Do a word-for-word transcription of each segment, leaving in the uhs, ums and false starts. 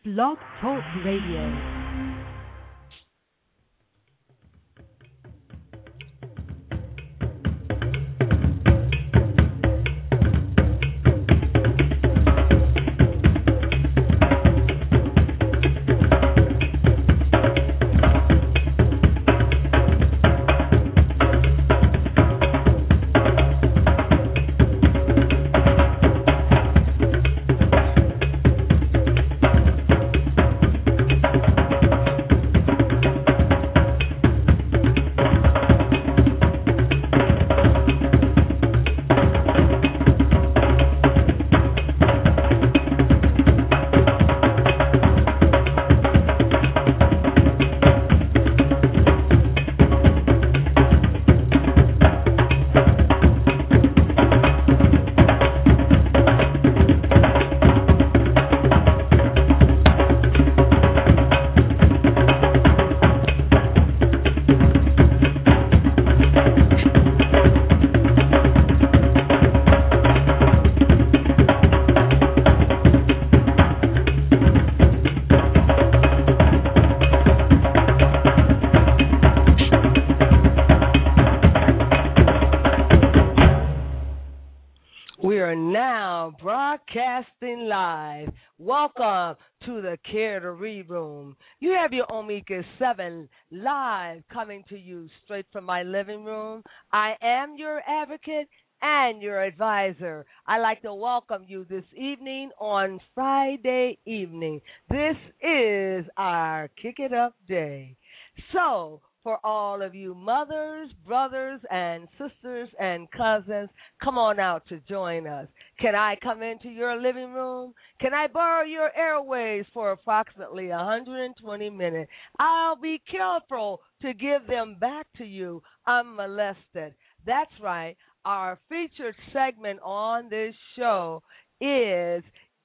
Blog Talk Radio. Broadcasting live. Welcome to the Care to Read Room. You have your Omega seven live coming to you straight from my living room. I am your advocate and your advisor. I'd like to welcome you this evening on Friday evening. This is our Kick It Up Day. So, for all of you mothers, brothers, and sisters and cousins, come on out to join us. Can I come into your living room? Can I borrow your airways for approximately one hundred twenty minutes? I'll be careful to give them back to you unmolested. That's right. Our featured segment on this show is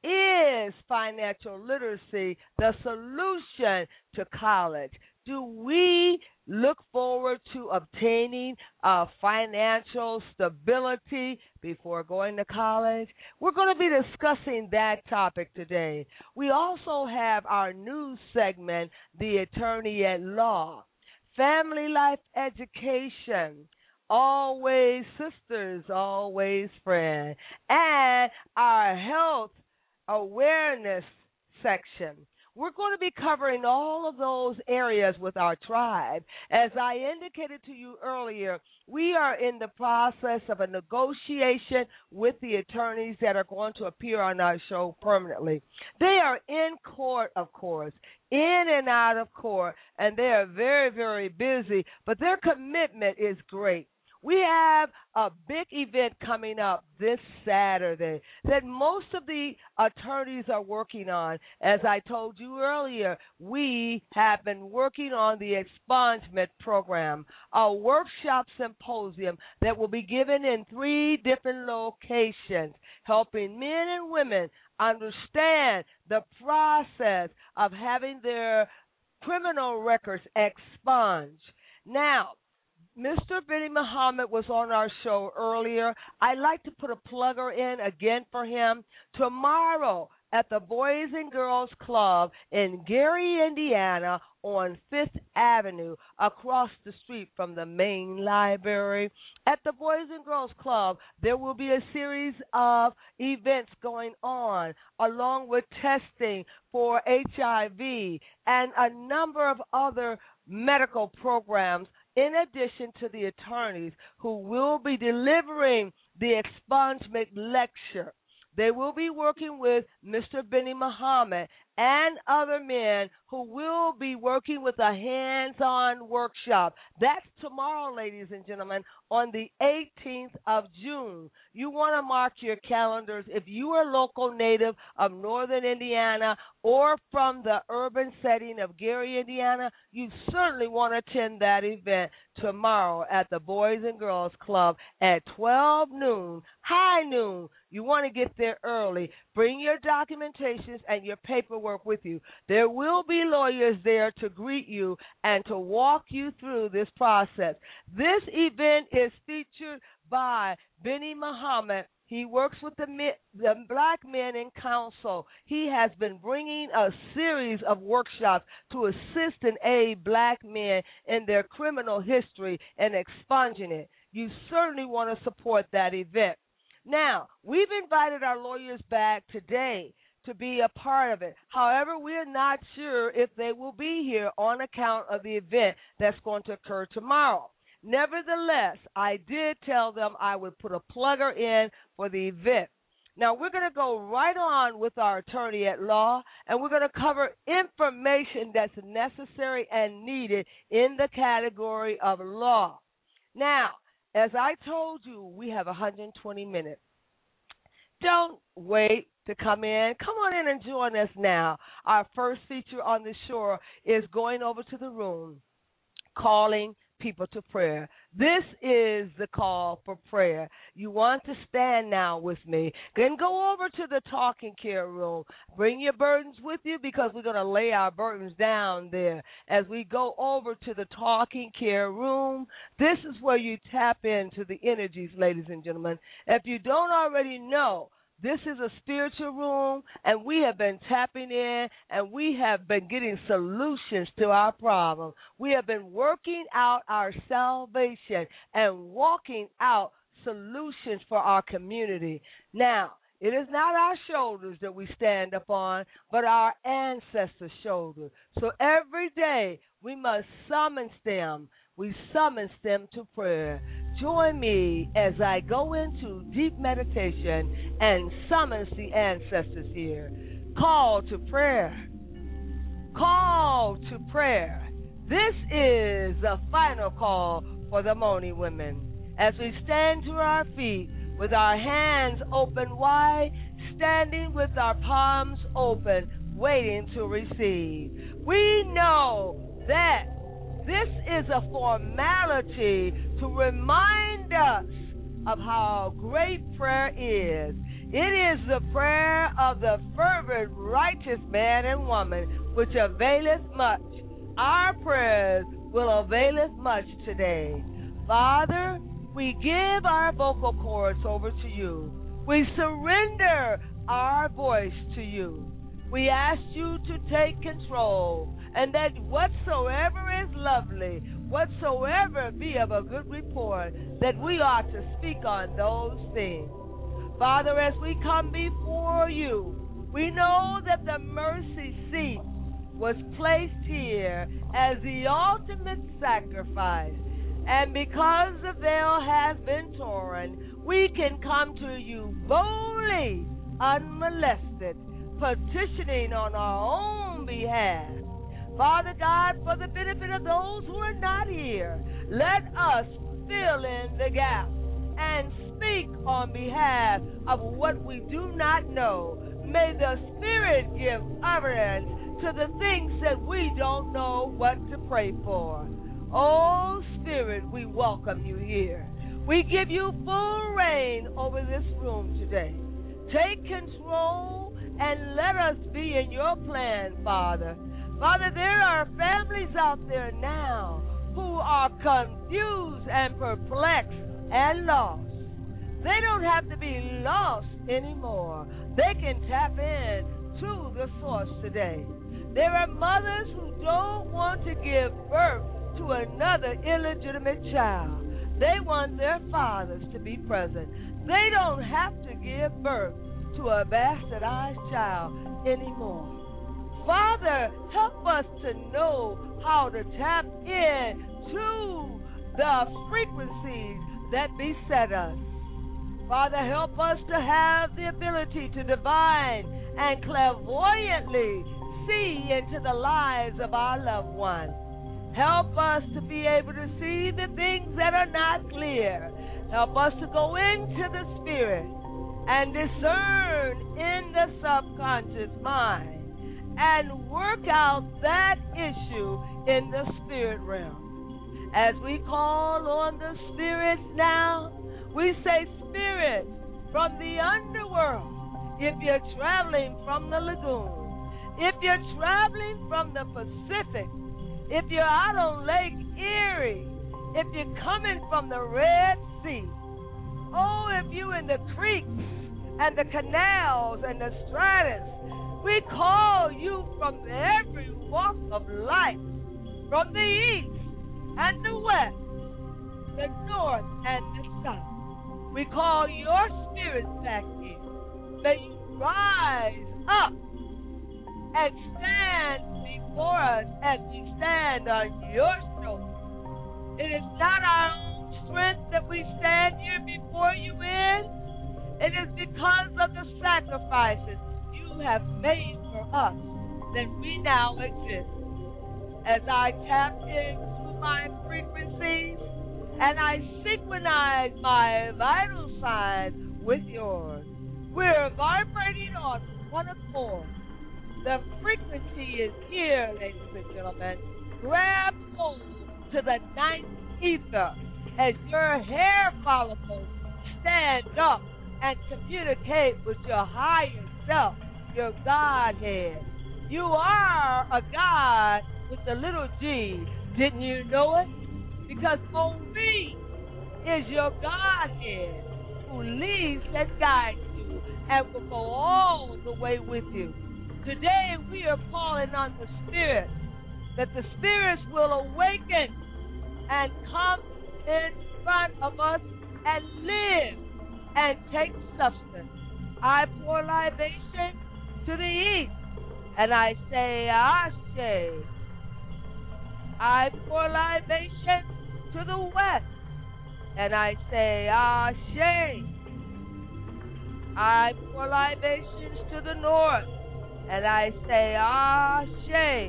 Is financial literacy the solution to college? Do we look forward to obtaining uh, financial stability before going to college? We're going to be discussing that topic today. We also have our news segment, The Attorney at Law, Family Life Education, Always Sisters, Always Friends, and our health awareness section. We're going to be covering all of those areas with our tribe. As I indicated to you earlier, we are in the process of a negotiation with the attorneys that are going to appear on our show permanently. They are in court, of course, in and out of court, and they are very, very busy, but their commitment is great. We have a big event coming up this Saturday that most of the attorneys are working on. As I told you earlier, we have been working on the expungement program, a workshop symposium that will be given in three different locations, helping men and women understand the process of having their criminal records expunged. Now, Mister Benny Muhammad was on our show earlier. I'd like to put a plugger in again for him. Tomorrow at the Boys and Girls Club in Gary, Indiana on Fifth Avenue, across the street from the main library. At the Boys and Girls Club, there will be a series of events going on, along with testing for H I V and a number of other medical programs, in addition to the attorneys who will be delivering the expungement lecture. They will be working with Mister Benny Muhammad and other men who will be working with a hands-on workshop. That's tomorrow, ladies and gentlemen, on the eighteenth of June. You want to mark your calendars. If you are a local native of northern Indiana or from the urban setting of Gary, Indiana, you certainly want to attend that event tomorrow at the Boys and Girls Club at twelve noon, high noon. You want to get there early. Bring your documentations and your paperwork with you. There will be lawyers there to greet you and to walk you through this process. This event is featured by Benny Muhammad He works with the, men, the Black Men in Council. He has been bringing a series of workshops to assist and aid black men in their criminal history and expunging it. You certainly want to support that event. Now, we've invited our lawyers back today to be a part of it. However, we're not sure if they will be here on account of the event that's going to occur tomorrow. Nevertheless, I did tell them I would put a plugger in for the event. Now, we're going to go right on with our attorney at law, and we're going to cover information that's necessary and needed in the category of law. Now, as I told you, we have one hundred twenty minutes. Don't wait to come in. Come on in and join us now. Our first feature on the show is going over to the room, calling people to prayer. This is the call for prayer. You want to stand now with me. Then go over to the talking care room. Bring your burdens with you because we're going to lay our burdens down there. As we go over to the talking care room, this is where you tap into the energies, ladies and gentlemen. If you don't already know, this is a spiritual room, and we have been tapping in, and we have been getting solutions to our problem. We have been working out our salvation and walking out solutions for our community. Now, it is not our shoulders that we stand upon, but our ancestors' shoulders. So every day we must summon them. We summons them to prayer. Join me as I go into deep meditation and summons the ancestors here. Call to prayer. Call to prayer. This is the final call for the Moni women. As we stand to our feet with our hands open wide, standing with our palms open, waiting to receive. We know that this is a formality to remind us of how great prayer is. It is the prayer of the fervent, righteous man and woman, which availeth much. Our prayers will availeth much today. Father, we give our vocal cords over to you. We surrender our voice to you. We ask you to take control, and that whatsoever is lovely, whatsoever be of a good report, that we ought to speak on those things. Father, as we come before you, we know that the mercy seat was placed here as the ultimate sacrifice. And because the veil has been torn, we can come to you boldly, unmolested, petitioning on our own behalf. Father God, for the benefit of those who are not here, let us fill in the gap and speak on behalf of what we do not know. May the Spirit give utterance to the things that we don't know what to pray for. Oh, Spirit, we welcome you here. We give you full reign over this room today. Take control and let us be in your plan, Father. Father, there are families out there now who are confused and perplexed and lost. They don't have to be lost anymore. They can tap in to the source today. There are mothers who don't want to give birth to another illegitimate child. They want their fathers to be present. They don't have to give birth to a bastardized child anymore. Father, help us to know how to tap in to the frequencies that beset us. Father, help us to have the ability to divine and clairvoyantly see into the lives of our loved ones. Help us to be able to see the things that are not clear. Help us to go into the spirit and discern in the subconscious mind and work out that issue in the spirit realm. As we call on the spirits now, we say, Spirit from the underworld, if you're traveling from the lagoon, if you're traveling from the Pacific, if you're out on Lake Erie, if you're coming from the Red Sea, Oh, if you in the creeks and the canals and the stratus, we call you from every walk of life, from the east and the west, the north and the south. We call your spirit back in. May you rise up and stand before us as we stand on your shoulders. It is not our own strength that we stand here before you in. It is because of the sacrifices you have made for us that we now exist. As I tap into my frequencies and I synchronize my vital signs with yours, we're vibrating on one accord. The frequency is here, ladies and gentlemen. Grab hold to the ninth ether as your hair follicles stand up and communicate with your higher self, your Godhead. You are a God with a little g. Didn't you know it? Because Ori is your Godhead who leads and guides you and will go all the way with you. Today we are calling on the Spirit, that the spirits will awaken and come in front of us and live and take substance. I pour libation to the east, and I say, Ashe. I pour libation to the west, and I say, Ashe. I pour libations to the north, and I say, Ashe.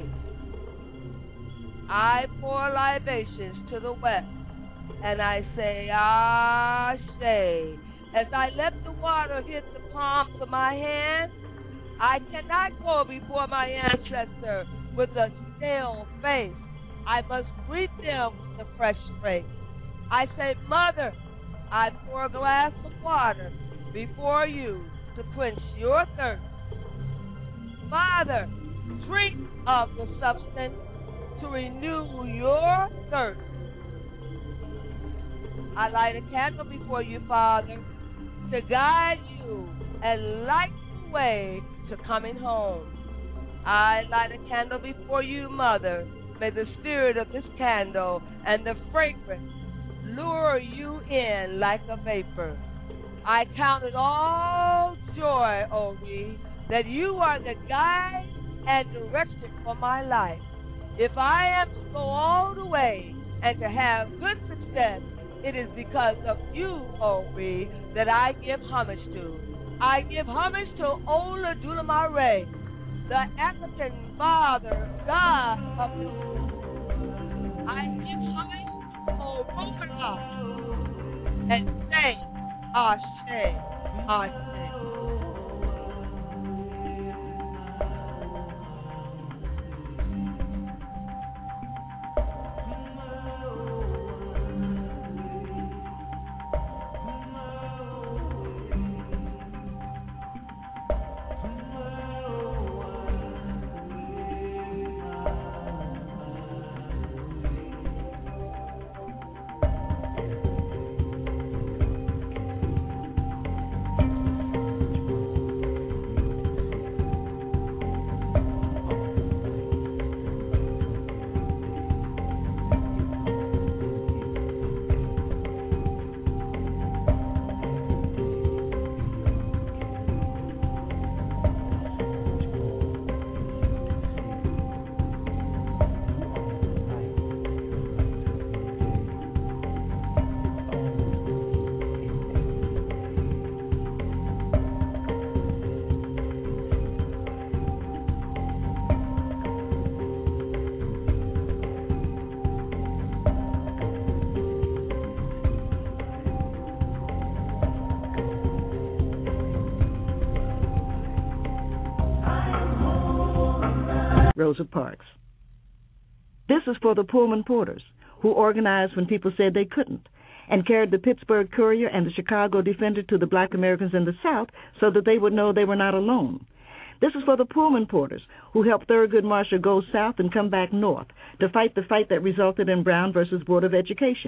I pour libations to the west, and I say, Ashe. As I let the water hit the palms of my hands, I cannot go before my ancestor with a stale face. I must greet them with a fresh drink. I say, Mother, I pour a glass of water before you to quench your thirst. Father, drink of the substance to renew your thirst. I light a candle before you, Father, to guide you and light the way to coming home. I light a candle before you, Mother. May the spirit of this candle and the fragrance lure you in like a vapor. I count it all joy, Ori, that you are the guide and direction for my life. If I am to go all the way and to have good success, it is because of you, Ori, that I give homage to. I give homage to Ola Dulamare, the African Father, God of the world. I give homage to Orokana and say, Ashe, Ashe. Rosa Parks. This is for the Pullman Porters, who organized when people said they couldn't, and carried the Pittsburgh Courier and the Chicago Defender to the black Americans in the South so that they would know they were not alone. This is for the Pullman Porters, who helped Thurgood Marshall go south and come back north to fight the fight that resulted in Brown versus Board of Education.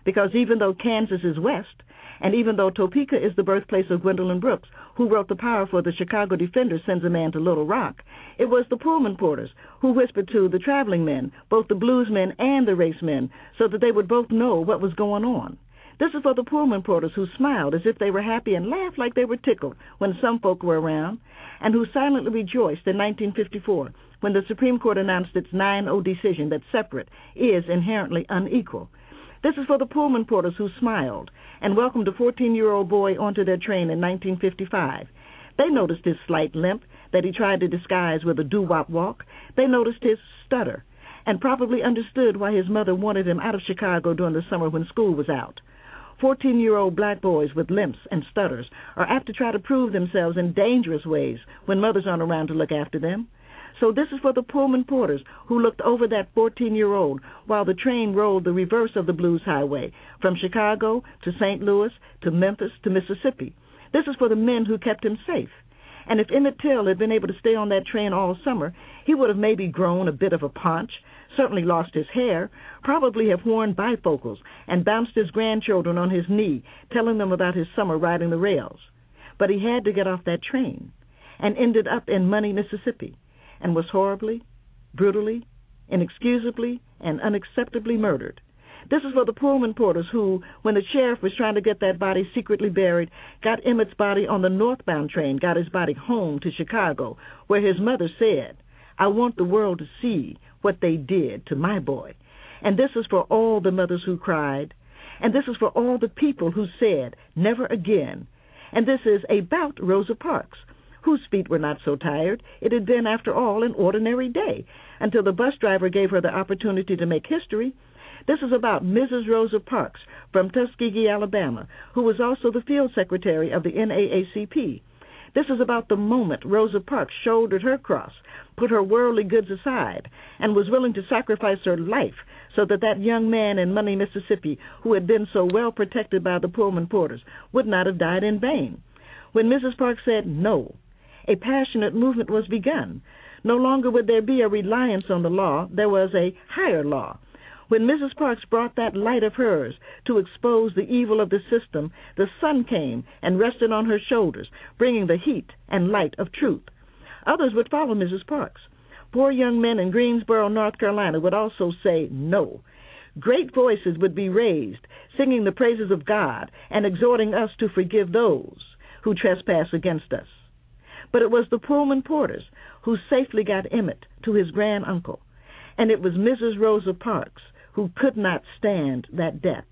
because even though Kansas is west, and even though Topeka is the birthplace of Gwendolyn Brooks, who wrote the power for the Chicago Defender Sends a Man to Little Rock, it was the Pullman Porters who whispered to the traveling men, both the blues men and the race men, so that they would both know what was going on. This is for the Pullman Porters who smiled as if they were happy and laughed like they were tickled when some folk were around, and who silently rejoiced in nineteen fifty-four when the Supreme Court announced its nine oh decision that separate is inherently unequal. This is for the Pullman Porters who smiled and welcomed a fourteen-year-old boy onto their train in nineteen fifty-five. They noticed his slight limp that he tried to disguise with a doo-wop walk. They noticed his stutter and probably understood why his mother wanted him out of Chicago during the summer when school was out. Fourteen-year-old black boys with limps and stutters are apt to try to prove themselves in dangerous ways when mothers aren't around to look after them. So this is for the Pullman Porters who looked over that fourteen-year-old while the train rolled the reverse of the Blues Highway from Chicago to Saint Louis to Memphis to Mississippi. This is for the men who kept him safe. And if Emmett Till had been able to stay on that train all summer, he would have maybe grown a bit of a paunch, certainly lost his hair, probably have worn bifocals, and bounced his grandchildren on his knee, telling them about his summer riding the rails. But he had to get off that train and ended up in Money, Mississippi, and was horribly, brutally, inexcusably, and unacceptably murdered. This is for the Pullman Porters who, when the sheriff was trying to get that body secretly buried, got Emmett's body on the northbound train, got his body home to Chicago, where his mother said, "I want the world to see what they did to my boy." And this is for all the mothers who cried. And this is for all the people who said, "Never again." And this is about Rosa Parks, whose feet were not so tired. It had been, after all, an ordinary day, until the bus driver gave her the opportunity to make history. This is about Missus Rosa Parks from Tuskegee, Alabama, who was also the field secretary of the N double A C P. This is about the moment Rosa Parks shouldered her cross, put her worldly goods aside, and was willing to sacrifice her life so that that young man in Money, Mississippi, who had been so well protected by the Pullman Porters, would not have died in vain. When Missus Parks said no, a passionate movement was begun. No longer would there be a reliance on the law. There was a higher law. When Missus Parks brought that light of hers to expose the evil of the system, the sun came and rested on her shoulders, bringing the heat and light of truth. Others would follow Missus Parks. Poor young men in Greensboro, North Carolina, would also say no. Great voices would be raised, singing the praises of God and exhorting us to forgive those who trespass against us. But it was the Pullman Porters who safely got Emmett to his granduncle, and it was Missus Rosa Parks who could not stand that death.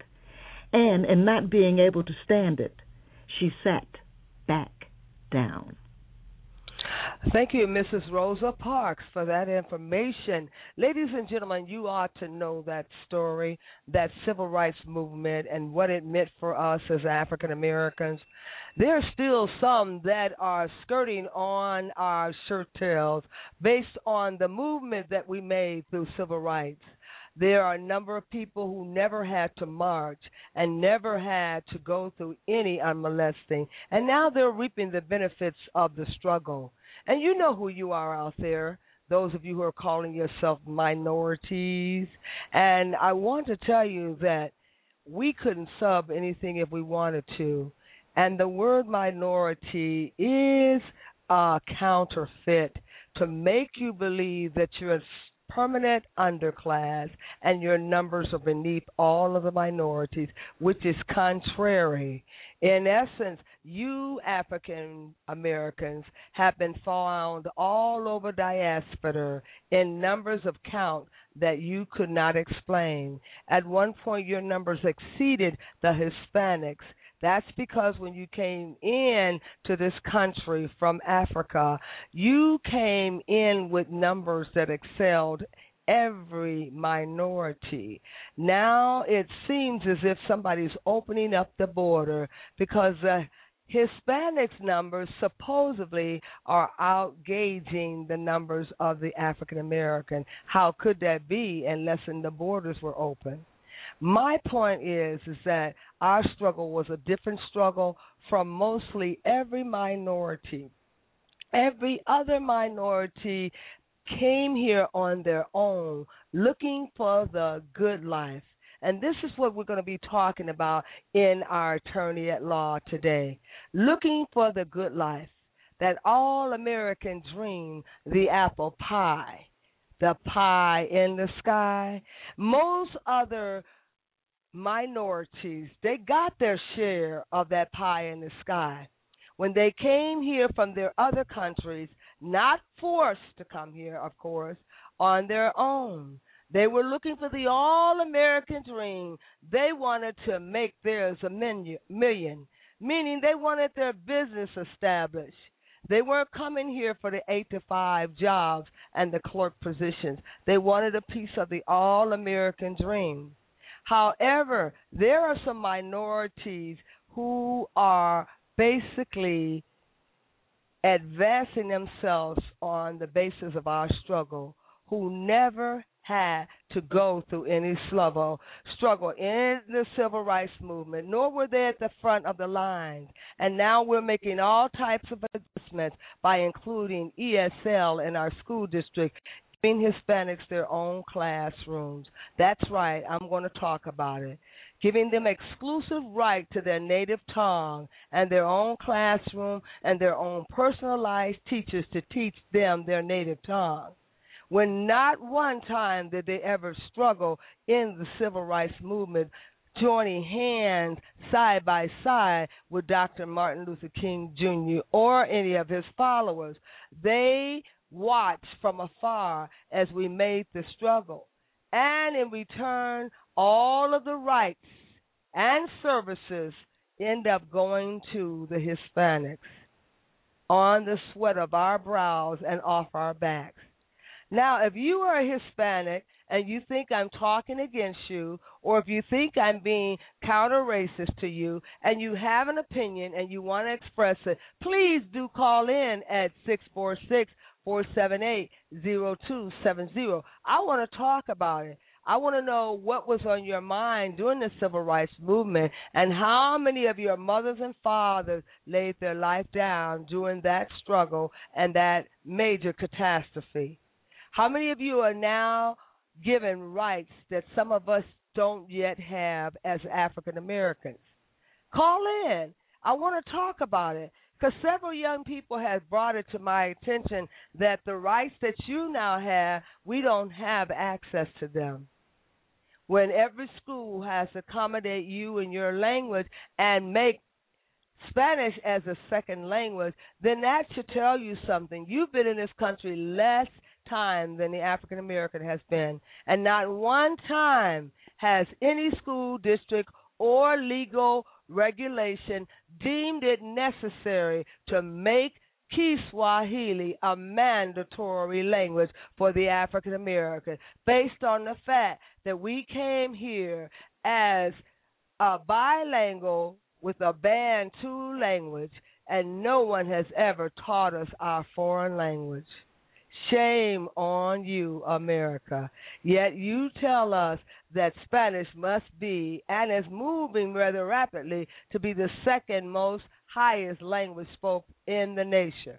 And in not being able to stand it, she sat back down. Thank you, Missus Rosa Parks, for that information. Ladies and gentlemen, you ought to know that story, that civil rights movement, and what it meant for us as African Americans. There are still some that are skirting on our shirt tails based on the movement that we made through civil rights. There are a number of people who never had to march and never had to go through any unmolesting, and now they're reaping the benefits of the struggle. And you know who you are out there, those of you who are calling yourself minorities. And I want to tell you that we couldn't sub anything if we wanted to. And the word minority is a counterfeit to make you believe that you're a permanent underclass and your numbers are beneath all of the minorities, which is contrary. In essence, you African Americans have been found all over diaspora in numbers of count that you could not explain. At one point, your numbers exceeded the Hispanics. That's because when you came in to this country from Africa, you came in with numbers that excelled every minority. Now it seems as if somebody's opening up the border because the Hispanics numbers supposedly are outgauging the numbers of the African American. How could that be unless the borders were open? My point is, is that our struggle was a different struggle from mostly every minority. Every other minority came here on their own, looking for the good life. And this is what we're going to be talking about in our Attorney at Law today. Looking for the good life, that all American dream, the apple pie, the pie in the sky. Most other minorities, they got their share of that pie in the sky. When they came here from their other countries, not forced to come here, of course, on their own. They were looking for the all-American dream. They wanted to make theirs a million, meaning they wanted their business established. They weren't coming here for the eight to five jobs and the clerk positions. They wanted a piece of the all-American dream. However, there are some minorities who are basically advancing themselves on the basis of our struggle, who never had to go through any struggle, struggle in the civil rights movement, nor were they at the front of the lines. And now we're making all types of adjustments by including E S L in our school district, giving Hispanics their own classrooms. That's right, I'm going to talk about it. Giving them exclusive right to their native tongue and their own classroom and their own personalized teachers to teach them their native tongue. When not one time did they ever struggle in the civil rights movement, joining hands side by side with Doctor Martin Luther King Junior or any of his followers. They watched from afar as we made the struggle. And in return, all of the rights and services end up going to the Hispanics on the sweat of our brows and off our backs. Now, if you are a Hispanic and you think I'm talking against you, or if you think I'm being counter-racist to you, and you have an opinion and you want to express it, please do call in at six four six, four seven eight, zero two seven zero. I want to talk about it. I want to know what was on your mind during the civil rights movement and how many of your mothers and fathers laid their life down during that struggle and that major catastrophe. How many of you are now given rights that some of us don't yet have as African Americans? Call in. I want to talk about it because several young people have brought it to my attention that the rights that you now have, we don't have access to them. When every school has to accommodate you in your language and make Spanish as a second language, then that should tell you something. You've been in this country less time than the African American has been, and not one time has any school district or legal regulation deemed it necessary to make Kiswahili a mandatory language for the African American, based on the fact that we came here as a bilingual with a Bantu language, and no one has ever taught us our foreign language. Shame on you, America. Yet you tell us that Spanish must be, and is moving rather rapidly, to be the second most highest language spoken in the nation.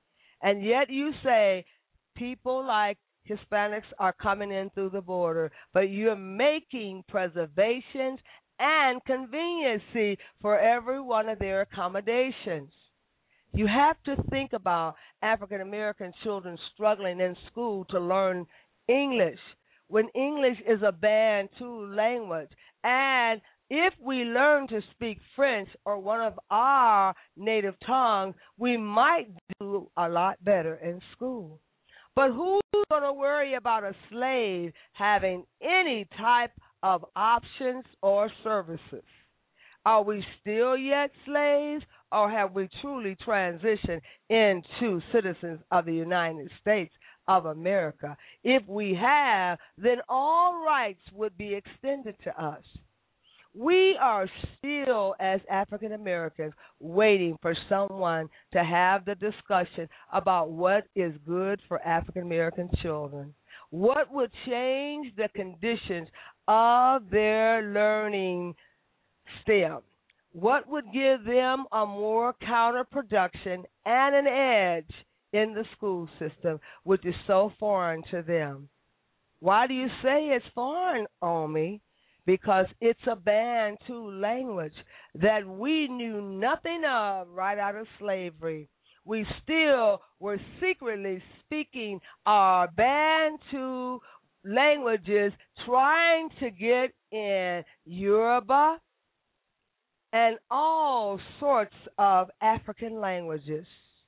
And yet you say people like Hispanics are coming in through the border, but you're making preservations and conveniency for every one of their accommodations. You have to think about African American children struggling in school to learn English, when English is a Bantu language. And if we learn to speak French or one of our native tongues, we might do a lot better in school. But who's going to worry about a slave having any type of options or services? Are we still yet slaves, or have we truly transitioned into citizens of the United States of America? If we have, then all rights would be extended to us. We are still, as African Americans, waiting for someone to have the discussion about what is good for African American children. What would change the conditions of their learning STEM? What would give them a more counterproduction and an edge in the school system, which is so foreign to them? Why do you say it's foreign, Omi? because it's a Bantu language that we knew nothing of right out of slavery. We still were secretly speaking our Bantu languages, trying to get in Yoruba and all sorts of African languages.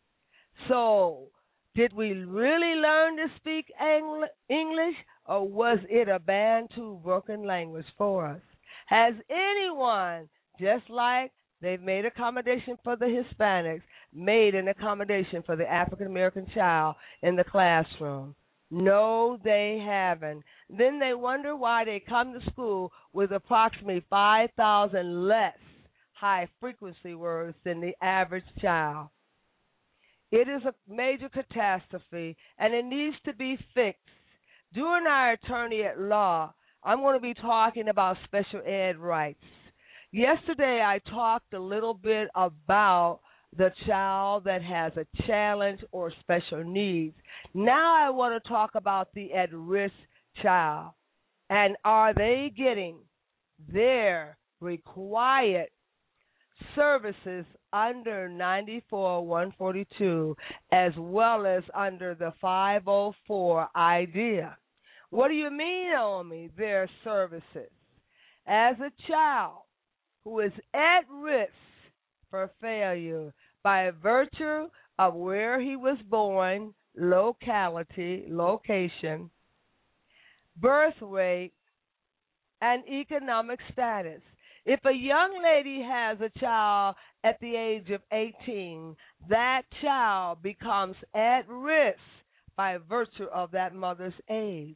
So, did we really learn to speak Angl- English, or was it a Bantu broken language for us? Has anyone, just like they've made accommodation for the Hispanics, made an accommodation for the African American child in the classroom? No, they haven't. Then they wonder why they come to school with approximately five thousand less high frequency words than the average child. It is a major catastrophe, and it needs to be fixed. During our attorney at law, I'm going to be talking about special ed rights. Yesterday, I talked a little bit about the child that has a challenge or special needs. Now I want to talk about the at-risk child, and are they getting their required services under ninety-four one forty-two as well as under the five oh four idea. What do you mean, Naomi? Their services. As a child who is at risk for failure by virtue of where he was born, locality, location, birth rate, and economic status. If a young lady has a child at the age of eighteen, that child becomes at risk by virtue of that mother's age.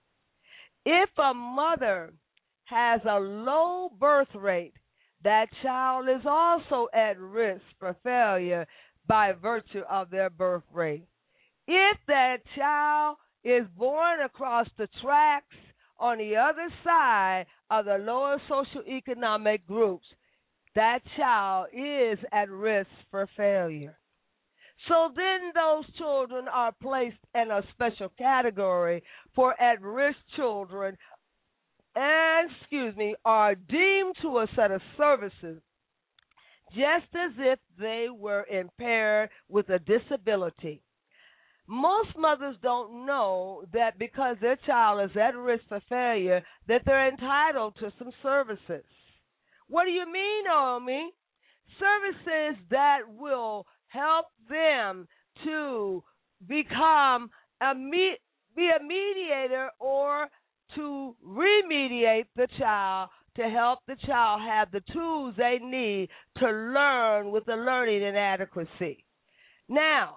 If a mother has a low birth rate, that child is also at risk for failure by virtue of their birth rate. If that child is born across the tracks on the other side of the lower socioeconomic groups, that child is at risk for failure. So then those children are placed in a special category for at-risk children and, excuse me, are deemed to a set of services just as if they were impaired with a disability. Most mothers don't know that because their child is at risk for failure, that they're entitled to some services. What do you mean, Naomi? Services that will help them to become a me- be a mediator or to remediate the child, to help the child have the tools they need to learn with the learning inadequacy. Now,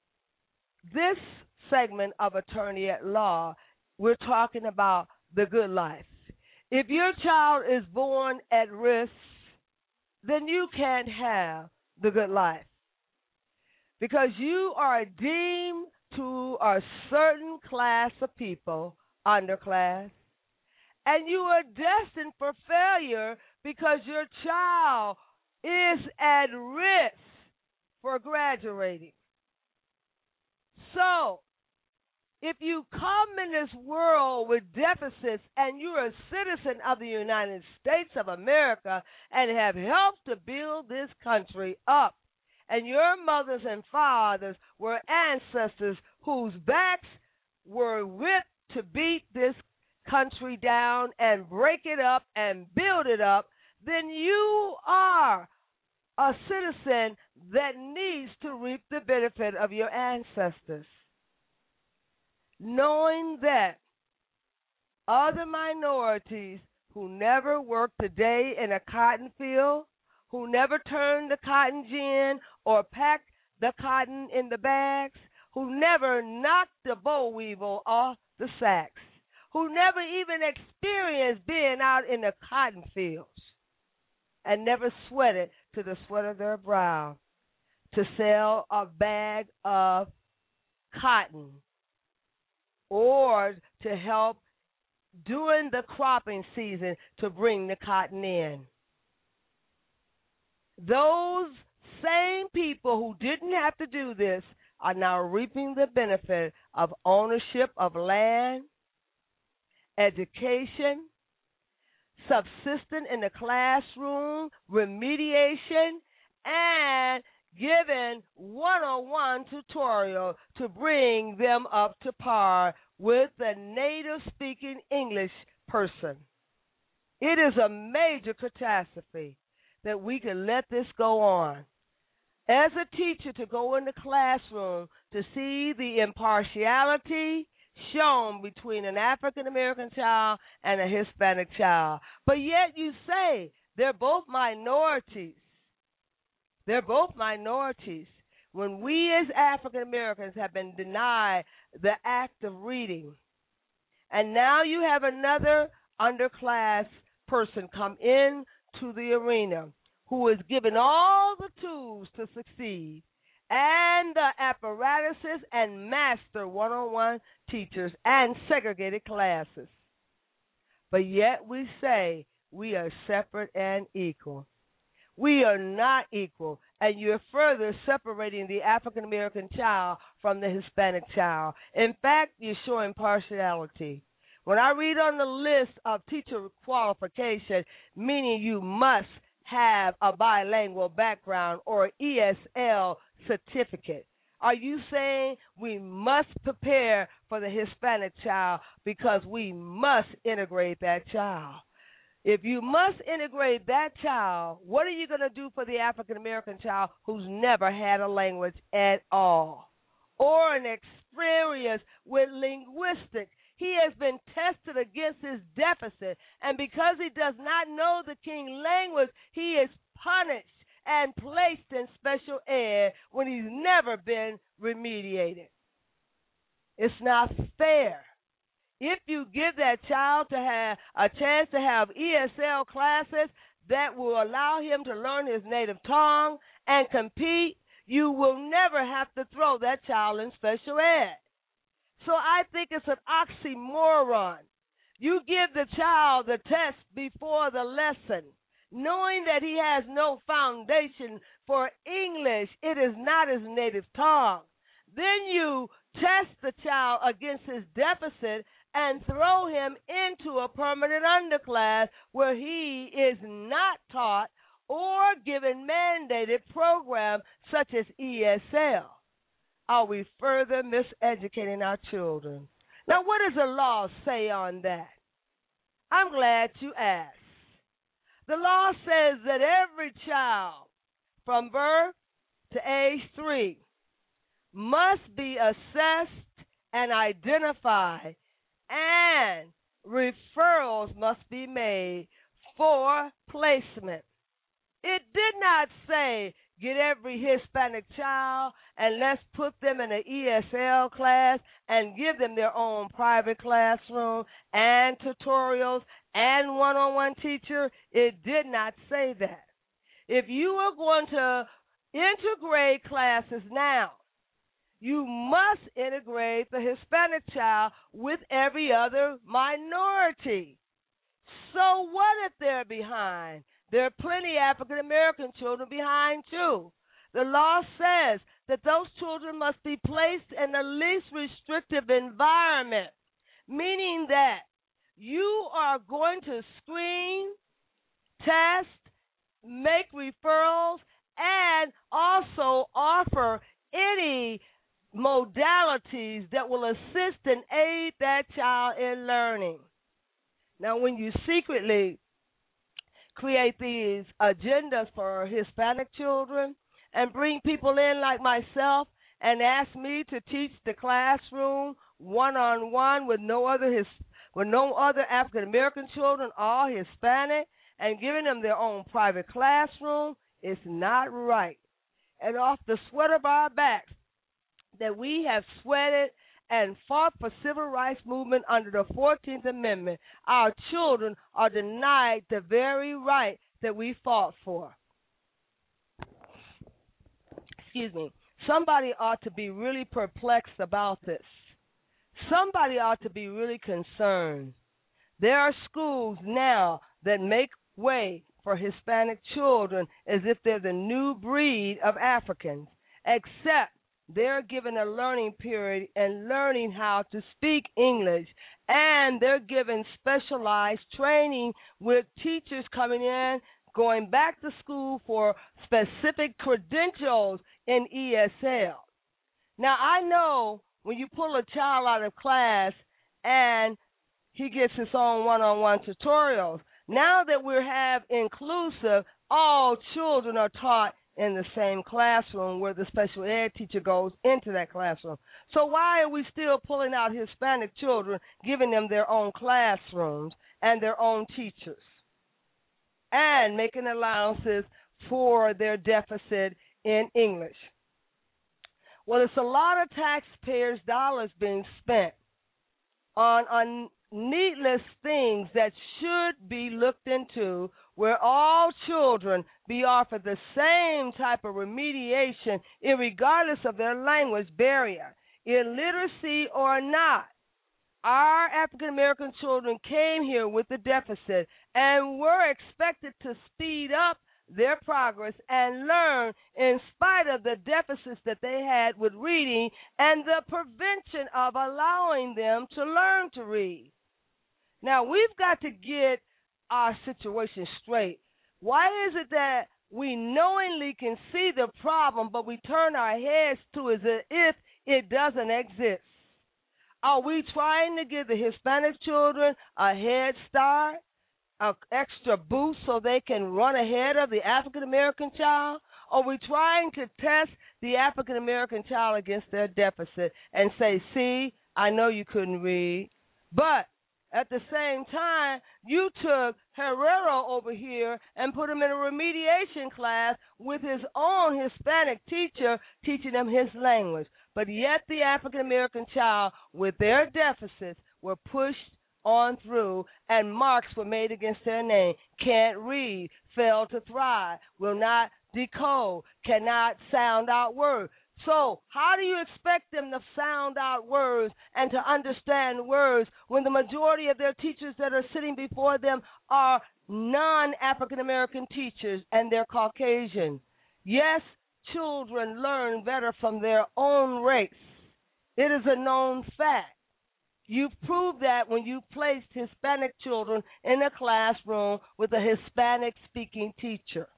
this segment of Attorney at Law, we're talking about the good life. If your child is born at risk, then you can't have the good life because you are deemed to a certain class of people, underclass, and you are destined for failure because your child is at risk for graduating. So, if you come in this world with deficits and you're a citizen of the United States of America and have helped to build this country up, and your mothers and fathers were ancestors whose backs were whipped to beat this country down and break it up and build it up, then you are a citizen that needs to reap the benefit of your ancestors. Knowing that other minorities who never worked a day in a cotton field, who never turned the cotton gin or packed the cotton in the bags, who never knocked the boll weevil off the sacks, who never even experienced being out in the cotton fields and never sweated to the sweat of their brow to sell a bag of cotton or to help during the cropping season to bring the cotton in. Those same people who didn't have to do this are now reaping the benefit of ownership of land, education, subsisting in the classroom, remediation, and giving one-on-one tutorial to bring them up to par with the native-speaking English person. It is a major catastrophe that we can let this go on. As a teacher, to go in the classroom to see the impartiality shown between an African American child and a Hispanic child. But yet you say they're both minorities. They're both minorities. When we as African Americans have been denied the act of reading, and now you have another underclass person come in to the arena who is given all the tools to succeed and the apparatuses and master one-on-one teachers and segregated classes. But yet we say we are separate and equal. We are not equal, and you're further separating the African American child from the Hispanic child. In fact, you're showing partiality. When I read on the list of teacher qualification, meaning you must have a bilingual background or E S L certificate, are you saying we must prepare for the Hispanic child because we must integrate that child? If you must integrate that child, what are you going to do for the African-American child who's never had a language at all or an experience with linguistics? He has been tested against his deficit, and because he does not know the King language, he is punished and placed in special ed when he's never been remediated. It's not fair. If you give that child to have a chance to have E S L classes that will allow him to learn his native tongue and compete, you will never have to throw that child in special ed. So I think it's an oxymoron. You give the child the test before the lesson, knowing that he has no foundation for English. It is not his native tongue. Then you test the child against his deficit and throw him into a permanent underclass where he is not taught or given mandated programs such as E S L. Are we further miseducating our children? Now, what does the law say on that? I'm glad you asked. The law says that every child from birth to age three must be assessed and identified, and referrals must be made for placement. It did not say get every Hispanic child and let's put them in an E S L class and give them their own private classroom and tutorials and one-on-one teacher. It did not say that. If you are going to integrate classes now, you must integrate the Hispanic child with every other minority. So what if they're behind? There are plenty of African-American children behind, too. The law says that those children must be placed in the least restrictive environment, meaning that you are going to screen, test, make referrals, and also offer any modalities that will assist and aid that child in learning. Now, when you secretly create these agendas for Hispanic children and bring people in like myself and ask me to teach the classroom one-on-one with no other his, with no other African American children, all Hispanic, and giving them their own private classroom, it's not right. And off the sweat of our backs that we have sweated and fought for civil rights movement under the fourteenth Amendment, our children are denied the very right that we fought for. Excuse me. Somebody ought to be really perplexed about this. Somebody ought to be really concerned. There are schools now that make way for Hispanic children as if they're the new breed of Africans, except they're given a learning period and learning how to speak English And they're given specialized training with teachers coming in, going back to school for specific credentials in E S L. Now, I know when you pull a child out of class and he gets his own one-on-one tutorials, now that we have inclusive, all children are taught in the same classroom where the special ed teacher goes into that classroom. So why are we still pulling out Hispanic children, giving them their own classrooms and their own teachers, and making allowances for their deficit in English? Well, it's a lot of taxpayers' dollars being spent on, on needless things that should be looked into, where all children be offered the same type of remediation, irregardless of their language barrier, illiteracy or not. Our African American children came here with a deficit and were expected to speed up their progress and learn in spite of the deficits that they had with reading and the prevention of allowing them to learn to read. Now, we've got to get our situation straight. Why is it that we knowingly can see the problem, but we turn our heads to it as if it doesn't exist? Are we trying to give the Hispanic children a head start, an extra boost so they can run ahead of the African-American child? Or are we trying to test the African-American child against their deficit and say, see, I know you couldn't read, but at the same time, you took Herrero over here and put him in a remediation class with his own Hispanic teacher teaching him his language. But yet the African-American child, with their deficits, were pushed on through, and marks were made against their name. Can't read, fail to thrive, will not decode, cannot sound out words. So how do you expect them to sound out words and to understand words when the majority of their teachers that are sitting before them are non-African American teachers and they're Caucasian? Yes, children learn better from their own race. It is a known fact. You've proved that when you placed Hispanic children in a classroom with a Hispanic-speaking teacher.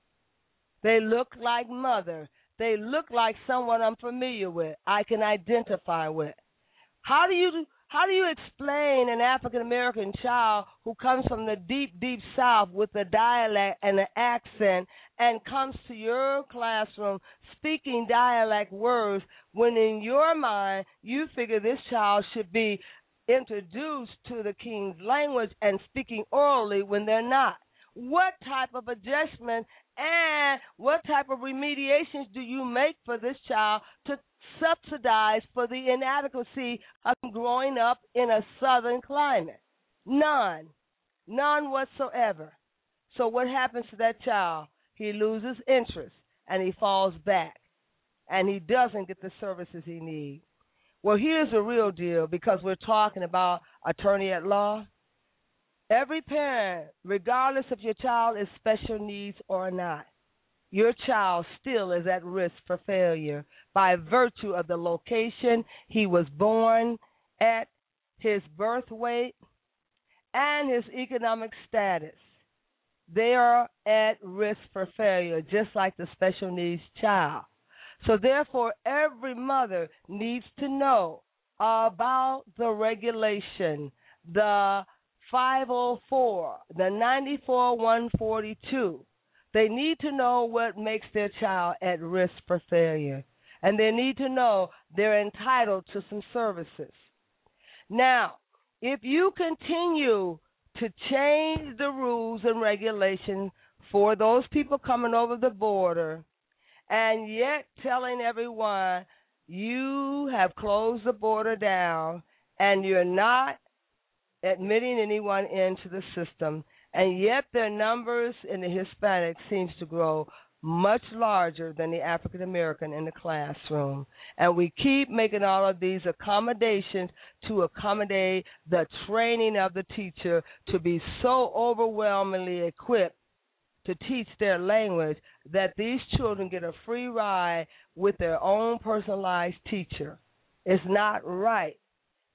They look like mother. They look like someone I'm familiar with, I can identify with. How do you how do you explain an African-American child who comes from the deep, deep South with a dialect and an accent and comes to your classroom speaking dialect words when in your mind you figure this child should be introduced to the King's language and speaking orally when they're not? What type of adjustment and what type of remediations do you make for this child to subsidize for the inadequacy of growing up in a southern climate? None. None whatsoever. So what happens to that child? He loses interest and he falls back and he doesn't get the services he needs. Well, here's the real deal, because we're talking about attorney at law. Every parent, regardless if your child is special needs or not, your child still is at risk for failure by virtue of the location he was born at, his birth weight, and his economic status. They are at risk for failure, just like the special needs child. So therefore, every mother needs to know about the regulation, the five oh four, the ninety-four one forty-two. They need to know what makes their child at risk for failure, and they need to know they're entitled to some services. Now, if you continue to change the rules and regulations for those people coming over the border, and yet telling everyone you have closed the border down and you're not admitting anyone into the system, and yet their numbers in the Hispanic seems to grow much larger than the African American in the classroom. And we keep making all of these accommodations to accommodate the training of the teacher to be so overwhelmingly equipped to teach their language that these children get a free ride with their own personalized teacher. It's not right.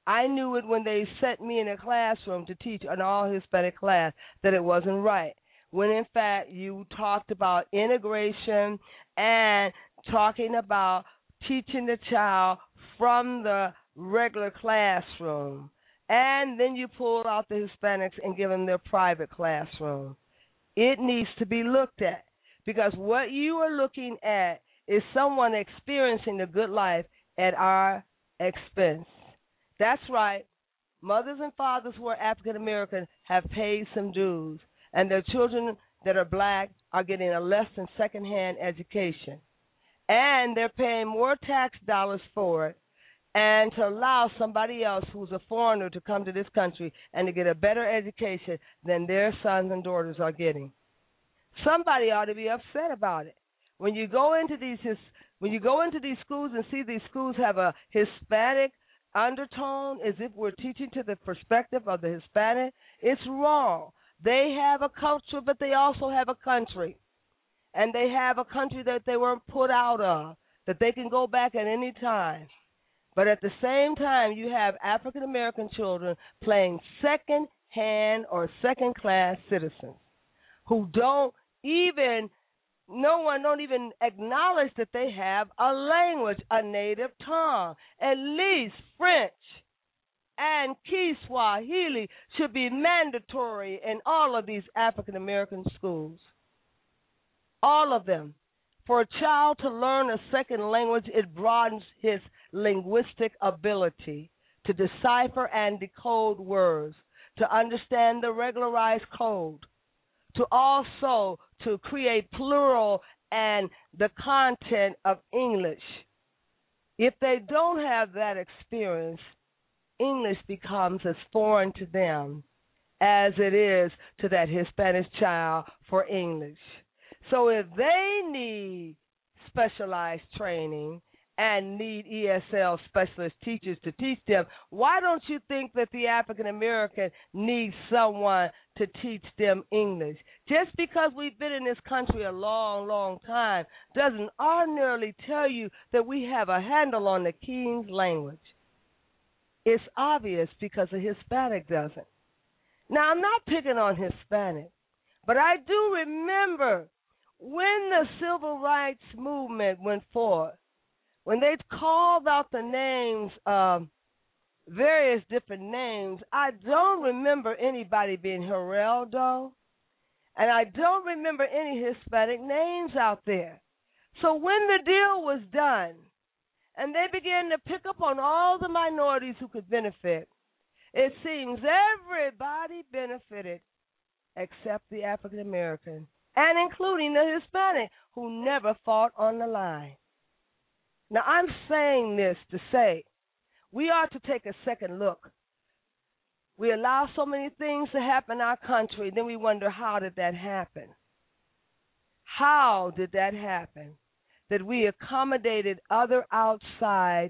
I knew it when they set me in a classroom to teach an all-Hispanic class that it wasn't right. When, in fact, you talked about integration and talking about teaching the child from the regular classroom. And then you pulled out the Hispanics and give them their private classroom. It needs to be looked at because what you are looking at is someone experiencing the good life at our expense. That's right. Mothers and fathers who are African American have paid some dues, and their children that are black are getting a less than secondhand education. And they're paying more tax dollars for it and to allow somebody else who's a foreigner to come to this country and to get a better education than their sons and daughters are getting. Somebody ought to be upset about it. When you go into these when you go into these schools and see these schools have a Hispanic undertone as if we're teaching to the perspective of the Hispanic, it's wrong. They have a culture, but they also have a country. And they have a country that they weren't put out of, that they can go back at any time. But at the same time, you have African-American children playing second-hand or second-class citizens who don't even, no one don't even acknowledge that they have a language, a native tongue. At least French and Kiswahili should be mandatory in all of these African-American schools. All of them. For a child to learn a second language, it broadens his linguistic ability to decipher and decode words, to understand the regularized code, to also to create plural and the content of English. If they don't have that experience, English becomes as foreign to them as it is to that Hispanic child for English. So if they need specialized training and need E S L specialist teachers to teach them, why don't you think that the African American needs someone to teach them English? Just because we've been in this country a long, long time doesn't ordinarily tell you that we have a handle on the King's language. It's obvious because a Hispanic doesn't. Now, I'm not picking on Hispanic, but I do remember when the civil rights movement went forth, when they called out the names of various different names, I don't remember anybody being Geraldo, and I don't remember any Hispanic names out there. So when the deal was done, and they began to pick up on all the minorities who could benefit, it seems everybody benefited except the African American, and including the Hispanic, who never fought on the line. Now, I'm saying this to say we ought to take a second look. We allow so many things to happen in our country, then we wonder, how did that happen? How did that happen? That we accommodated other outside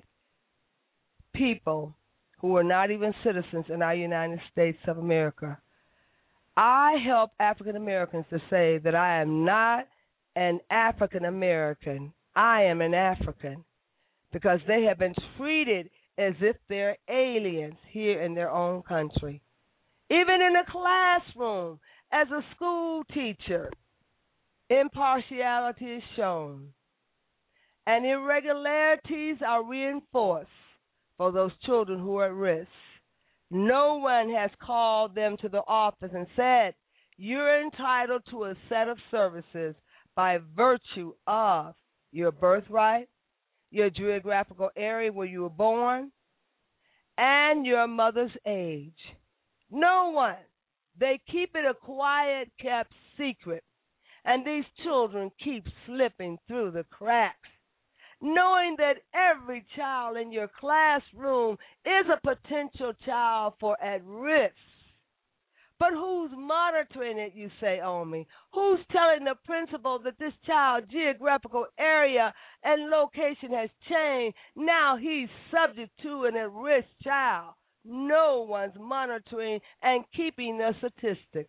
people who were not even citizens in our United States of America. I help African Americans to say that I am not an African American. I am an African, because they have been treated as if they're aliens here in their own country. Even in the classroom, as a school teacher, impartiality is shown, and irregularities are reinforced for those children who are at risk. No one has called them to the office and said, you're entitled to a set of services by virtue of your birthright, your geographical area where you were born, and your mother's age. No one. They keep it a quiet, kept secret, and these children keep slipping through the cracks, knowing that every child in your classroom is a potential child for at risk. But who's monitoring it, you say, Omi? Who's telling the principal that this child's geographical area and location has changed? Now he's subject to an at-risk child. No one's monitoring and keeping the statistics.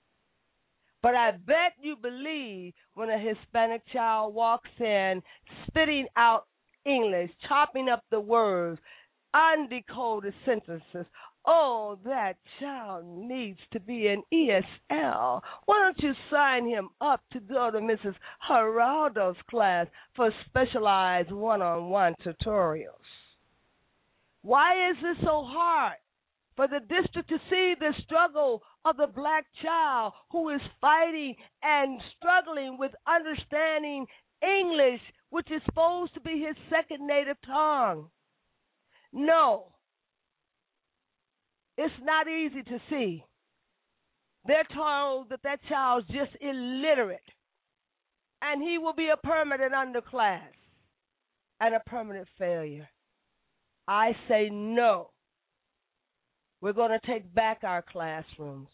But I bet you believe when a Hispanic child walks in, spitting out English, chopping up the words, undecoded sentences. Oh, that child needs to be in E S L. Why don't you sign him up to go to Missus Geraldo's class for specialized one-on-one tutorials? Why is this so hard for the district to see the struggle of the black child who is fighting and struggling with understanding English, which is supposed to be his second native tongue? No. It's not easy to see. They're told that that child's just illiterate, and he will be a permanent underclass and a permanent failure. I say no. We're going to take back our classrooms.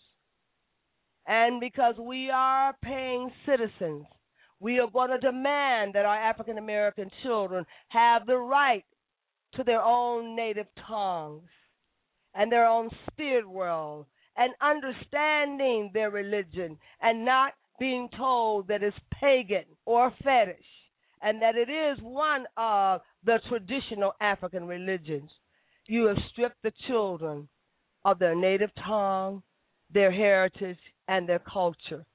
And because we are paying citizens, we are going to demand that our African American children have the right to their own native tongues and their own spirit world, and understanding their religion and not being told that it's pagan or fetish, and that it is one of the traditional African religions. You have stripped the children of their native tongue, their heritage, and their culture.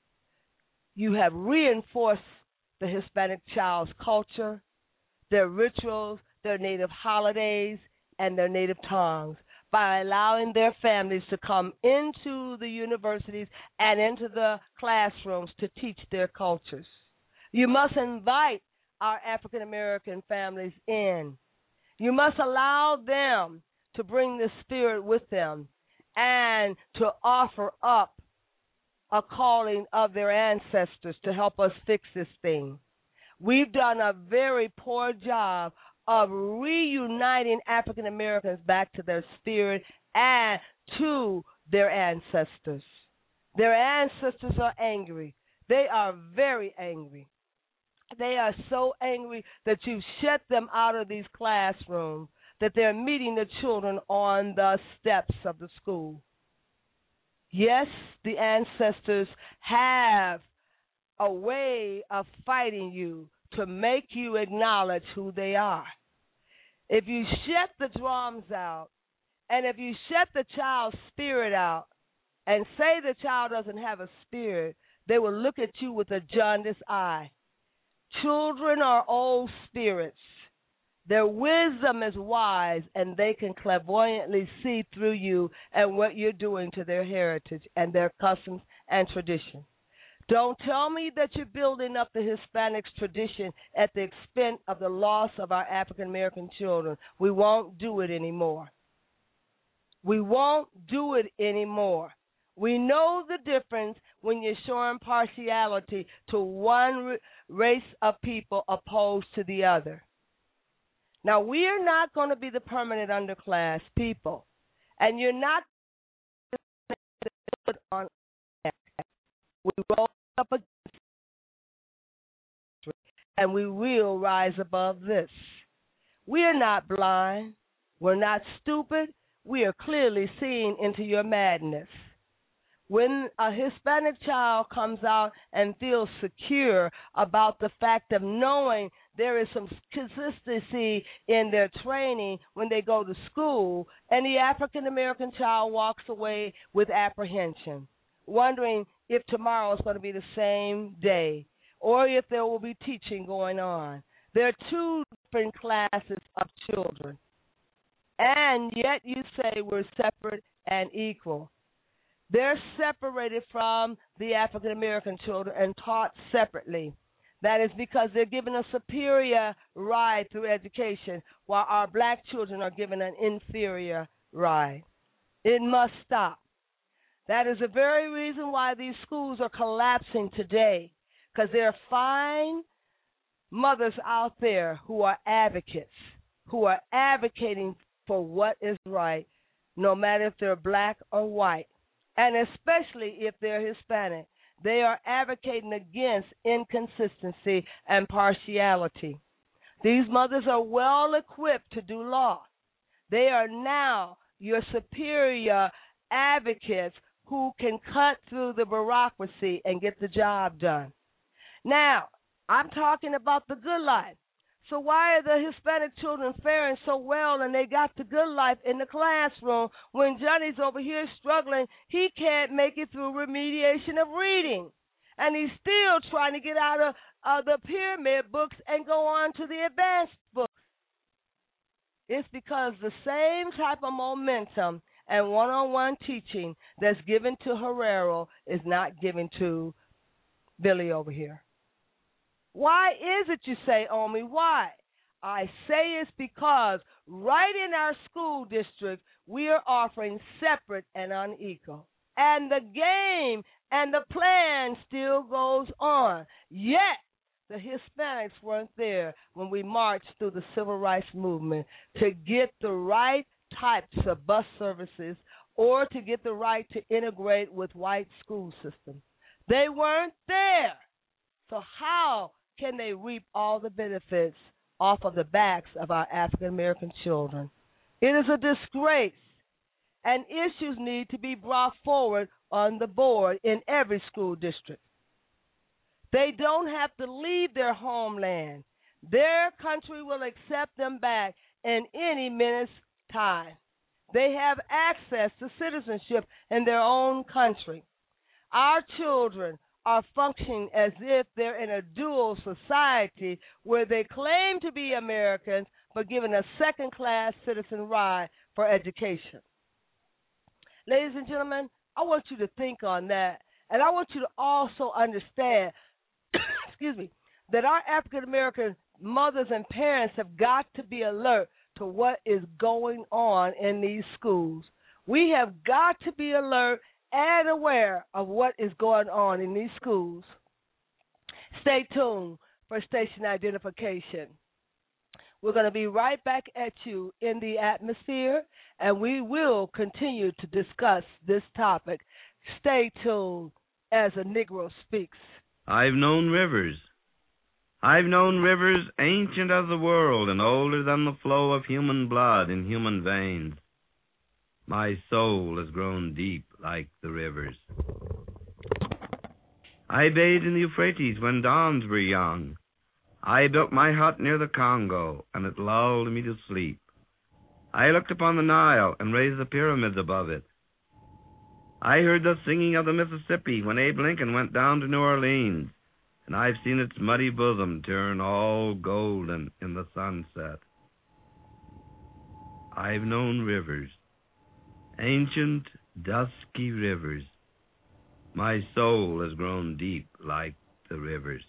You have reinforced the Hispanic child's culture, their rituals, their native holidays, and their native tongues by allowing their families to come into the universities and into the classrooms to teach their cultures. You must invite our African American families in. You must allow them to bring the spirit with them and to offer up a calling of their ancestors to help us fix this thing. We've done a very poor job of reuniting African Americans back to their spirit and to their ancestors. Their ancestors are angry. They are very angry. They are so angry that you've shut them out of these classrooms, that they're meeting the children on the steps of the school. Yes, the ancestors have a way of fighting you to make you acknowledge who they are. If you shut the drums out, and if you shut the child's spirit out and say the child doesn't have a spirit, they will look at you with a jaundiced eye. Children are old spirits. Their wisdom is wise, and they can clairvoyantly see through you and what you're doing to their heritage and their customs and tradition. Don't tell me that you're building up the Hispanics tradition at the expense of the loss of our African American children. We won't do it anymore. We won't do it anymore. We know the difference when you're showing partiality to one race of people opposed to the other. Now, we are not going to be the permanent underclass people, and you're not on. We roll up against it, and we will rise above this. We are not blind. We're not stupid. We are clearly seeing into your madness. When a Hispanic child comes out and feels secure about the fact of knowing there is some consistency in their training when they go to school, and the African American child walks away with apprehension, wondering if tomorrow is going to be the same day or if there will be teaching going on. There are two different classes of children, and yet you say we're separate and equal. They're separated from the African American children and taught separately. That is because they're given a superior ride through education, while our black children are given an inferior ride. It must stop. That is the very reason why these schools are collapsing today, because there are fine mothers out there who are advocates, who are advocating for what is right, no matter if they're black or white, and especially if they're Hispanic. They are advocating against inconsistency and partiality. These mothers are well equipped to do law. They are now your superior advocates who can cut through the bureaucracy and get the job done. Now, I'm talking about the good life. So why are the Hispanic children faring so well and they got the good life in the classroom when Johnny's over here struggling? He can't make it through remediation of reading. And he's still trying to get out of uh, the pyramid books and go on to the advanced books. It's because the same type of momentum and one-on-one teaching that's given to Herrero is not given to Billy over here. Why is it, you say, Omi? Why? I say it's because right in our school district, we are offering separate and unequal. And the game and the plan still goes on. Yet, the Hispanics weren't there when we marched through the civil rights movement to get the right types of bus services or to get the right to integrate with white school systems. They weren't there. So how can they reap all the benefits off of the backs of our African-American children? It is a disgrace, and issues need to be brought forward on the board in every school district. They don't have to leave their homeland. Their country will accept them back in any minute's time. They have access to citizenship in their own country. Our children are functioning as if they're in a dual society where they claim to be Americans but given a second-class citizen ride for education. Ladies and gentlemen, I want you to think on that, and I want you to also understand, excuse me, that our African-American mothers and parents have got to be alert to what is going on in these schools. We have got to be alert and aware of what is going on in these schools. Stay tuned for station identification. We're going to be right back at you in the atmosphere, and we will continue to discuss this topic. Stay tuned as a Negro speaks. I've known rivers. I've known rivers ancient as the world and older than the flow of human blood in human veins. My soul has grown deep like the rivers. I bathed in the Euphrates when dawns were young. I built my hut near the Congo, and it lulled me to sleep. I looked upon the Nile and raised the pyramids above it. I heard the singing of the Mississippi when Abe Lincoln went down to New Orleans, and I've seen its muddy bosom turn all golden in the sunset. I've known rivers. Ancient, dusky rivers. My soul has grown deep like the rivers.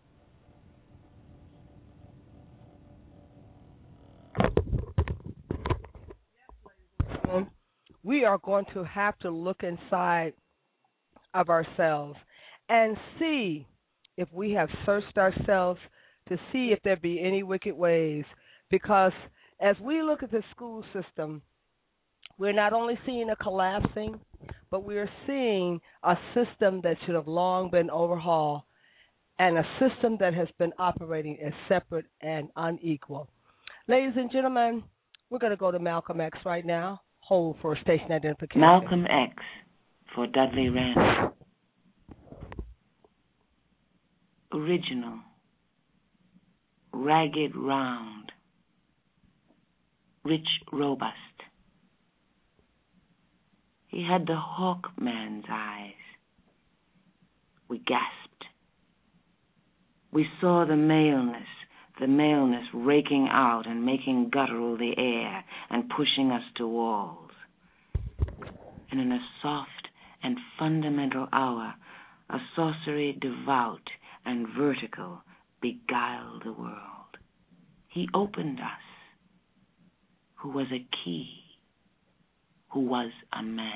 We are going to have to look inside of ourselves and see if we have searched ourselves to see if there be any wicked ways. Because as we look at the school system, we're not only seeing a collapsing, but we are seeing a system that should have long been overhauled and a system that has been operating as separate and unequal. Ladies and gentlemen, we're going to go to Malcolm X right now. Hold for station identification. Malcolm X for Dudley Rand. Original, ragged round, rich robust. He had the hawkman's eyes. We gasped. We saw the maleness, the maleness raking out and making guttural the air and pushing us to walls. And in a soft and fundamental hour, a sorcery devout and vertical beguiled the world. He opened us, who was a key, who was a man.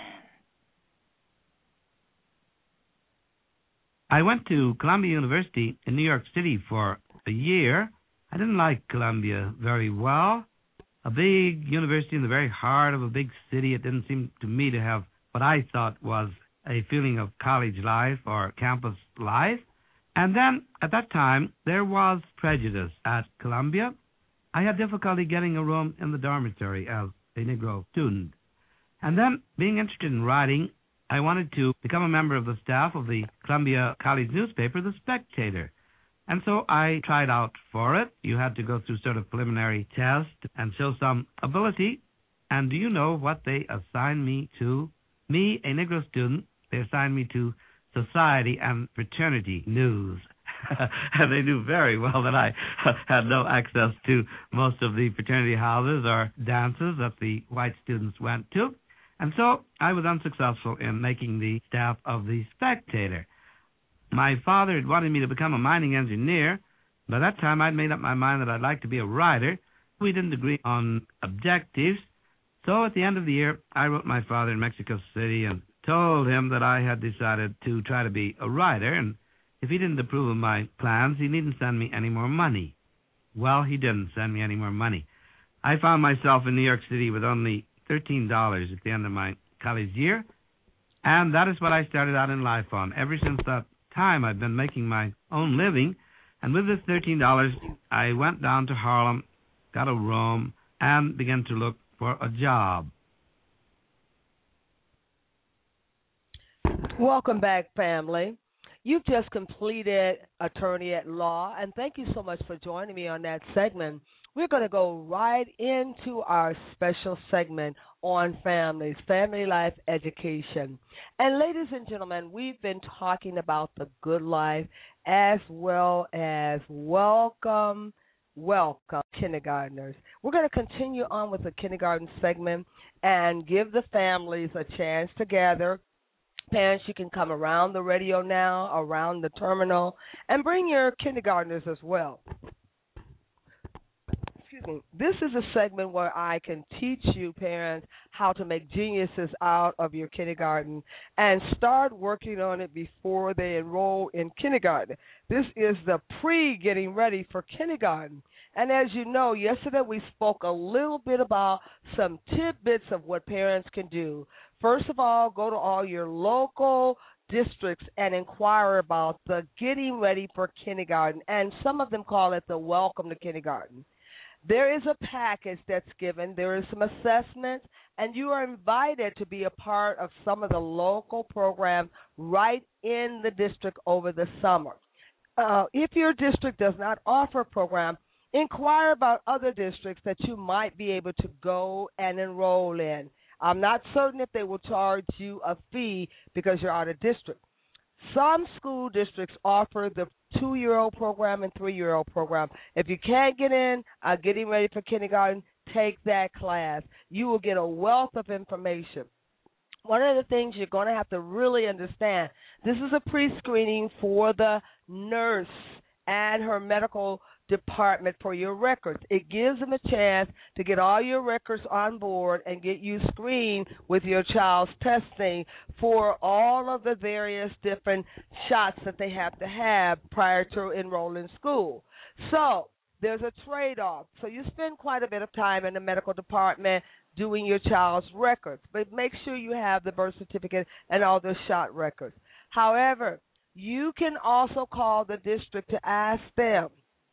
I went to Columbia University in New York City for a year. I didn't like Columbia very well. A big university in the very heart of a big city. It didn't seem to me to have what I thought was a feeling of college life or campus life. And then, at that time, there was prejudice at Columbia. I had difficulty getting a room in the dormitory as a Negro student. And then, being interested in writing, I wanted to become a member of the staff of the Columbia College newspaper, The Spectator. And so I tried out for it. You had to go through sort of preliminary test and show some ability. And do you know what they assigned me to? Me, a Negro student, they assigned me to Society and Fraternity News. And they knew very well that I had no access to most of the fraternity houses or dances that the white students went to. And so I was unsuccessful in making the staff of the Spectator. My father had wanted me to become a mining engineer. By that time, I'd made up my mind that I'd like to be a writer. We didn't agree on objectives. So at the end of the year, I wrote my father in Mexico City and told him that I had decided to try to be a writer, and if he didn't approve of my plans, he needn't send me any more money. Well, he didn't send me any more money. I found myself in New York City with only thirteen dollars at the end of my college year, and that is what I started out in life on. Ever since that time, I've been making my own living, and with this thirteen dollars, I went down to Harlem, got a room, and began to look for a job. Welcome back, family. You've just completed Attorney at Law, and thank you so much for joining me on that segment. We're going to go right into our special segment on families, family life education. And ladies and gentlemen, we've been talking about the good life as well as welcome, welcome kindergartners. We're going to continue on with the kindergarten segment and give the families a chance to gather. Parents, you can come around the radio now, around the terminal, and bring your kindergartners as well. Excuse me. This is a segment where I can teach you, parents, how to make geniuses out of your kindergarten and start working on it before they enroll in kindergarten. This is the pre-getting ready for kindergarten. And as you know, yesterday we spoke a little bit about some tidbits of what parents can do. First of all, go to all your local districts and inquire about the getting ready for kindergarten, and some of them call it the welcome to kindergarten. There is a package that's given. There is some assessments, and you are invited to be a part of some of the local programs right in the district over the summer. Uh, if your district does not offer a program, inquire about other districts that you might be able to go and enroll in. I'm not certain if they will charge you a fee because you're out of district. Some school districts offer the two-year-old program and three-year-old program. If you can't get in, uh, getting ready for kindergarten, take that class. You will get a wealth of information. One of the things you're going to have to really understand, this is a pre-screening for the nurse and her medical department for your records. It gives them a chance to get all your records on board and get you screened with your child's testing for all of the various different shots that they have to have prior to enrolling in school. So there's a trade-off. So you spend quite a bit of time in the medical department doing your child's records, but make sure you have the birth certificate and all the shot records. However, you can also call the district to ask them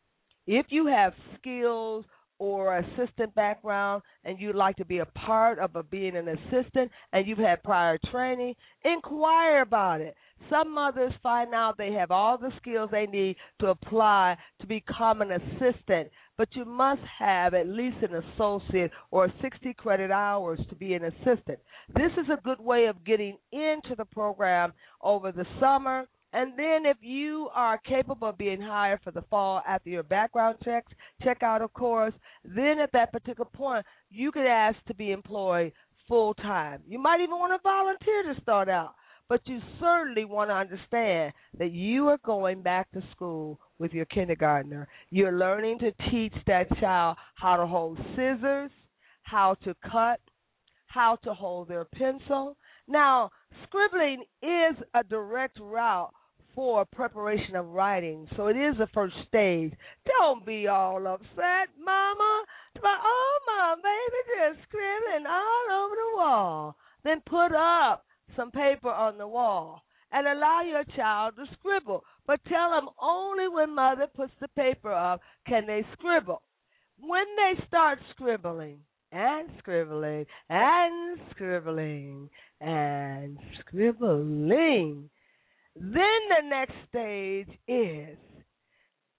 if you have skills or assistant background and you'd like to be a part of a, being an assistant and you've had prior training, inquire about it. Some mothers find out they have all the skills they need to apply to become an assistant, but you must have at least an associate or sixty credit hours to be an assistant. This is a good way of getting into the program over the summer. And then if you are capable of being hired for the fall after your background checks, check out, of course, then at that particular point, you could ask to be employed full-time. You might even want to volunteer to start out, but you certainly want to understand that you are going back to school with your kindergartner. You're learning to teach that child how to hold scissors, how to cut, how to hold their pencil. Now, scribbling is a direct route for preparation of writing, so it is the first stage. Don't be all upset, Mama. Oh, my baby just scribbling all over the wall. Then put up some paper on the wall and allow your child to scribble, but tell them only when Mother puts the paper up can they scribble. When they start scribbling, and scribbling, and scribbling, and scribbling, then the next stage is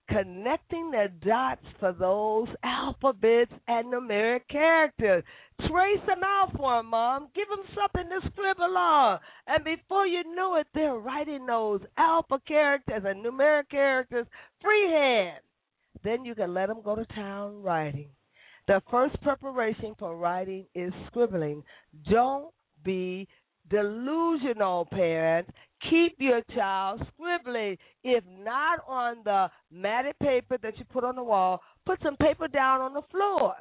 connecting the dots for those alphabets and numeric characters. Trace them out for them, Mom. Give them something to scribble on. And before you know it, they're writing those alpha characters and numeric characters freehand. Then you can let them go to town writing. The first preparation for writing is scribbling. Don't be delusional, parents. Keep your child scribbling. If not on the matted paper that you put on the wall, put some paper down on the floor.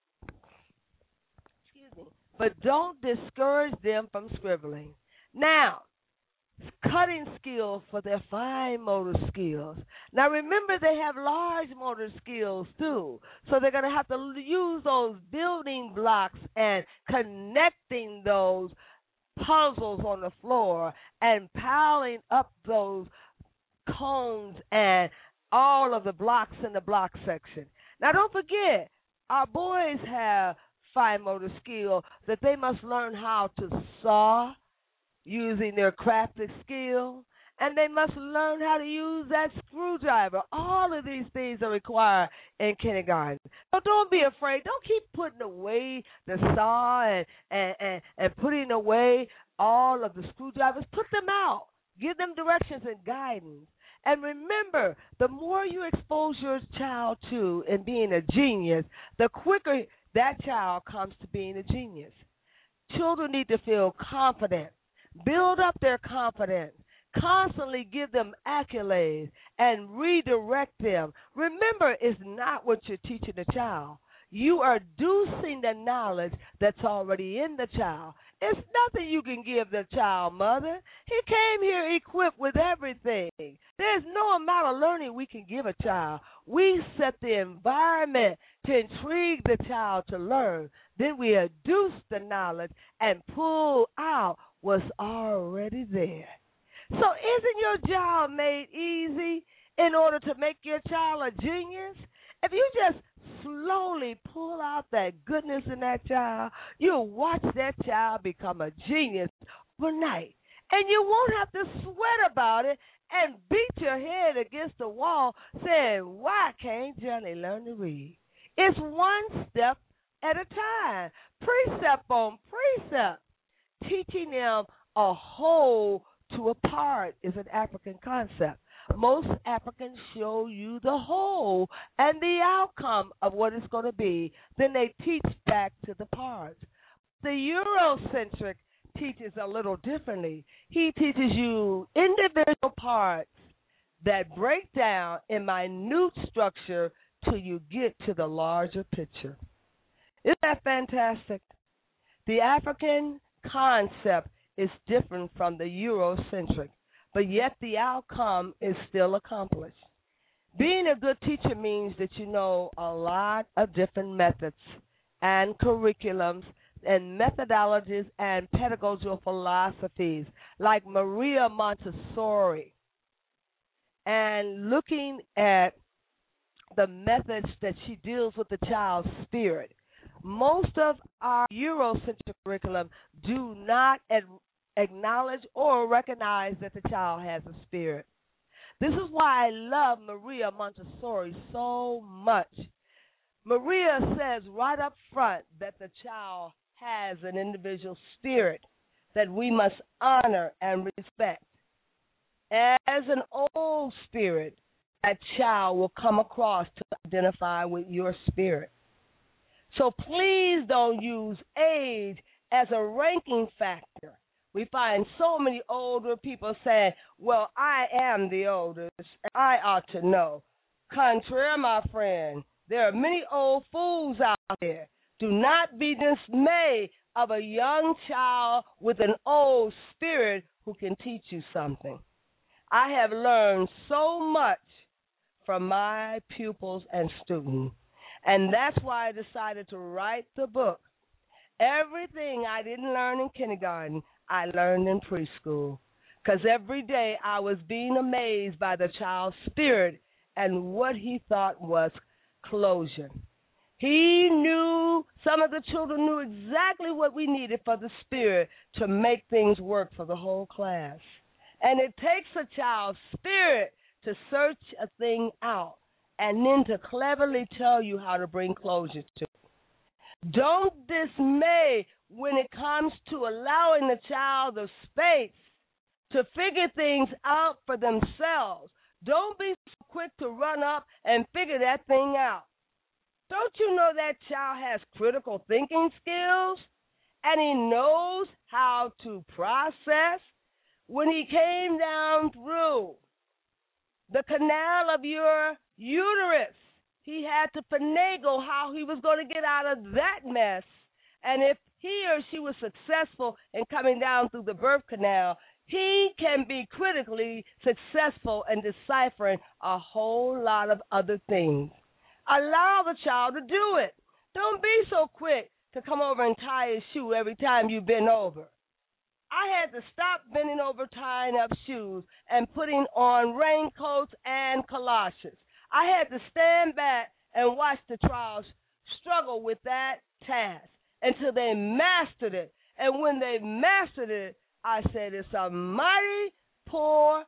Excuse me. But don't discourage them from scribbling. Now, cutting skills for their fine motor skills. Now, remember, they have large motor skills, too. So they're going to have to use those building blocks and connecting those puzzles on the floor and piling up those cones and all of the blocks in the block section. Now, don't forget, our boys have fine motor skill that they must learn how to saw using their crafting skill, and they must learn how to use that screwdriver. All of these things are required in kindergarten. So don't be afraid. Don't keep putting away the saw and, and, and, and putting away all of the screwdrivers. Put them out. Give them directions and guidance. And remember, the more you expose your child to in being a genius, the quicker that child comes to being a genius. Children need to feel confident. Build up their confidence. Constantly give them accolades and redirect them. Remember, it's not what you're teaching the child. You are reducing the knowledge that's already in the child. It's nothing you can give the child, Mother. He came here equipped with everything. There's no amount of learning we can give a child. We set the environment to intrigue the child to learn. Then we reduce the knowledge and pull out what's already there. So isn't your job made easy in order to make your child a genius? If you just slowly pull out that goodness in that child, you'll watch that child become a genius overnight. And you won't have to sweat about it and beat your head against the wall saying, why can't Johnny learn to read? It's one step at a time, precept on precept. Teaching them a whole to a part is an African concept. Most Africans show you the whole and the outcome of what it's going to be. Then they teach back to the parts. The Eurocentric teaches a little differently. He teaches you individual parts that break down in minute structure till you get to the larger picture. Isn't that fantastic? The African concept is different from the Eurocentric, but yet the outcome is still accomplished. Being a good teacher means that you know a lot of different methods and curriculums and methodologies and pedagogical philosophies like Maria Montessori, and looking at the methods that she deals with the child's spirit. Most of our Eurocentric curriculum do not ad- acknowledge or recognize that the child has a spirit. This is why I love Maria Montessori so much. Maria says right up front that the child has an individual spirit that we must honor and respect. As an old spirit, that child will come across to identify with your spirit. So please don't use age as a ranking factor. We find so many older people saying, well, I am the oldest, and I ought to know. Contrary, my friend, there are many old fools out there. Do not be dismayed of a young child with an old spirit who can teach you something. I have learned so much from my pupils and students. And that's why I decided to write the book. Everything I didn't learn in kindergarten, I learned in preschool. Because every day I was being amazed by the child's spirit and what he thought was closure. He knew, some of the children knew exactly what we needed for the spirit to make things work for the whole class. And it takes a child's spirit to search a thing out. and then to cleverly tell you how to bring closure to it. Don't dismay when it comes to allowing the child the space to figure things out for themselves. Don't be so quick to run up and figure that thing out. Don't you know that child has critical thinking skills and he knows how to process? When he came down through the canal of your uterus, he had to finagle how he was going to get out of that mess. And if he or she was successful in coming down through the birth canal, he can be critically successful in deciphering a whole lot of other things. Allow the child to do it. Don't be so quick to come over and tie his shoe every time you bend over. I had to stop bending over tying up shoes and putting on raincoats and galoshes. I had to stand back and watch the child struggle with that task until they mastered it. And when they mastered it, I said, it's a mighty poor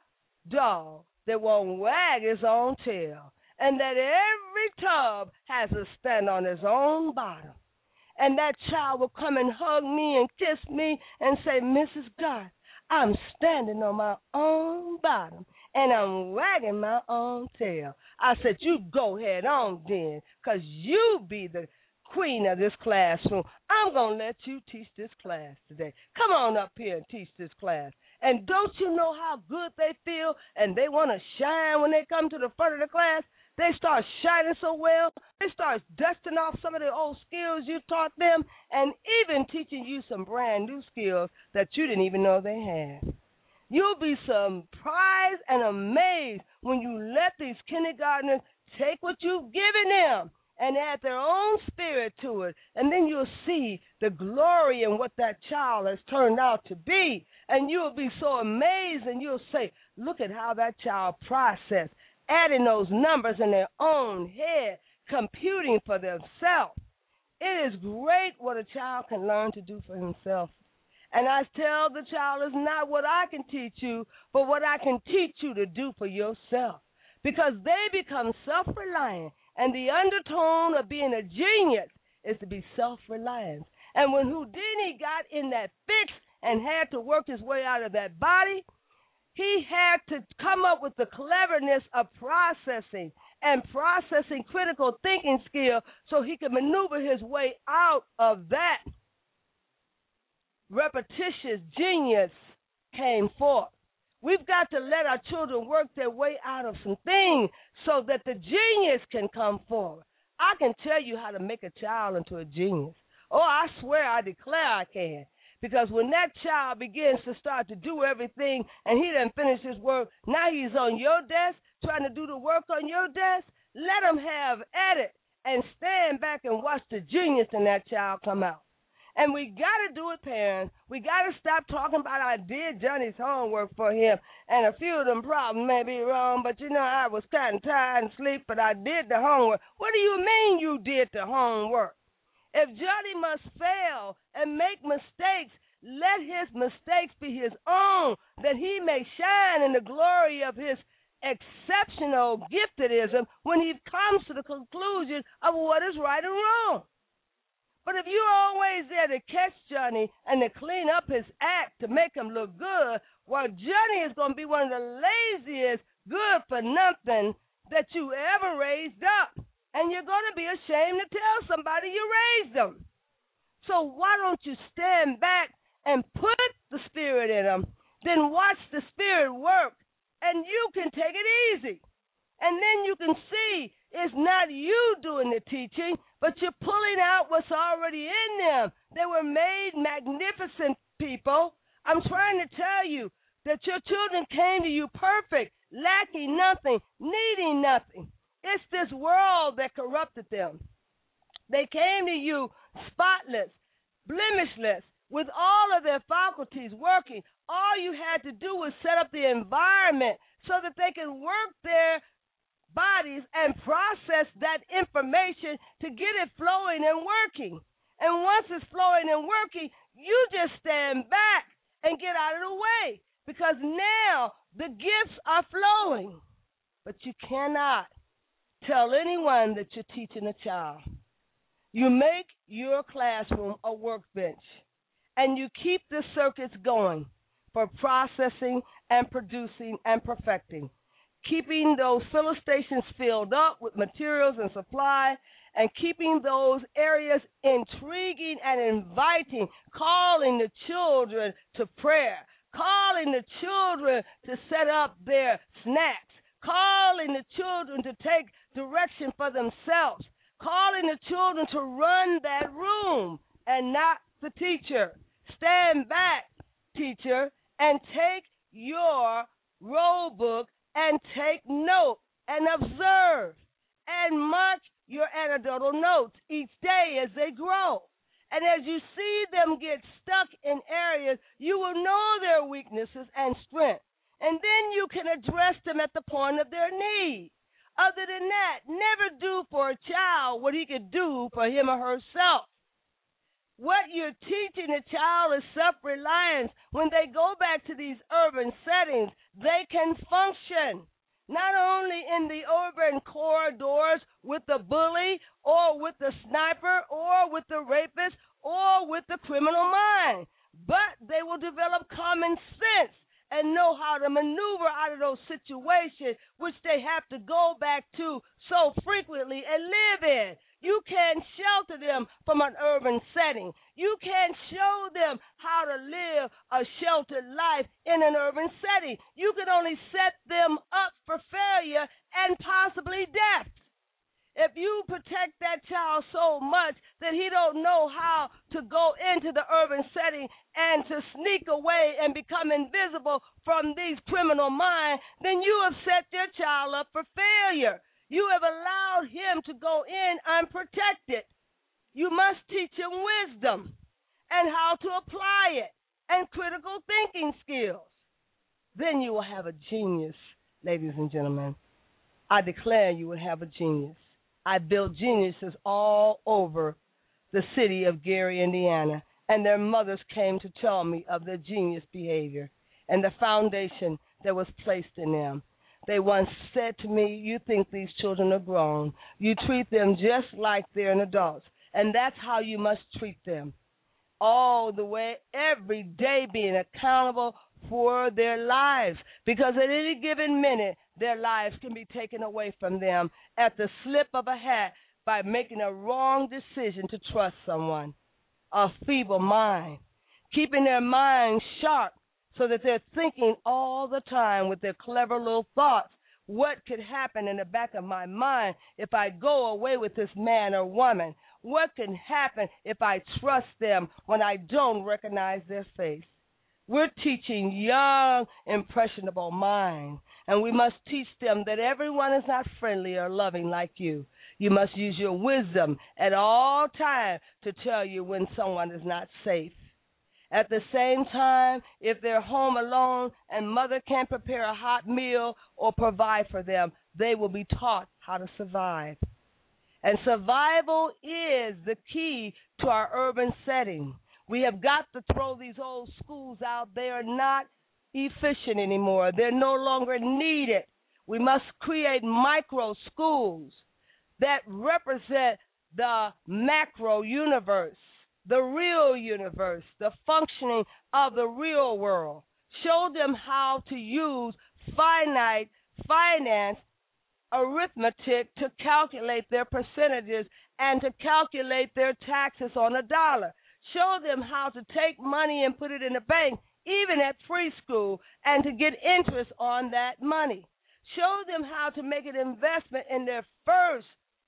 dog that won't wag his own tail, and that every tub has to stand on his own bottom. And that child will come and hug me and kiss me and say, Missus God, I'm standing on my own bottom, and I'm wagging my own tail. I said, you go head on then, because you be the queen of this classroom. I'm going to let you teach this class today. Come on up here and teach this class. And don't you know how good they feel and they want to shine when they come to the front of the class? They start shining so well. They start dusting off some of the old skills you taught them and even teaching you some brand new skills that you didn't even know they had. You'll be surprised and amazed when you let these kindergartners take what you've given them and add their own spirit to it. And then you'll see the glory in what that child has turned out to be. And you'll be so amazed and you'll say, look at how that child processed, adding those numbers in their own head, computing for themselves. It is great what a child can learn to do for himself. And I tell the child, it's not what I can teach you, but what I can teach you to do for yourself. Because they become self-reliant, and the undertone of being a genius is to be self-reliant. And when Houdini got in that fix and had to work his way out of that body, he had to come up with the cleverness of processing and processing critical thinking skill so he could maneuver his way out of that. Repetitious genius came forth. We've got to let our children work their way out of some things so that the genius can come forward. I can tell you how to make a child into a genius. Oh, I swear, I declare I can. Because when that child begins to start to do everything and he done finished his work, now he's on your desk trying to do the work on your desk, let him have at it and stand back and watch the genius in that child come out. And we got to do it, parents. We got to stop talking about I did Johnny's homework for him, and a few of them problems may be wrong, but, you know, I was kind of tired and sleep, but I did the homework. What do you mean you did the homework? If Johnny must fail and make mistakes, let his mistakes be his own, that he may shine in the glory of his exceptional giftedism when he comes to the conclusion of what is right and wrong. But if you're always there to catch Johnny and to clean up his act to make him look good, well, Johnny is going to be one of the laziest, good-for-nothing that you ever raised up. And you're going to be ashamed to tell somebody you raised them. So why don't you stand back and put the spirit in them, then watch the spirit work, and you can take it easy. And then you can see it's not you doing the teaching, but you're pulling out what's already in them. They were made magnificent people. I'm trying to tell you that your children came to you perfect, lacking nothing, needing nothing. It's this world that corrupted them. They came to you spotless, blemishless, with all of their faculties working. All you had to do was set up the environment so that they can work their bodies and process that information to get it flowing and working. And once it's flowing and working, you just stand back and get out of the way because now the gifts are flowing. But you cannot tell anyone that you're teaching a child. You make your classroom a workbench, and you keep the circuits going for processing and producing and perfecting, keeping those filler stations filled up with materials and supply, and keeping those areas intriguing and inviting, calling the children to prayer, calling the children to set up their snacks, calling the children to take direction for themselves, calling the children to run that room and not the teacher. Stand back, teacher, and take your roll book and take note and observe and mark your anecdotal notes each day as they grow. And as you see them get stuck in areas, you will know their weaknesses and strengths. And then you can address them at the point of their need. Other than that, never do for a child what he could do for him or herself. What you're teaching a child is self-reliance. When they go back to these urban settings, they can function not only in the urban corridors with the bully or with the sniper or with the rapist or with the criminal mind, but they will develop common sense and know how to maneuver out of those situations which they have to go back to so frequently and live in. You can shelter them from an urban setting. You can show them how to live a sheltered life in an urban setting. You can only set them up for failure and possibly death. If you protect that child so much that he don't know how to go into the urban setting and to sneak away and become invisible from these criminal minds, then you have set your child up for failure. You have allowed him to go in unprotected. You must teach him wisdom and how to apply it and critical thinking skills. Then you will have a genius, ladies and gentlemen. I declare you will have a genius. I built geniuses all over the city of Gary, Indiana, and their mothers came to tell me of their genius behavior and the foundation that was placed in them. They once said to me, you think these children are grown. You treat them just like they're an adult, and that's how you must treat them. All the way, every day being accountable for their lives, because at any given minute, their lives can be taken away from them at the slip of a hat by making a wrong decision to trust someone. A feeble mind, keeping their minds sharp, so that they're thinking all the time with their clever little thoughts. What could happen in the back of my mind if I go away with this man or woman? What can happen if I trust them when I don't recognize their face? We're teaching young, impressionable minds, and we must teach them that everyone is not friendly or loving like you. You must use your wisdom at all times to tell you when someone is not safe. At the same time, if they're home alone and mother can't prepare a hot meal or provide for them, they will be taught how to survive. And survival is the key to our urban setting. We have got to throw these old schools out. They are not efficient anymore. They're no longer needed. We must create micro schools that represent the macro universe, the real universe, the functioning of the real world. Show them how to use finite finance arithmetic to calculate their percentages and to calculate their taxes on a dollar. Show them how to take money and put it in the bank, even at preschool, and to get interest on that money. Show them how to make an investment in their first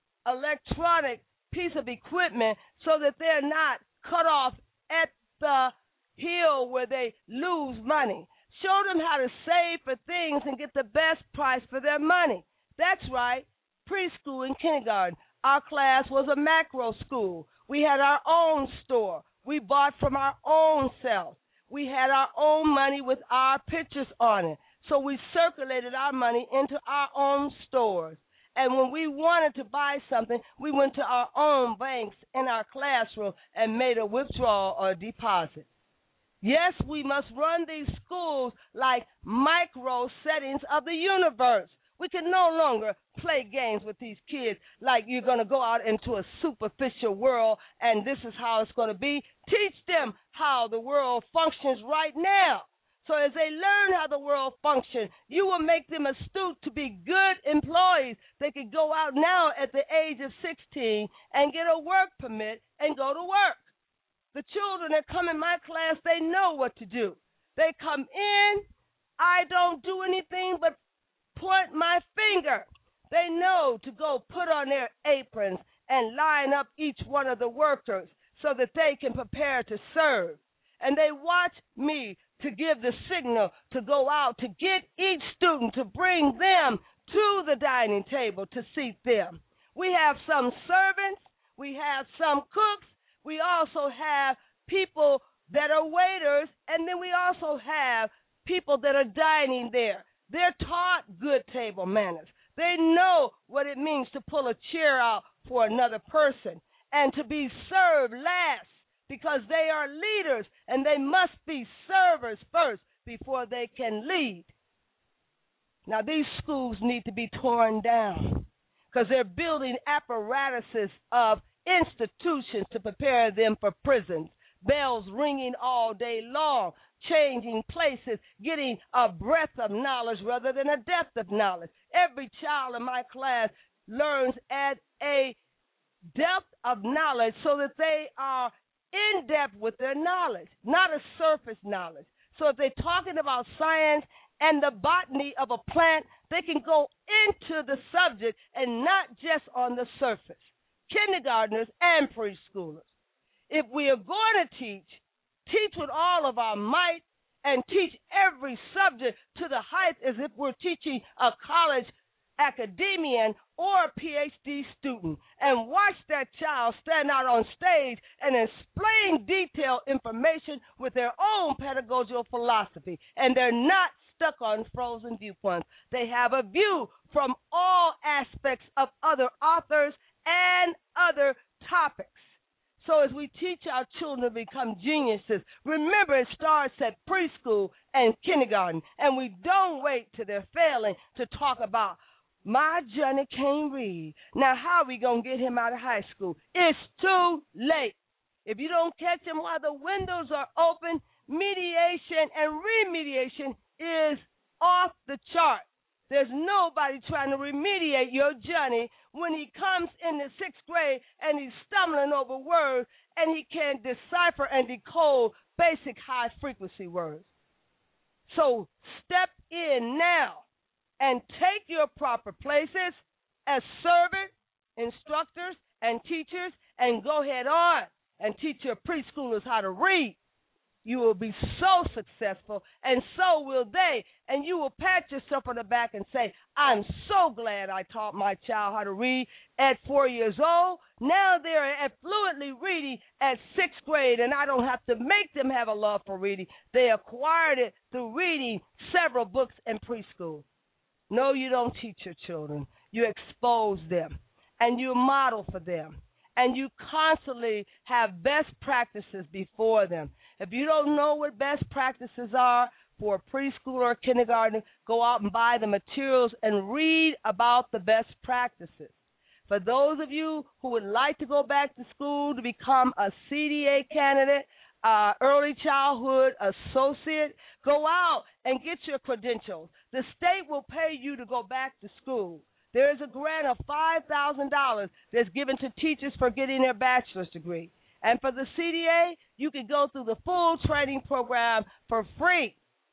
electronic piece of equipment so that they're not cut off at the hill where they lose money. Show them how to save for things and get the best price for their money. That's right, preschool and kindergarten. Our class was a macro school. We had our own store. We bought from our own self. We had our own money with our pictures on it. So we circulated our money into our own stores. And when we wanted to buy something, we went to our own banks in our classroom and made a withdrawal or a deposit. Yes, we must run these schools like micro settings of the universe, We can no longer play games with these kids like you're going to go out into a superficial world and this is how it's going to be. Teach them how the world functions right now. So as they learn how the world functions, you will make them astute to be good employees. They can go out now at the age of sixteen and get a work permit and go to work. The children that come in my class, they know what to do. They come in, I don't do anything but point my finger. They know to go put on their aprons and line up each one of the workers so that they can prepare to serve. And they watch me to give the signal to go out to get each student to bring them to the dining table to seat them. We have some servants. We have some cooks. We also have people that are waiters, and then we also have people that are dining there. They're taught good table manners. They know what it means to pull a chair out for another person and to be served last, because they are leaders and they must be servers first before they can lead. Now, these schools need to be torn down because they're building apparatuses of institutions to prepare them for prisons, bells ringing all day long, changing places, getting a breadth of knowledge rather than a depth of knowledge. Every child in my class learns at a depth of knowledge so that they are in depth with their knowledge, not a surface knowledge. So if they're talking about science and the botany of a plant, they can go into the subject and not just on the surface. Kindergartners and preschoolers. If we are going to teach, teach with all of our might and teach every subject to the height as if we're teaching a college academician or a P H D student, and watch that child stand out on stage and explain detailed information with their own pedagogical philosophy, and they're not stuck on frozen viewpoints. They have a view from all aspects of other authors and other topics. So as we teach our children to become geniuses, remember it starts at preschool and kindergarten, and we don't wait till they're failing to talk about, my Johnny can't read. Now, how are we going to get him out of high school? It's too late. If you don't catch him while the windows are open, mediation and remediation is off the chart. There's nobody trying to remediate your Johnny when he comes in the sixth grade and he's stumbling over words and he can't decipher and decode basic high-frequency words. So step in now and take your proper places as servants, instructors, and teachers, and go head on and teach your preschoolers how to read. You will be so successful, and so will they, and you will pat yourself on the back and say, I'm so glad I taught my child how to read at four years old. Now they're fluently reading at sixth grade, and I don't have to make them have a love for reading. They acquired it through reading several books in preschool. No, you don't teach your children. You expose them, and you model for them. And you constantly have best practices before them. If you don't know what best practices are for preschool or kindergarten, go out and buy the materials and read about the best practices. For those of you who would like to go back to school to become a C D A candidate, uh, early childhood associate, go out and get your credentials. The state will pay you to go back to school. There is a grant of five thousand dollars that's given to teachers for getting their bachelor's degree. And for the C D A, you can go through the full training program for free.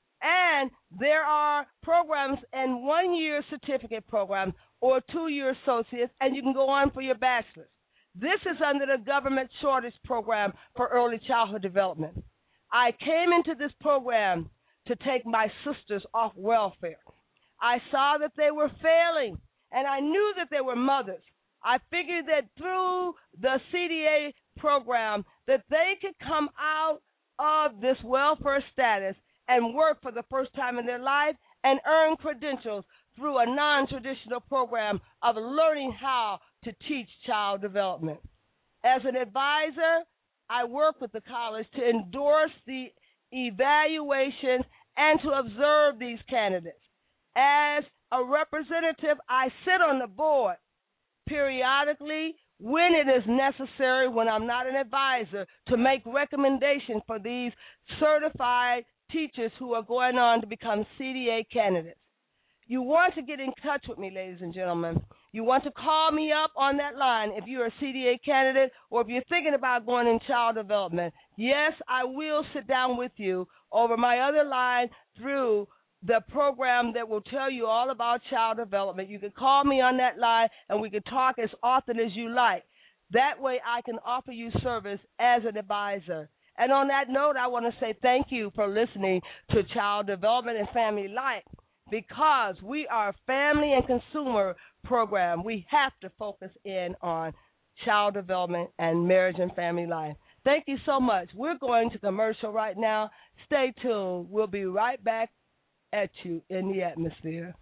And there are programs and one-year certificate programs or two-year associates, and you can go on for your bachelor's. This is under the government shortage program for early childhood development. I came into this program to take my sisters off welfare. I saw that they were failing, and I knew that they were mothers. I figured that through the C D A program that they could come out of this welfare status and work for the first time in their life and earn credentials through a non-traditional program of learning how to teach child development. As an advisor, I work with the college to endorse the evaluations and to observe these candidates. As a representative, I sit on the board periodically when it is necessary, when I'm not an advisor, to make recommendations for these certified teachers who are going on to become C D A candidates. You want to get in touch with me, ladies and gentlemen. You want to call me up on that line if you're a C D A candidate or if you're thinking about going in child development. Yes, I will sit down with you over my other line through the program that will tell you all about child development. You can call me on that line, and we can talk as often as you like. That way I can offer you service as an advisor. And on that note, I want to say thank you for listening to Child Development and Family Life. Because we are a family and consumer program, we have to focus in on child development and marriage and family life. Thank you so much. We're going to commercial right now. Stay tuned. We'll be right back at you in the atmosphere.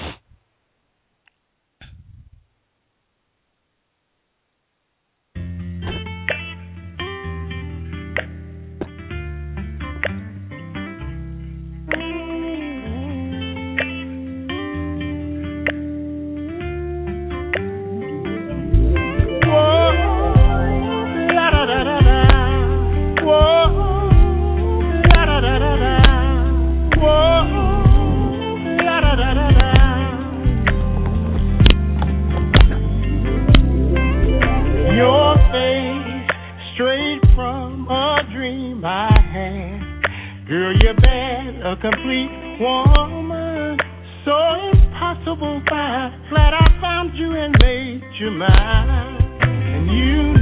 Girl, you're bad, a complete woman, so impossible fine. Glad I found you and made you mine. And you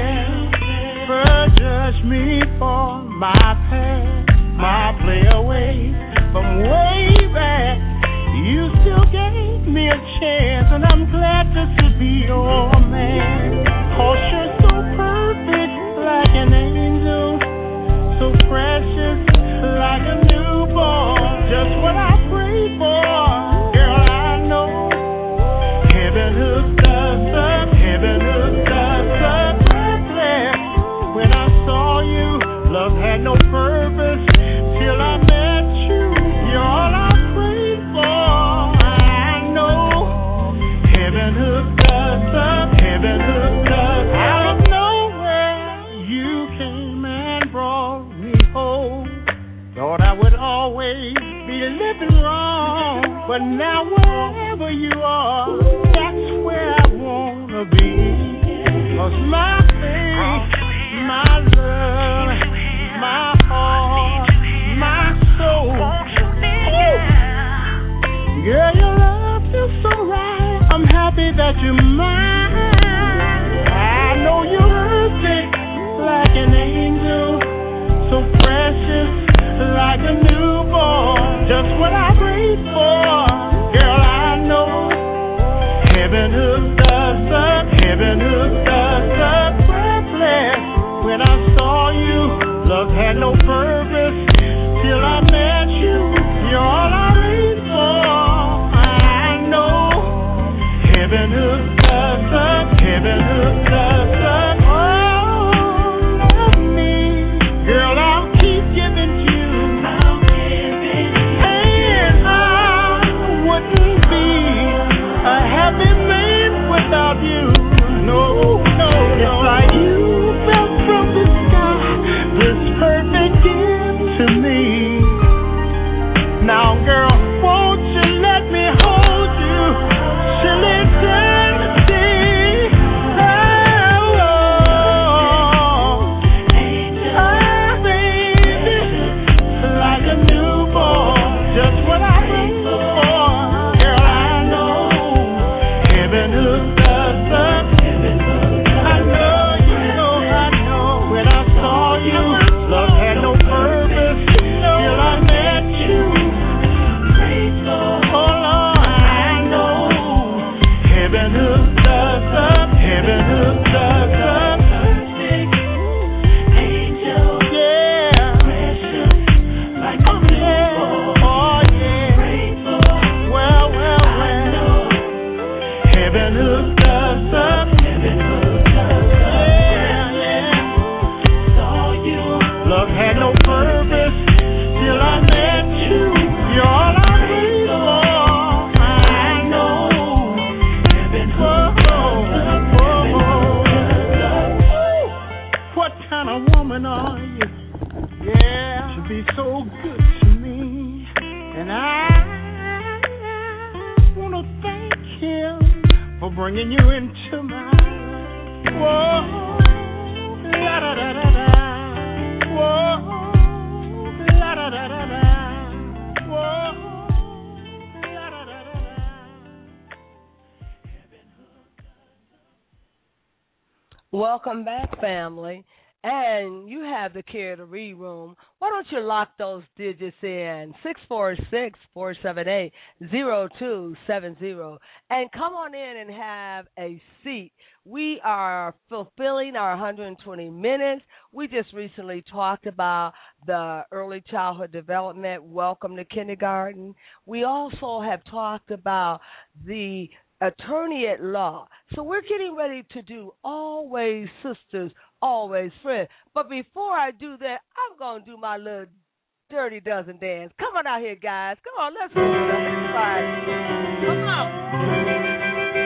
never judge me for my past, my play away from way back. You still gave me a chance, and I'm glad just to be your man. 'Cause you're so perfect, like an angel, so precious, like a newborn, just what I prayed for. Girl, I know heaven hooked us up, heaven hooked us up. Breathless when I saw you, love had no purpose till I met you. You're all I prayed for. I know heaven hooked us up, heaven hooked us up. Out of nowhere, you came and brought me home. Thought I would always be living wrong, but now wherever you are, that's where I wanna be. 'Cause my faith, my love, my heart, my soul, oh, girl, your love feels so right. I'm happy that you're mine. I know you're perfect, like an angel, so precious, like a newborn, just what I prayed for. Girl, I know heaven hooked us up, heaven hooked us up. Breathless when I bringing you into my life. Whoa, la da da da da. Whoa, la da da da da. Whoa, la da da da da. Welcome back, family. And you have the Care to Read room. Why don't you lock those digits in? six four six, four seven eight, zero two seven zero. And come on in and have a seat. We are fulfilling our one hundred twenty minutes. We just recently talked about the early childhood development, welcome to kindergarten. We also have talked about the attorney at law. So we're getting ready to do Always Sisters, Always Friends. But before I do that, I'm going to do my little Dirty Dozen dance. Come on out here, guys. Come on, let's do it. It's Friday. Come on.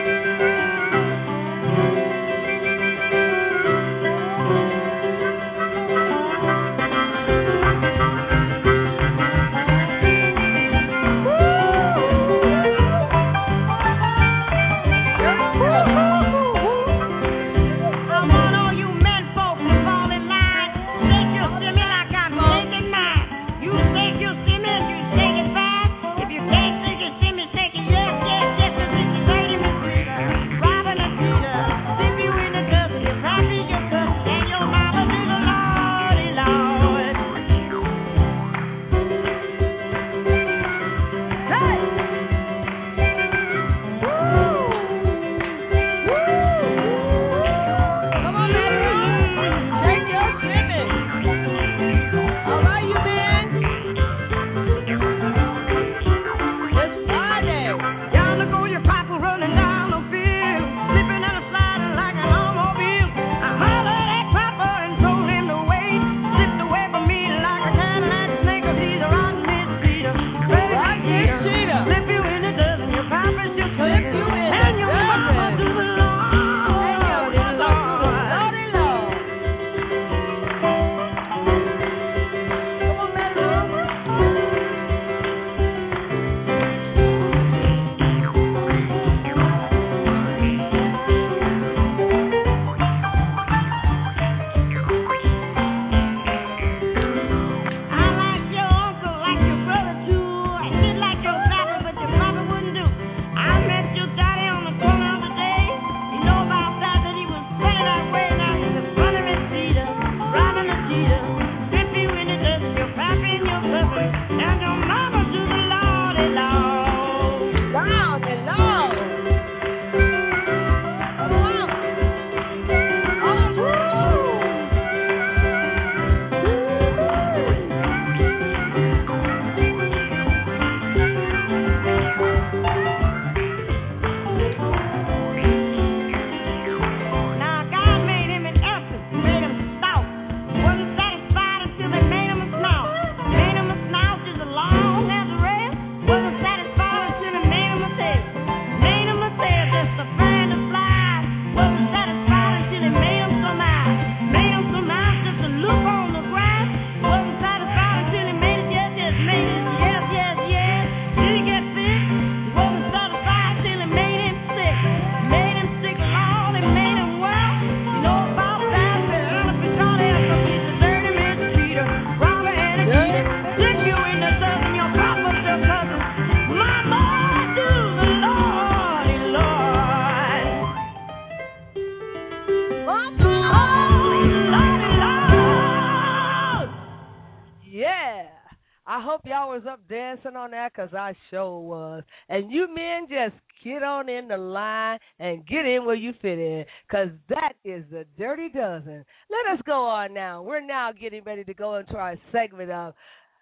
On that, because I sure was. And you men just get on in the line and get in where you fit in, because that is the Dirty Dozen. Let us go on now. We're now getting ready to go into our segment of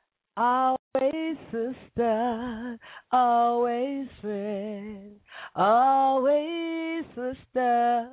Always Sister, Always Friend, Always Sister,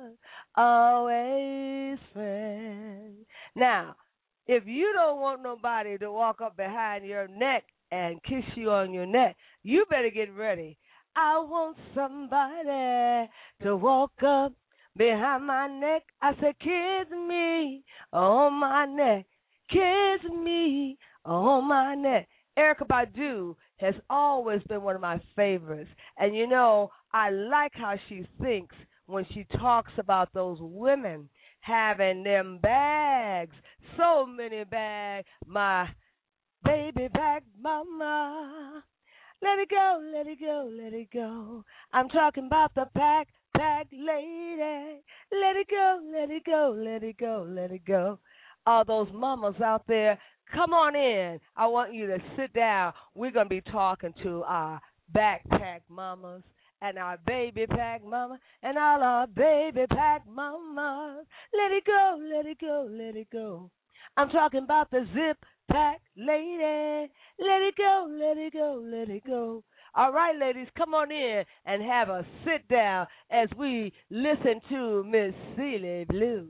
Always Friend. Now, if you don't want nobody to walk up behind your neck and kiss you on your neck, you better get ready. I want somebody to walk up behind my neck. I said, kiss me on my neck. Kiss me on my neck. Erykah Badu has always been one of my favorites. And, you know, I like how she thinks when she talks about those women having them bags, so many bags. My baby back mama, let it go, let it go, let it go. I'm talking about the pack, pack lady. Let it go, let it go, let it go, let it go. All those mamas out there, come on in. I want you to sit down. We're going to be talking to our backpack mamas and our baby pack mama and all our baby pack mamas. Let it go, let it go, let it go. I'm talking about the zip pack lady. Let it go, let it go, let it go. All right, ladies, come on in and have a sit down as we listen to Miss Celie Blues.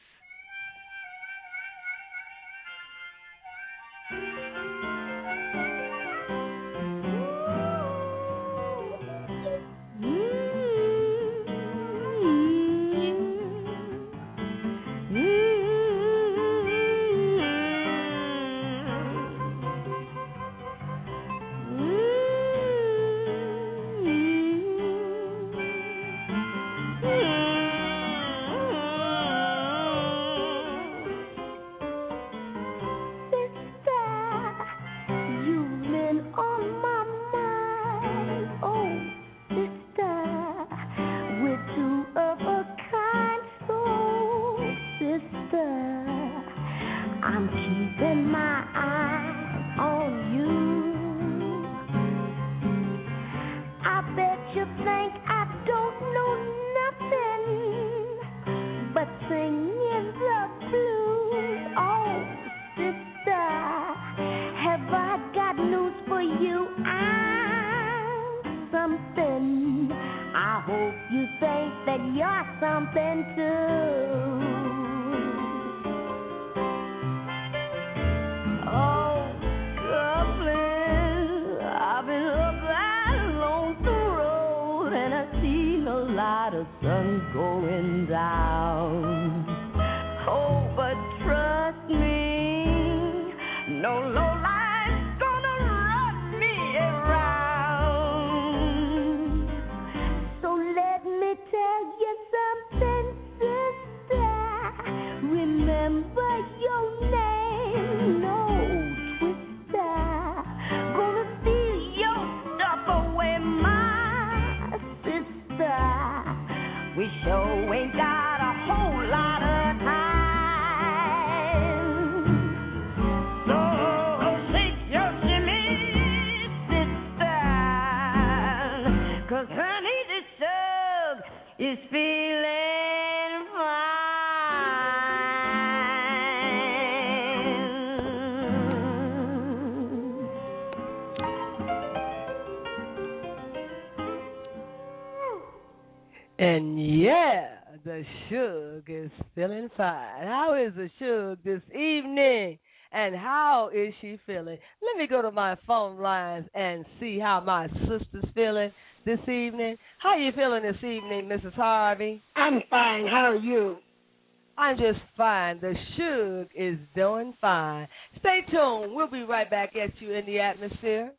And yeah, the Suge is feeling fine. How is the Suge this evening? And how is she feeling? Let me go to my phone lines and see how my sister's feeling this evening. How are you feeling this evening, Missus Harvey? I'm fine. How are you? I'm just fine. The Suge is doing fine. Stay tuned. We'll be right back at you in the atmosphere.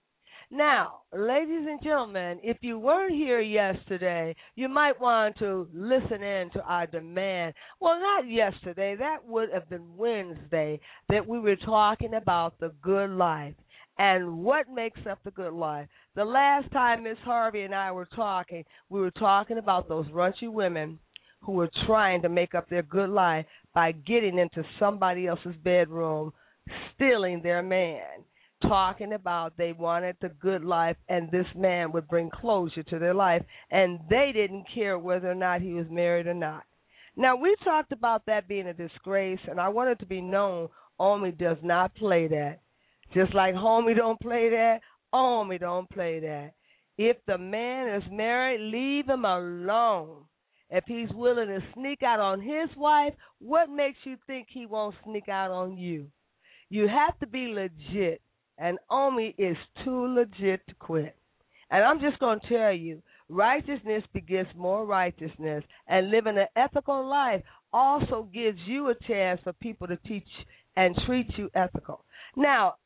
Now, ladies and gentlemen, if you weren't here yesterday, you might want to listen in to our demand. Well, not yesterday. That would have been Wednesday that we were talking about the good life and what makes up the good life. The last time Miss Harvey and I were talking, we were talking about those raunchy women who were trying to make up their good life by getting into somebody else's bedroom, stealing their man. Talking about they wanted the good life and this man would bring closure to their life, and they didn't care whether or not he was married or not. Now, we talked about that being a disgrace, and I want it to be known Omi does not play that. Just like Homie don't play that, Omi don't play that. If the man is married, leave him alone. If he's willing to sneak out on his wife, what makes you think he won't sneak out on you? You have to be legit. And Omi is too legit to quit. And I'm just going to tell you, righteousness begets more righteousness. And living an ethical life also gives you a chance for people to teach and treat you ethical. Now,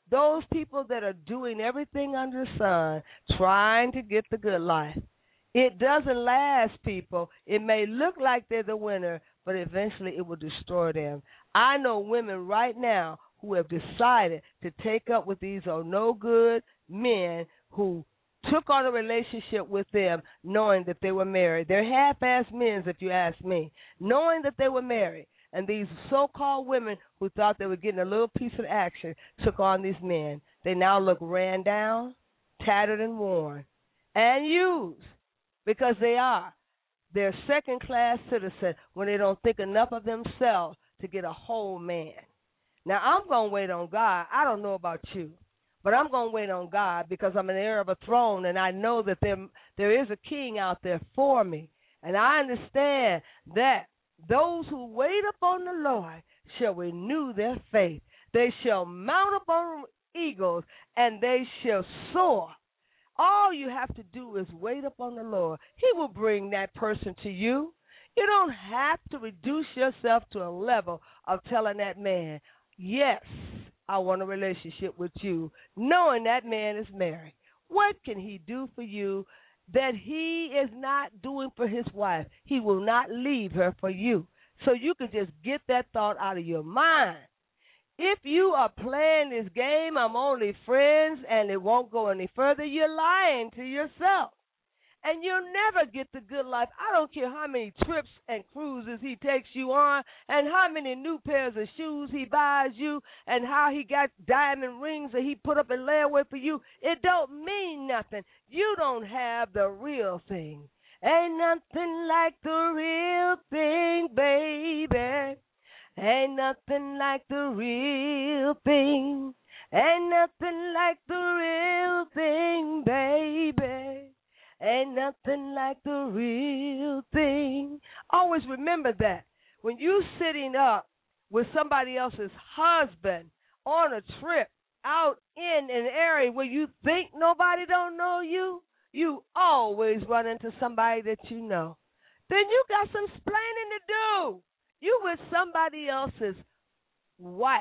those people that are doing everything under the sun, trying to get the good life. It doesn't last, people. It may look like they're the winner, but eventually it will destroy them. I know women right now who have decided to take up with these oh no good men who took on a relationship with them knowing that they were married. They're half-assed men, if you ask me, knowing that they were married. And these so-called women who thought they were getting a little piece of action took on these men. They now look ran down, tattered and worn, and used, because they are. They're second-class citizens when they don't think enough of themselves to get a whole man. Now, I'm going to wait on God. I don't know about you, but I'm going to wait on God because I'm an heir of a throne, and I know that there, there is a king out there for me. And I understand that those who wait upon the Lord shall renew their faith. They shall mount up on eagles, and they shall soar. All you have to do is wait upon the Lord. He will bring that person to you. You don't have to reduce yourself to a level of telling that man, yes, I want a relationship with you, knowing that man is married. What can he do for you that he is not doing for his wife? He will not leave her for you. So you can just get that thought out of your mind. If you are playing this game, I'm only friends, and it won't go any further, you're lying to yourself. And you'll never get the good life. I don't care how many trips and cruises he takes you on and how many new pairs of shoes he buys you and how he got diamond rings that he put up in layaway for you. It don't mean nothing. You don't have the real thing. Ain't nothing like the real thing, baby. Ain't nothing like the real thing. Ain't nothing like the real thing, baby. Ain't nothing like the real thing. Always remember that. When you sitting up with somebody else's husband on a trip out in an area where you think nobody don't know you, you always run into somebody that you know. Then you got some explaining to do. You with somebody else's wife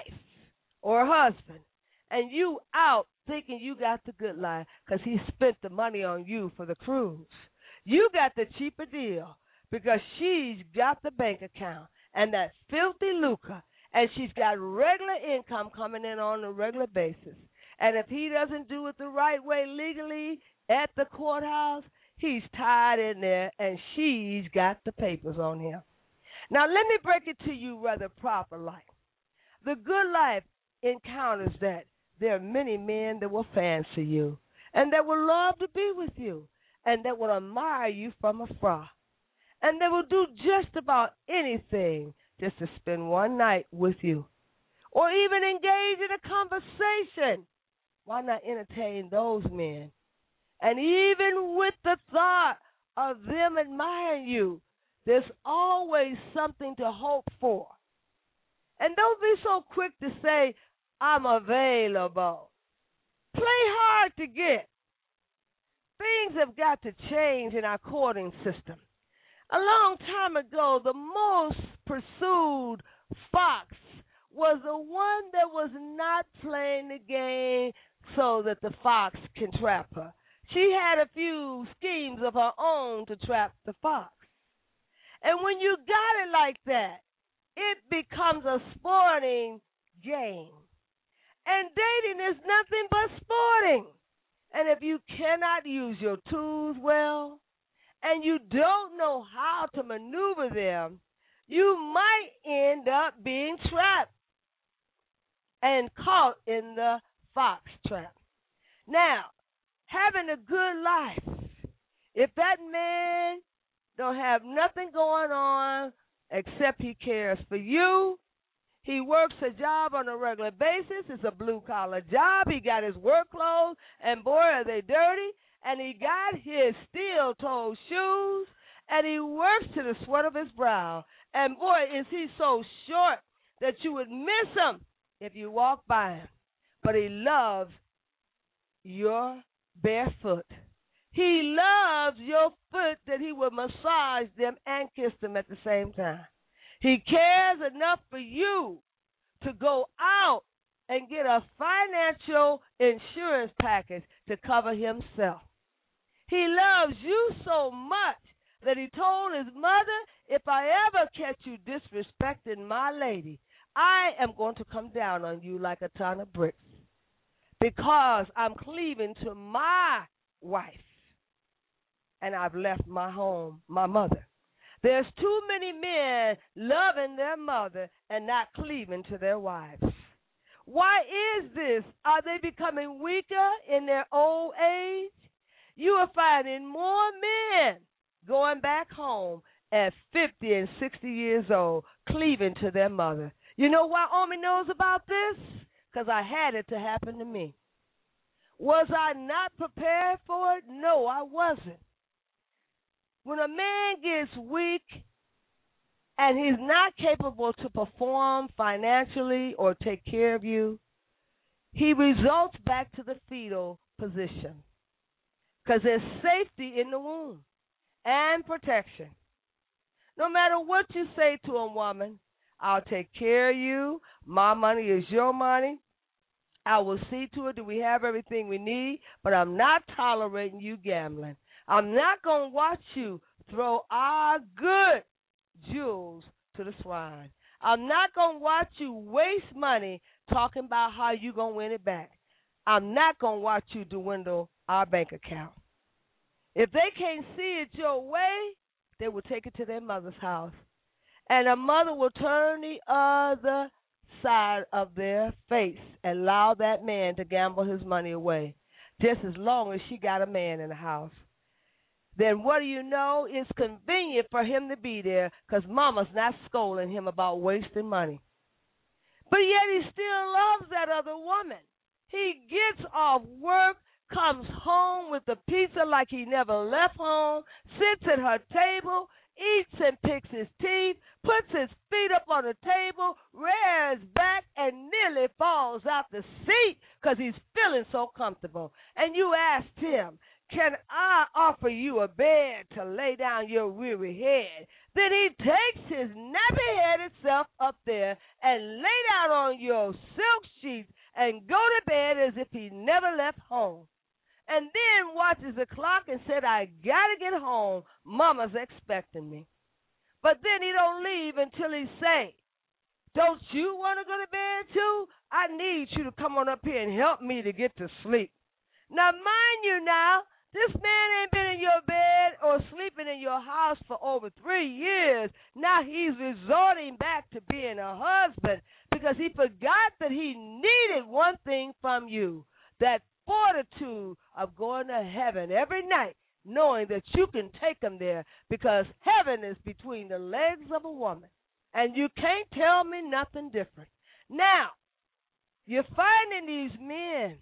or husband, and you out thinking you got the good life because he spent the money on you for the cruise. You got the cheaper deal because she's got the bank account and that filthy lucre, and she's got regular income coming in on a regular basis. And if he doesn't do it the right way legally at the courthouse, he's tied in there, and she's got the papers on him. Now, let me break it to you rather proper like. The good life encounters that there are many men that will fancy you and that will love to be with you and that will admire you from afar. And they will do just about anything just to spend one night with you or even engage in a conversation. Why not entertain those men? And even with the thought of them admiring you, there's always something to hope for. And don't be so quick to say, I'm available. Play hard to get. Things have got to change in our courting system. A long time ago, the most pursued fox was the one that was not playing the game so that the fox can trap her. She had a few schemes of her own to trap the fox. And when you got it like that, it becomes a sporting game. And dating is nothing but sporting. And if you cannot use your tools well, and you don't know how to maneuver them, you might end up being trapped and caught in the fox trap. Now, having a good life, if that man don't have nothing going on except he cares for you, he works a job on a regular basis, it's a blue-collar job, he got his work clothes, and boy, are they dirty, and he got his steel-toed shoes, and he works to the sweat of his brow, and boy, is he so short that you would miss him if you walk by him, but he loves your bare foot. He loves your foot that he will massage them and kiss them at the same time. He cares enough for you to go out and get a financial insurance package to cover himself. He loves you so much that he told his mother, if I ever catch you disrespecting my lady, I am going to come down on you like a ton of bricks because I'm cleaving to my wife and I've left my home, my mother. There's too many men loving their mother and not cleaving to their wives. Why is this? Are they becoming weaker in their old age? You are finding more men going back home at fifty and sixty years old, cleaving to their mother. You know why Omi knows about this? Because I had it to happen to me. Was I not prepared for it? No, I wasn't. When a man gets weak and he's not capable to perform financially or take care of you, he results back to the fetal position because there's safety in the womb and protection. No matter what you say to a woman, I'll take care of you. My money is your money. I will see to it that we have everything we need, but I'm not tolerating you gambling. I'm not going to watch you throw our good jewels to the swine. I'm not going to watch you waste money talking about how you're going to win it back. I'm not going to watch you dwindle our bank account. If they can't see it your way, they will take it to their mother's house. And a mother will turn the other side of their face and allow that man to gamble his money away, just as long as she got a man in the house. Then what do you know? It's convenient for him to be there because mama's not scolding him about wasting money. But yet he still loves that other woman. He gets off work, comes home with the pizza like he never left home, sits at her table, eats and picks his teeth, puts his feet up on the table, rears back, and nearly falls out the seat because he's feeling so comfortable. And you asked him, can I offer you a bed to lay down your weary head? Then he takes his nappy-headed self up there and lay down on your silk sheets and go to bed as if he never left home. And then watches the clock and said, I got to get home. Mama's expecting me. But then he don't leave until he say, don't you want to go to bed too? I need you to come on up here and help me to get to sleep. Now, mind you now, this man ain't been in your bed or sleeping in your house for over three years. Now he's resorting back to being a husband because he forgot that he needed one thing from you, that fortitude of going to heaven every night, knowing that you can take him there because heaven is between the legs of a woman, and you can't tell me nothing different. Now, you're finding these men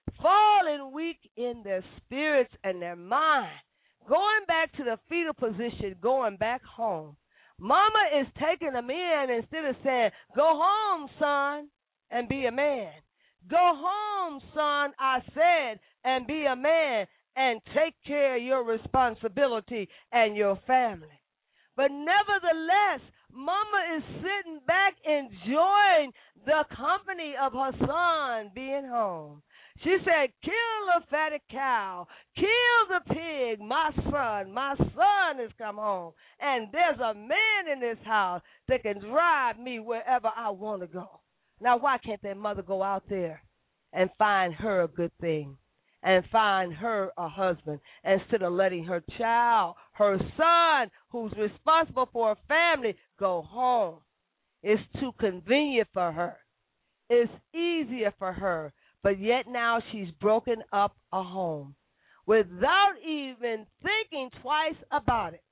falling weak in their spirits and their mind, going back to the fetal position, going back home. Mama is taking them in instead of saying, go home, son, and be a man. Go home, son, I said, and be a man and take care of your responsibility and your family. But nevertheless, Mama is sitting back enjoying the company of her son being home. She said, kill the fatted cow, kill the pig, my son, my son has come home, and there's a man in this house that can drive me wherever I want to go. Now, why can't that mother go out there and find her a good thing and find her a husband instead of letting her child, her son, who's responsible for her family, go home? It's too convenient for her. It's easier for her. But yet now she's broken up a home without even thinking twice about it.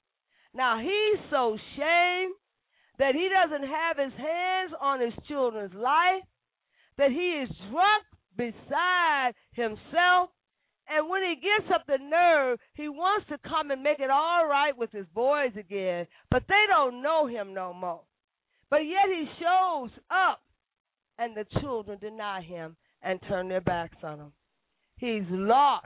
Now he's so ashamed that he doesn't have his hands on his children's life, that he is drunk beside himself, and when he gets up the nerve, he wants to come and make it all right with his boys again, but they don't know him no more. But yet he shows up, and the children deny him and turn their backs on him. He's lost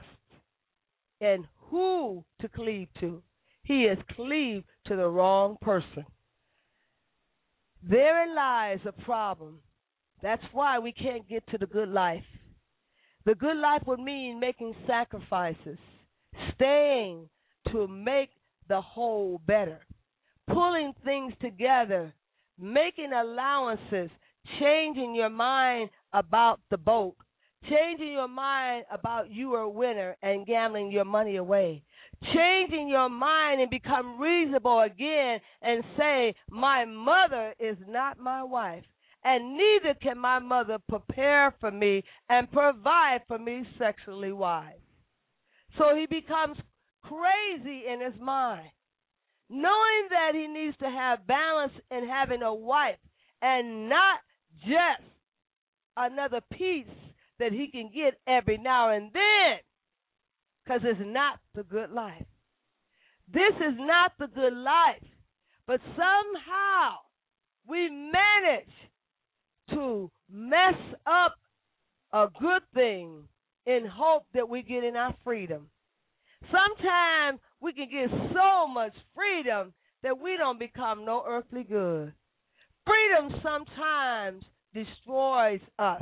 in who to cleave to. He has cleaved to the wrong person. Therein lies a problem That's why we can't get to the good life. The good life would mean making sacrifices, staying to make the whole better, pulling things together, making allowances, changing your mind about the boat, changing your mind about you are a winner and gambling your money away, changing your mind and become reasonable again and say, my mother is not my wife, and neither can my mother prepare for me and provide for me sexually wise. So he becomes crazy in his mind, knowing that he needs to have balance in having a wife and not just another piece that he can get every now and then, because it's not the good life. This is not the good life, but somehow we manage to mess up a good thing in hope that we get in our freedom. Sometimes we can get so much freedom that we don't become no earthly good. Freedom sometimes destroys us.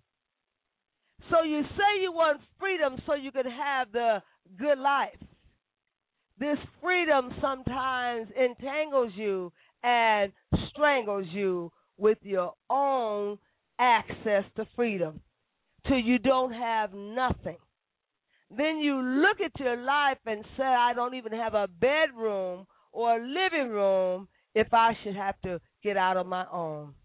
So you say you want freedom so you can have the good life. This freedom sometimes entangles you and strangles you with your own access to freedom till you don't have nothing. Then you look at your life and say, I don't even have a bedroom or a living room if I should have to get out on my own.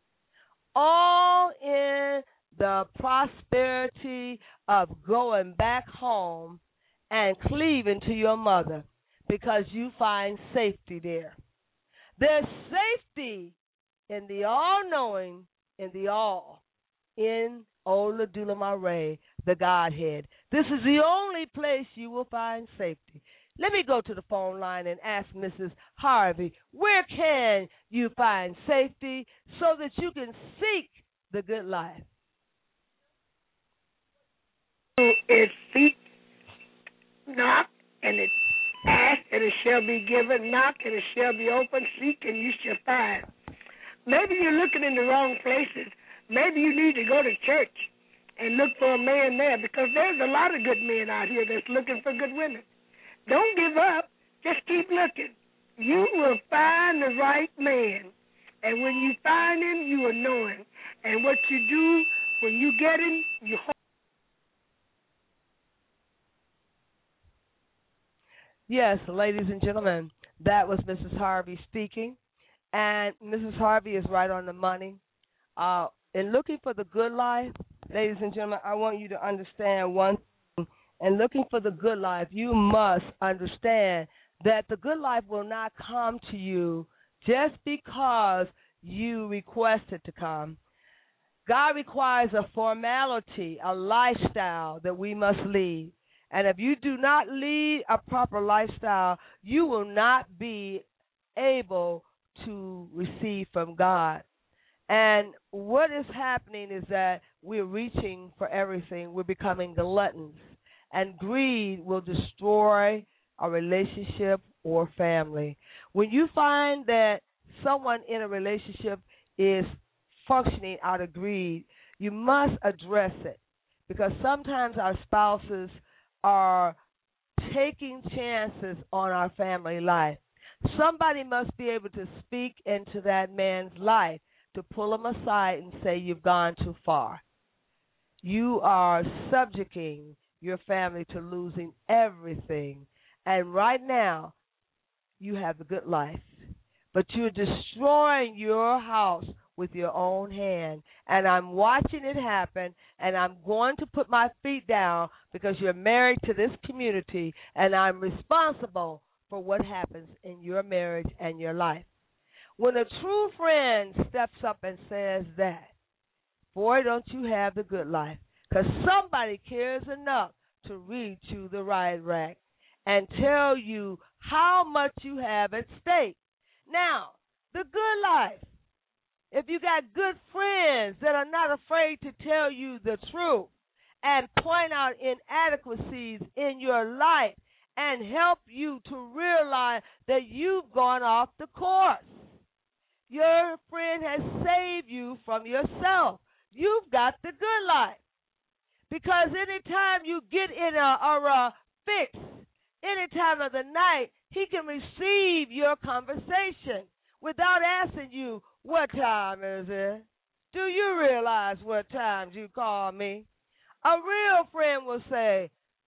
All in the prosperity of going back home and cleaving to your mother because you find safety there. There's safety in the all-knowing, in the all, in Ola Dula Ray, the Godhead. This is the only place you will find safety. Let me go to the phone line and ask Missus Harvey, where can you find safety so that you can seek the good life? It seek, knock, and it ask, and it shall be given. Knock, and it shall be open. Seek, and you shall find. Maybe you're looking in the wrong places. Maybe you need to go to church and look for a man there, because there's a lot of good men out here that's looking for good women. Don't give up. Just keep looking. You will find the right man. And when you find him, you will know him. And what you do when you get him, you hold. Yes, ladies and gentlemen, that was Missus Harvey speaking. And Missus Harvey is right on the money. Uh, in looking for the good life, ladies and gentlemen, I want you to understand one thing. In looking for the good life, you must understand that the good life will not come to you just because you request it to come. God requires a formality, a lifestyle that we must lead. And if you do not lead a proper lifestyle, you will not be able to receive from God. And what is happening is that we're reaching for everything. We're becoming gluttons. And greed will destroy a relationship or family. When you find that someone in a relationship is functioning out of greed, you must address it, because sometimes our spouses are taking chances on our family life. Somebody must be able to speak into that man's life to pull him aside and say, you've gone too far. You are subjecting your family to losing everything. And right now, you have a good life, but you're destroying your house with your own hand. And I'm watching it happen, and I'm going to put my feet down because you're married to this community, and I'm responsible for what happens in your marriage and your life. When a true friend steps up and says that, boy, don't you have the good life, because somebody cares enough to read you the right rack and tell you how much you have at stake. Now, the good life. If you got good friends that are not afraid to tell you the truth and point out inadequacies in your life and help you to realize that you've gone off the course. Your friend has saved you from yourself, you've got the good life. Because anytime you get in a, a, a fix, any time of the night, he can receive your conversation without asking you, what time is it? Do you realize what times you call me? A real friend will say,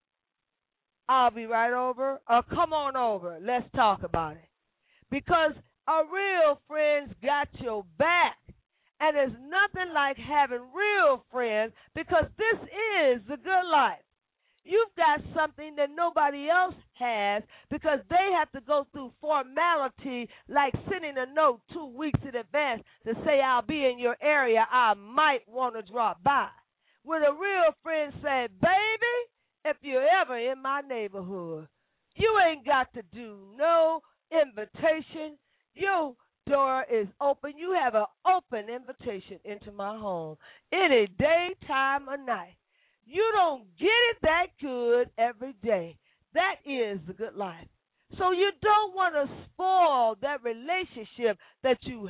I'll be right over, or come on over. Let's talk about it. Because a real friend's got your back. And there's nothing like having real friends, because this is the good life. You've got something that nobody else has, because they have to go through formality like sending a note two weeks in advance to say, I'll be in your area, I might want to drop by. When a real friend say, baby, if you're ever in my neighborhood, you ain't got to do no invitation. Your door is open. You have an open invitation into my home any day, time, or night. You don't get it that good every day. That is the good life. So you don't want to spoil that relationship that you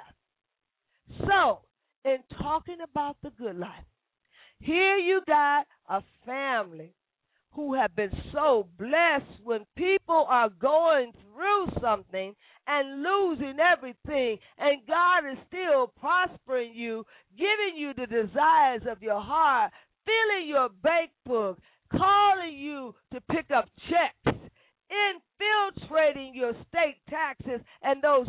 have. So, in talking about the good life, here you got a family who have been so blessed when people are going through something and losing everything, and God is still prospering you, giving you the desires of your heart, filling your bank book, calling you to pick up checks, infiltrating your state taxes and those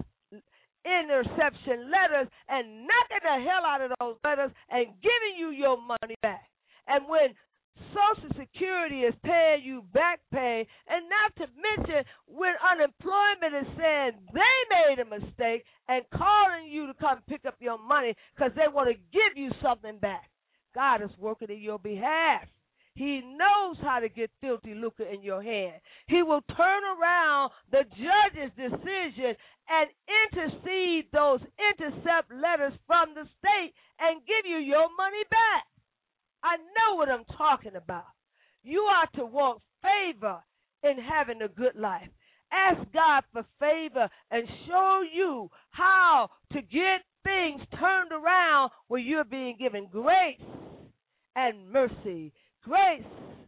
interception letters, and knocking the hell out of those letters and giving you your money back. And when Social Security is paying you back pay, and not to mention when unemployment is saying they made a mistake and calling you to come pick up your money because they want to give you something back. God is working in your behalf. He knows how to get filthy lucre in your hand. He will turn around the judge's decision and intercede those intercept letters from the state and give you your money back. I know what I'm talking about. You are to want favor in having a good life. Ask God for favor and show you how to get things turned around where you're being given grace and mercy. Grace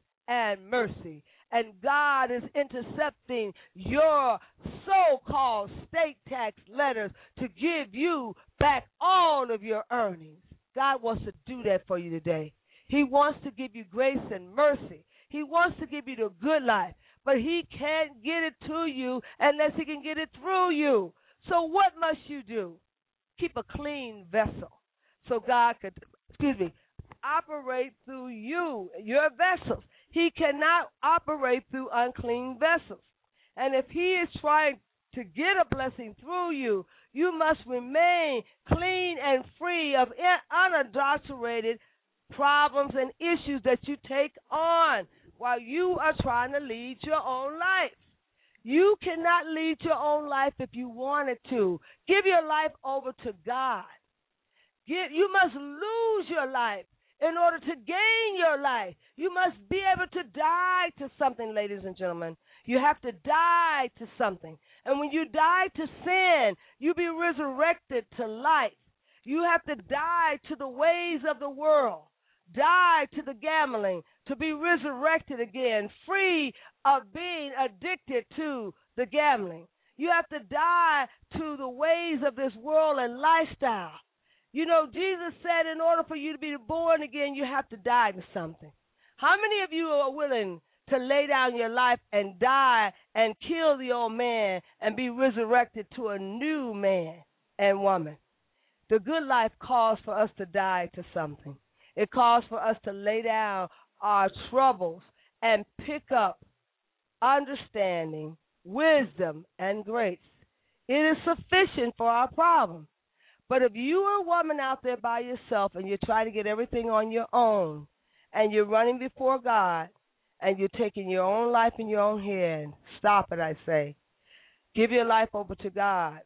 and mercy. And God is intercepting your so-called state tax letters to give you back all of your earnings. God wants to do that for you today. He wants to give you grace and mercy. He wants to give you the good life, but he can't get it to you unless he can get it through you. So what must you do? Keep a clean vessel so God could, excuse me, operate through you, your vessels. He cannot operate through unclean vessels. And if he is trying to get a blessing through you, you must remain clean and free of unadulterated problems and issues that you take on while you are trying to lead your own life. You cannot lead your own life if you wanted to. Give your life over to God. Give, you must lose your life in order to gain your life. You must be able to die to something, ladies and gentlemen. You have to die to something. And when you die to sin, you be resurrected to life. You have to die to the ways of the world. Die to the gambling, to be resurrected again, free of being addicted to the gambling. You have to die to the ways of this world and lifestyle. You know, Jesus said in order for you to be born again, you have to die to something. How many of you are willing to lay down your life and die and kill the old man and be resurrected to a new man and woman? The good life calls for us to die to something. It calls for us to lay down our troubles and pick up understanding, wisdom, and grace. It is sufficient for our problem. But if you are a woman out there by yourself and you're trying to get everything on your own and you're running before God and you're taking your own life in your own hand, stop it, I say. Give your life over to God.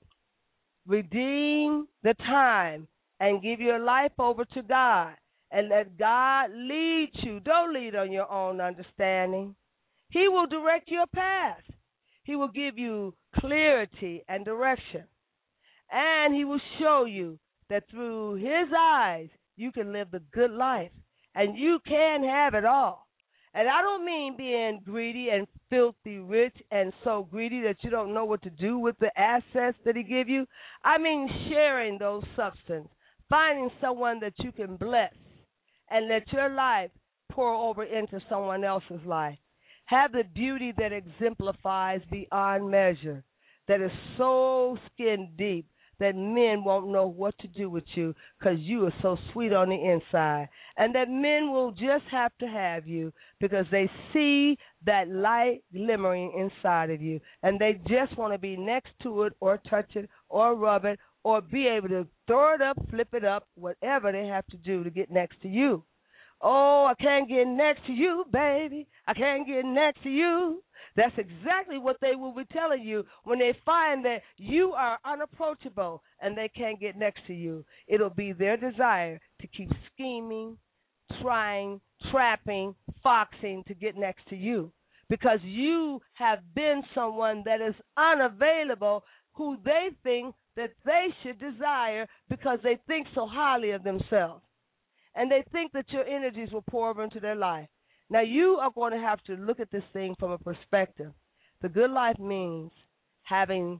Redeem the time and give your life over to God. And let God lead you. Don't lead on your own understanding. He will direct your path. He will give you clarity and direction. And he will show you that through his eyes, you can live the good life, and you can have it all. And I don't mean being greedy and filthy rich and so greedy that you don't know what to do with the assets that he give you. I mean sharing those substance, finding someone that you can bless and let your life pour over into someone else's life. Have the beauty that exemplifies beyond measure, that is so skin deep that men won't know what to do with you because you are so sweet on the inside. And that men will just have to have you because they see that light glimmering inside of you. And they just want to be next to it or touch it or rub it or be able to throw it up, flip it up, whatever they have to do to get next to you. Oh, I can't get next to you, baby. I can't get next to you. That's exactly what they will be telling you when they find that you are unapproachable and they can't get next to you. It'll be their desire to keep scheming, trying, trapping, foxing to get next to you because you have been someone that is unavailable who they think that they should desire because they think so highly of themselves. And they think that your energies will pour over into their life. Now, you are going to have to look at this thing from a perspective. The good life means having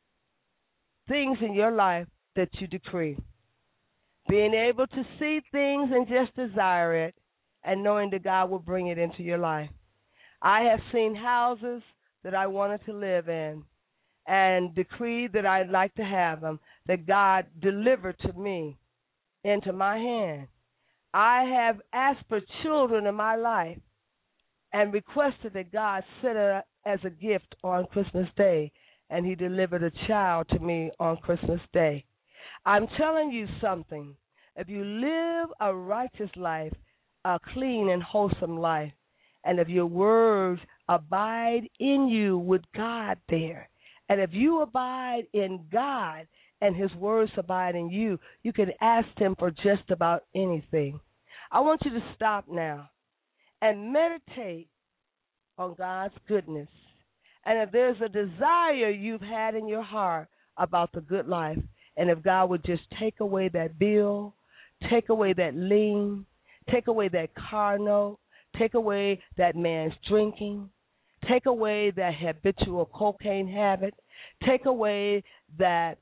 things in your life that you decree. Being able to see things and just desire it and knowing that God will bring it into your life. I have seen houses that I wanted to live in and decreed that I'd like to have them, that God delivered to me into my hand. I have asked for children in my life and requested that God send it as a gift on Christmas Day, and he delivered a child to me on Christmas Day. I'm telling you something. If you live a righteous life, a clean and wholesome life, and if your words abide in you with God there, and if you abide in God and his words abide in you, you can ask him for just about anything. I want you to stop now and meditate on God's goodness. And if there's a desire you've had in your heart about the good life, and if God would just take away that bill, take away that lien, take away that car note, take away that man's drinking, take away that habitual cocaine habit, take away that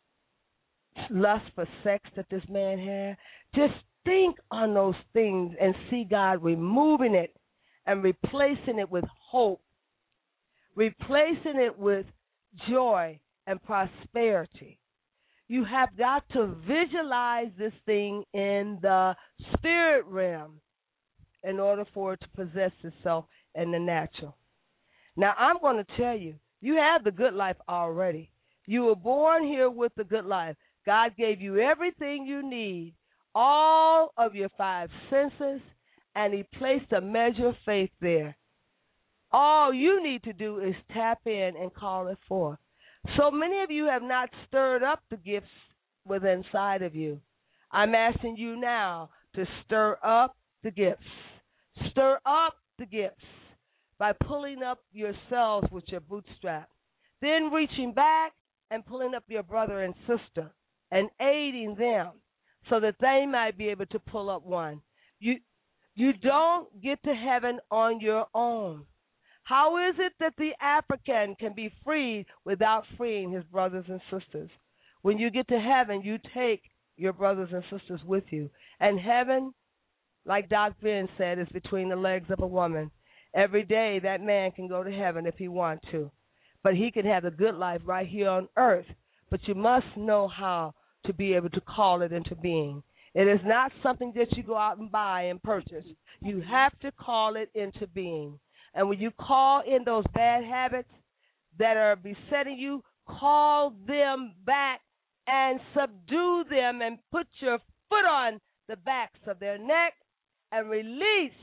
lust for sex that this man had. Just think on those things and see God removing it and replacing it with hope, replacing it with joy and prosperity. You have got to visualize this thing in the spirit realm in order for it to possess itself in the natural. Now, I'm going to tell you, you have the good life already. You were born here with the good life. God gave you everything you need, all of your five senses, and he placed a measure of faith there. All you need to do is tap in and call it forth. So many of you have not stirred up the gifts within inside of you. I'm asking you now to stir up the gifts. Stir up the gifts by pulling up yourselves with your bootstrap, then reaching back and pulling up your brother and sister and aiding them so that they might be able to pull up one. You, you don't get to heaven on your own. How is it that the African can be freed without freeing his brothers and sisters? When you get to heaven, you take your brothers and sisters with you. And heaven, like Doc Ben said, is between the legs of a woman. Every day that man can go to heaven if he wants to. But he can have a good life right here on earth. But you must know how to be able to call it into being. It is not something that you go out and buy and purchase. You have to call it into being. And when you call in those bad habits that are besetting you, call them back and subdue them and put your foot on the backs of their neck and release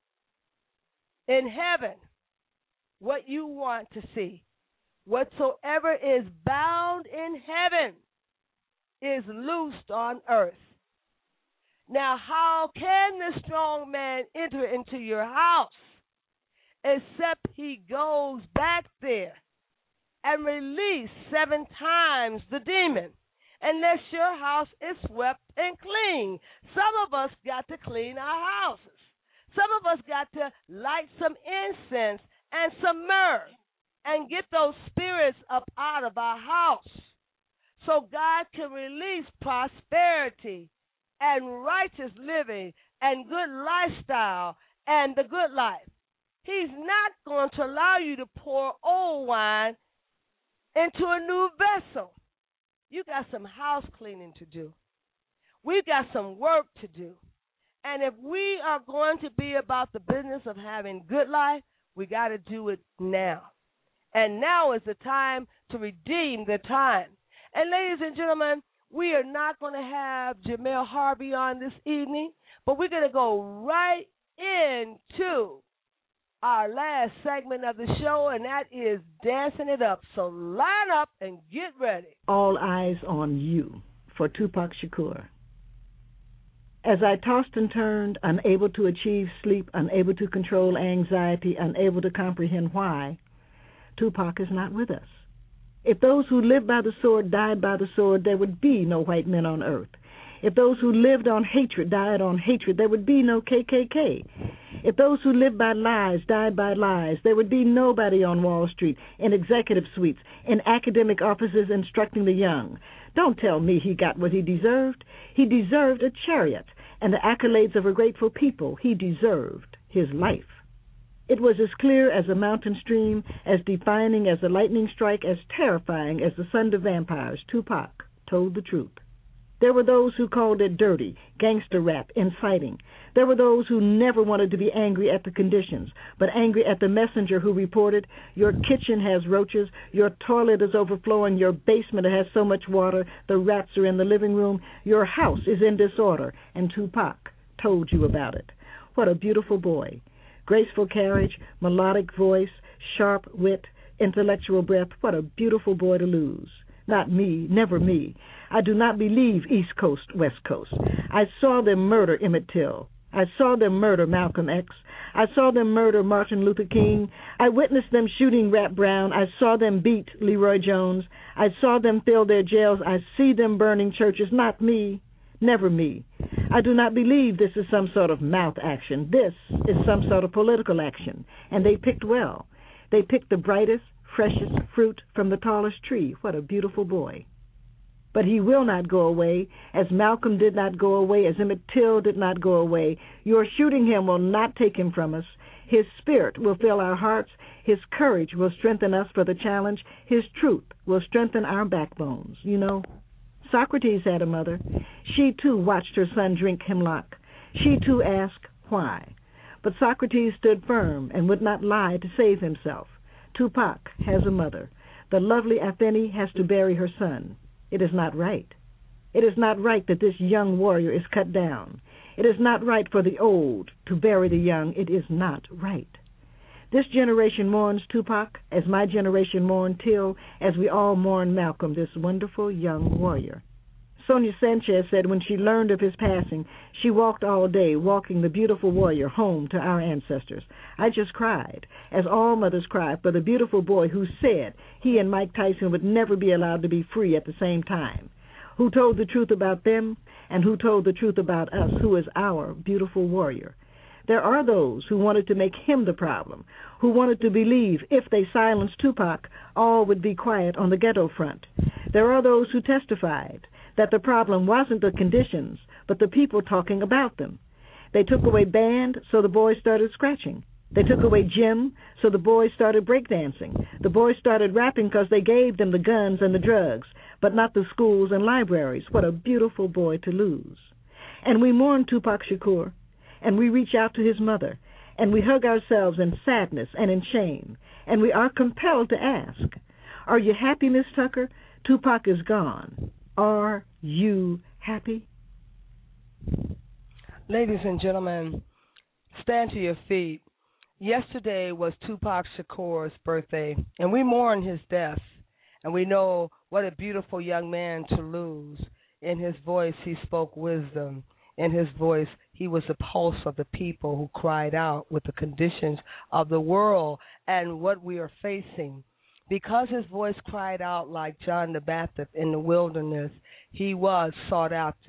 in heaven what you want to see. Whatsoever is bound in heaven is loosed on earth. Now, how can the strong man enter into your house except he goes back there and release seven times the demon, unless your house is swept and clean. Some of us got to clean our houses. Some of us got to light some incense and some myrrh and get those spirits up out of our house so God can release prosperity and righteous living and good lifestyle and the good life. He's not going to allow you to pour old wine into a new vessel. You got some house cleaning to do. We've got some work to do. And if we are going to be about the business of having good life, we got to do it now. And now is the time to redeem the time. And ladies and gentlemen, we are not going to have Jamel Harvey on this evening, but we're going to go right into our last segment of the show, and that is Dancing It Up. So line up and get ready. All eyes on you for Tupac Shakur. As I tossed and turned, unable to achieve sleep, unable to control anxiety, unable to comprehend why, Tupac is not with us. If those who lived by the sword died by the sword, there would be no white men on earth. If those who lived on hatred died on hatred, there would be no K K K. If those who lived by lies died by lies, there would be nobody on Wall Street, in executive suites, in academic offices instructing the young. Don't tell me he got what he deserved. He deserved a chariot and the accolades of a grateful people. He deserved his life. It was as clear as a mountain stream, as defining as a lightning strike, as terrifying as the sun to vampires. Tupac told the truth. There were those who called it dirty, gangster rap, inciting. There were those who never wanted to be angry at the conditions, but angry at the messenger who reported, your kitchen has roaches, your toilet is overflowing, your basement has so much water, the rats are in the living room, your house is in disorder, and Tupac told you about it. What a beautiful boy. Graceful carriage, melodic voice, sharp wit, intellectual breath. What a beautiful boy to lose. Not me, never me. I do not believe East Coast, West Coast. I saw them murder Emmett Till. I saw them murder Malcolm X. I saw them murder Martin Luther King. I witnessed them shooting Rap Brown. I saw them beat Leroy Jones. I saw them fill their jails. I see them burning churches. Not me, never me. I do not believe this is some sort of mouth action. This is some sort of political action. And they picked well. They picked the brightest, freshest fruit from the tallest tree. What a beautiful boy. But he will not go away, as Malcolm did not go away, as Emmett Till did not go away. Your shooting him will not take him from us. His spirit will fill our hearts. His courage will strengthen us for the challenge. His truth will strengthen our backbones. You know, Socrates had a mother. She, too, watched her son drink hemlock. She, too, asked why. But Socrates stood firm and would not lie to save himself. Tupac has a mother. The lovely Athene has to bury her son. It is not right. It is not right that this young warrior is cut down. It is not right for the old to bury the young. It is not right. This generation mourns Tupac as my generation mourned Till, as we all mourn Malcolm, this wonderful young warrior. Sonia Sanchez said when she learned of his passing, she walked all day, walking the beautiful warrior home to our ancestors. I just cried, as all mothers cry for the beautiful boy who said he and Mike Tyson would never be allowed to be free at the same time, who told the truth about them and who told the truth about us, who is our beautiful warrior. There are those who wanted to make him the problem, who wanted to believe if they silenced Tupac, all would be quiet on the ghetto front. There are those who testified that the problem wasn't the conditions, but the people talking about them. They took away band, so the boys started scratching. They took away gym, so the boys started breakdancing. The boys started rapping because they gave them the guns and the drugs, but not the schools and libraries. What a beautiful boy to lose. And we mourn Tupac Shakur, and we reach out to his mother, and we hug ourselves in sadness and in shame, and we are compelled to ask, are you happy, Miss Tucker? Tupac is gone. Are you happy? Ladies and gentlemen, stand to your feet. Yesterday was Tupac Shakur's birthday, and we mourn his death, and we know what a beautiful young man to lose. In his voice, he spoke wisdom. In his voice, he was the pulse of the people who cried out with the conditions of the world and what we are facing. Because his voice cried out like John the Baptist in the wilderness, he was sought after,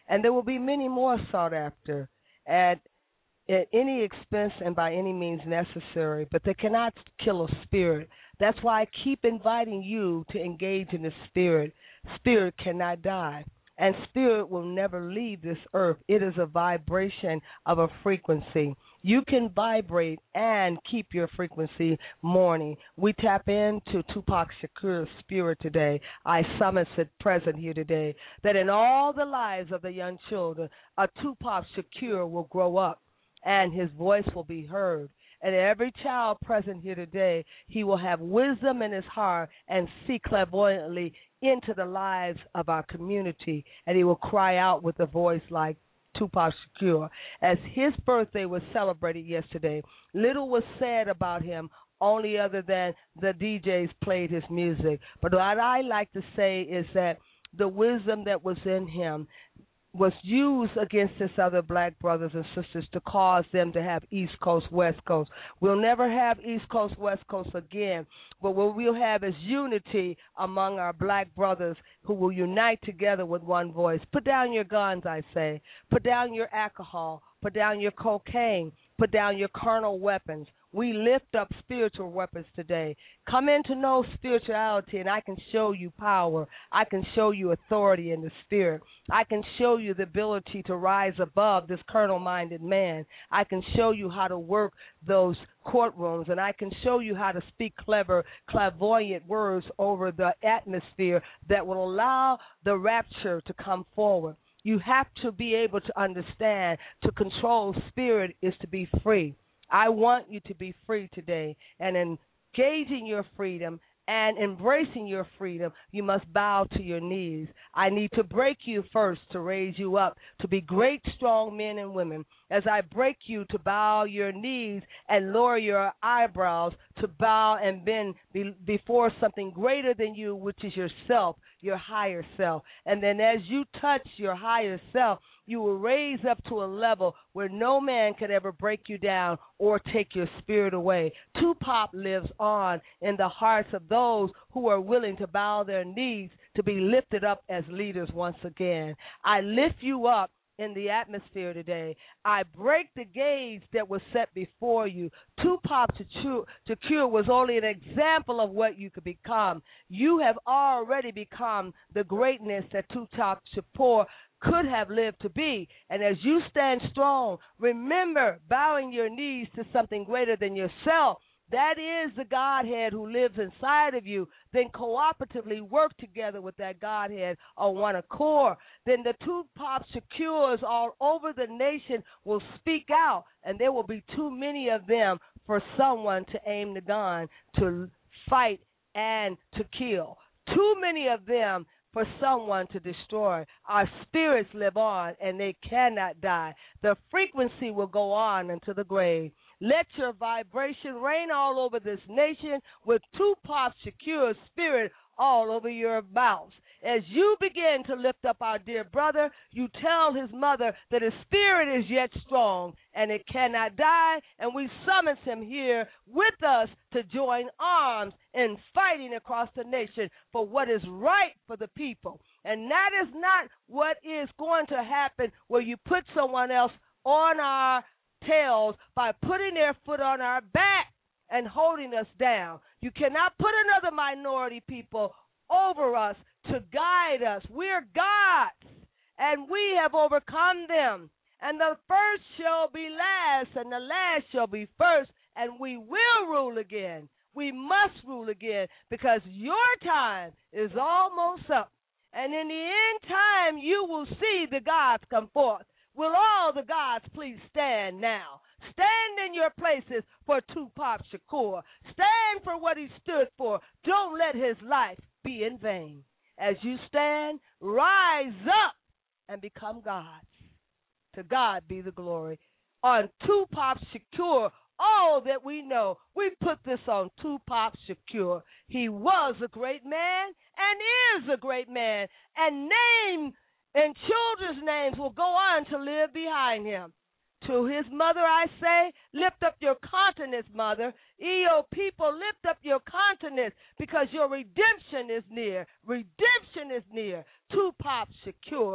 And there will be many more sought after at, at any expense and by any means necessary, but they cannot kill a spirit. That's why I keep inviting you to engage in the spirit. Spirit cannot die. And spirit will never leave this earth. It is a vibration of a frequency. You can vibrate and keep your frequency morning. We tap into Tupac Shakur's spirit today. I summons it present here today, that in all the lives of the young children, a Tupac Shakur will grow up and his voice will be heard. And every child present here today, he will have wisdom in his heart and see clairvoyantly into the lives of our community. And he will cry out with a voice like Tupac Shakur. As his birthday was celebrated yesterday, little was said about him, only other than the D Js played his music. But what I like to say is that the wisdom that was in him was used against his other black brothers and sisters to cause them to have East Coast, West Coast. We'll never have East Coast, West Coast again, but what we'll have is unity among our black brothers who will unite together with one voice. Put down your guns, I say. Put down your alcohol. Put down your cocaine. Put down your carnal weapons. We lift up spiritual weapons today. Come in to know spirituality, and I can show you power. I can show you authority in the spirit. I can show you the ability to rise above this carnal-minded man. I can show you how to work those courtrooms, and I can show you how to speak clever, clairvoyant words over the atmosphere that will allow the rapture to come forward. You have to be able to understand to control spirit is to be free. I want you to be free today, and engaging your freedom and embracing your freedom, you must bow to your knees. I need to break you first to raise you up to be great, strong men and women. As I break you to bow your knees and lower your eyebrows to bow and bend be- before something greater than you, which is yourself, your higher self. And then as you touch your higher self, you will raise up to a level where no man could ever break you down or take your spirit away. Tupac lives on in the hearts of those who are willing to bow their knees to be lifted up as leaders once again. I lift you up in the atmosphere today. I break the gauge that was set before you. Tupac Shakur was only an example of what you could become. You have already become the greatness that Tupac Shakur could have lived to be. And as you stand strong, remember bowing your knees to something greater than yourself. That is the Godhead who lives inside of you. Then cooperatively work together with that Godhead on one accord. Then the Tupac Shakurs all over the nation will speak out, and there will be too many of them for someone to aim the gun, to fight, and to kill. Too many of them for someone to destroy. Our spirits live on, and they cannot die. The frequency will go on into the grave. Let your vibration reign all over this nation with Tupac Shakur's spirit all over your mouths. As you begin to lift up our dear brother, you tell his mother that his spirit is yet strong and it cannot die, and we summons him here with us to join arms in fighting across the nation for what is right for the people. And that is not what is going to happen where you put someone else on our tails by putting their foot on our back and holding us down. You cannot put another minority people over us to guide us. We're gods, and we have overcome them. And the first shall be last, and the last shall be first, and we will rule again. We must rule again because your time is almost up. And in the end time, you will see the gods come forth. Will all the gods please stand now? Stand in your places for Tupac Shakur. Stand for what he stood for. Don't let his life be in vain. As you stand, rise up and become gods. To God be the glory. On Tupac Shakur, all that we know, we put this on Tupac Shakur. He was a great man and is a great man, and name and children's names will go on to live behind him. To his mother I say, lift up your countenance, mother. E O people, lift up your countenance because your redemption is near. Redemption is near. Tupac Shakur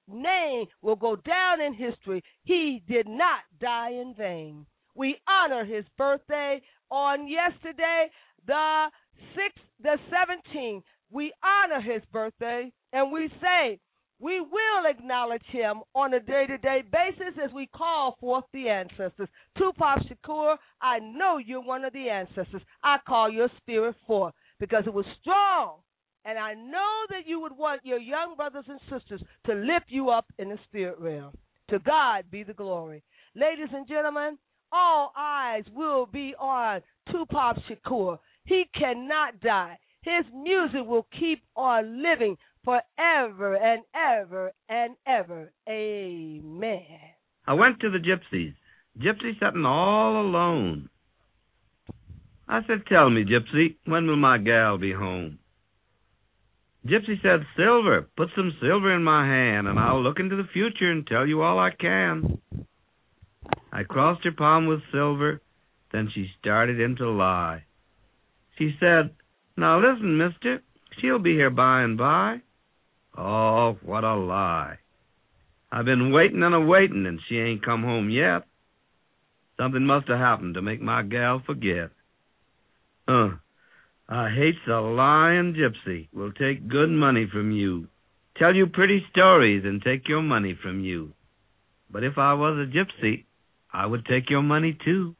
name will go down in history. He did not die in vain. We honor his birthday on yesterday, the sixth, the seventeenth. We honor his birthday, and we say we will acknowledge him on a day-to-day basis as we call forth the ancestors. Tupac Shakur, I know you're one of the ancestors. I call your spirit forth because it was strong, and I know that you would want your young brothers and sisters to lift you up in the spirit realm. To God be the glory. Ladies and gentlemen, all eyes will be on Tupac Shakur. He cannot die. His music will keep on living forever and ever and ever. Amen. I went to the gypsies. Gypsy sitting all alone. I said, tell me, Gypsy, when will my gal be home? Gypsy said, silver, put some silver in my hand, and I'll look into the future and tell you all I can. I crossed her palm with silver, then she started in to lie. She said, now listen, mister, she'll be here by and by. Oh, what a lie. I've been waiting and a-waiting, and she ain't come home yet. Something must have happened to make my gal forget. Uh, I hates a lying gypsy. Will take good money from you. Tell you pretty stories and take your money from you. But if I was a gypsy, I would take your money too.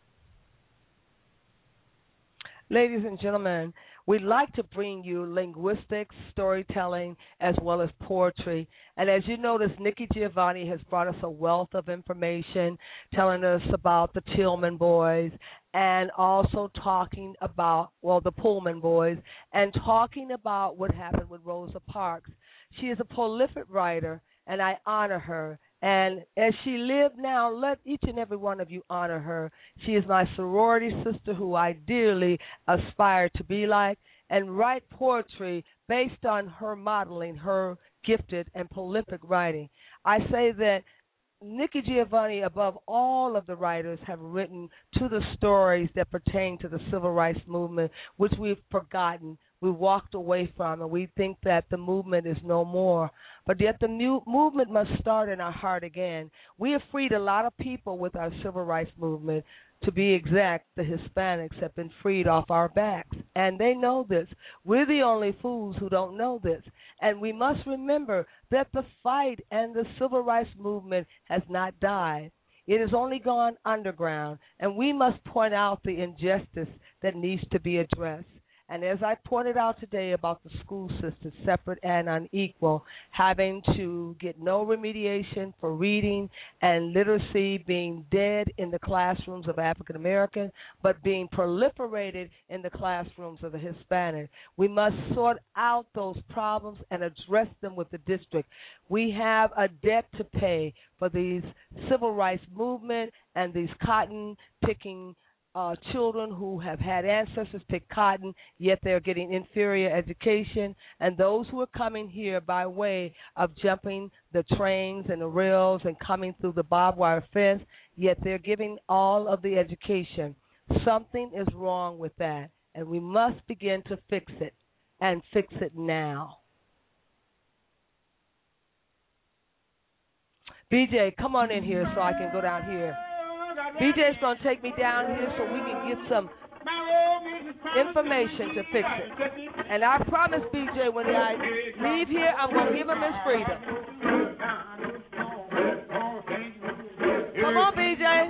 Ladies and gentlemen, we'd like to bring you linguistics, storytelling, as well as poetry. And as you notice, Nikki Giovanni has brought us a wealth of information, telling us about the Tillman boys and also talking about, well, the Pullman boys, and talking about what happened with Rosa Parks. She is a prolific writer, and I honor her. And as she lived now, let each and every one of you honor her. She is my sorority sister who I dearly aspire to be like, and write poetry based on her modeling, her gifted and prolific writing. I say that Nikki Giovanni, above all of the writers, have written to the stories that pertain to the civil rights movement, which we've forgotten, we walked away from, and we think that the movement is no more. But yet the new movement must start in our heart again. We have freed a lot of people with our civil rights movement. To be exact, the Hispanics have been freed off our backs, and they know this. We're the only fools who don't know this. And we must remember that the fight and the civil rights movement has not died. It has only gone underground, and we must point out the injustice that needs to be addressed. And as I pointed out today about the school system, separate and unequal, having to get no remediation for reading and literacy being dead in the classrooms of African American, but being proliferated in the classrooms of the Hispanic. We must sort out those problems and address them with the district. We have a debt to pay for these civil rights movement and these cotton-picking Uh, children who have had ancestors pick cotton, yet they're getting inferior education, and those who are coming here by way of jumping the trains and the rails and coming through the barbed wire fence, yet they're giving all of the education. Something is wrong with that, and we must begin to fix it, and fix it now. B J, come on in here so I can go down here. B J's going to take me down here so we can get some information to fix it. And I promise B J when I leave here, I'm going to give him his freedom. Come on, B J.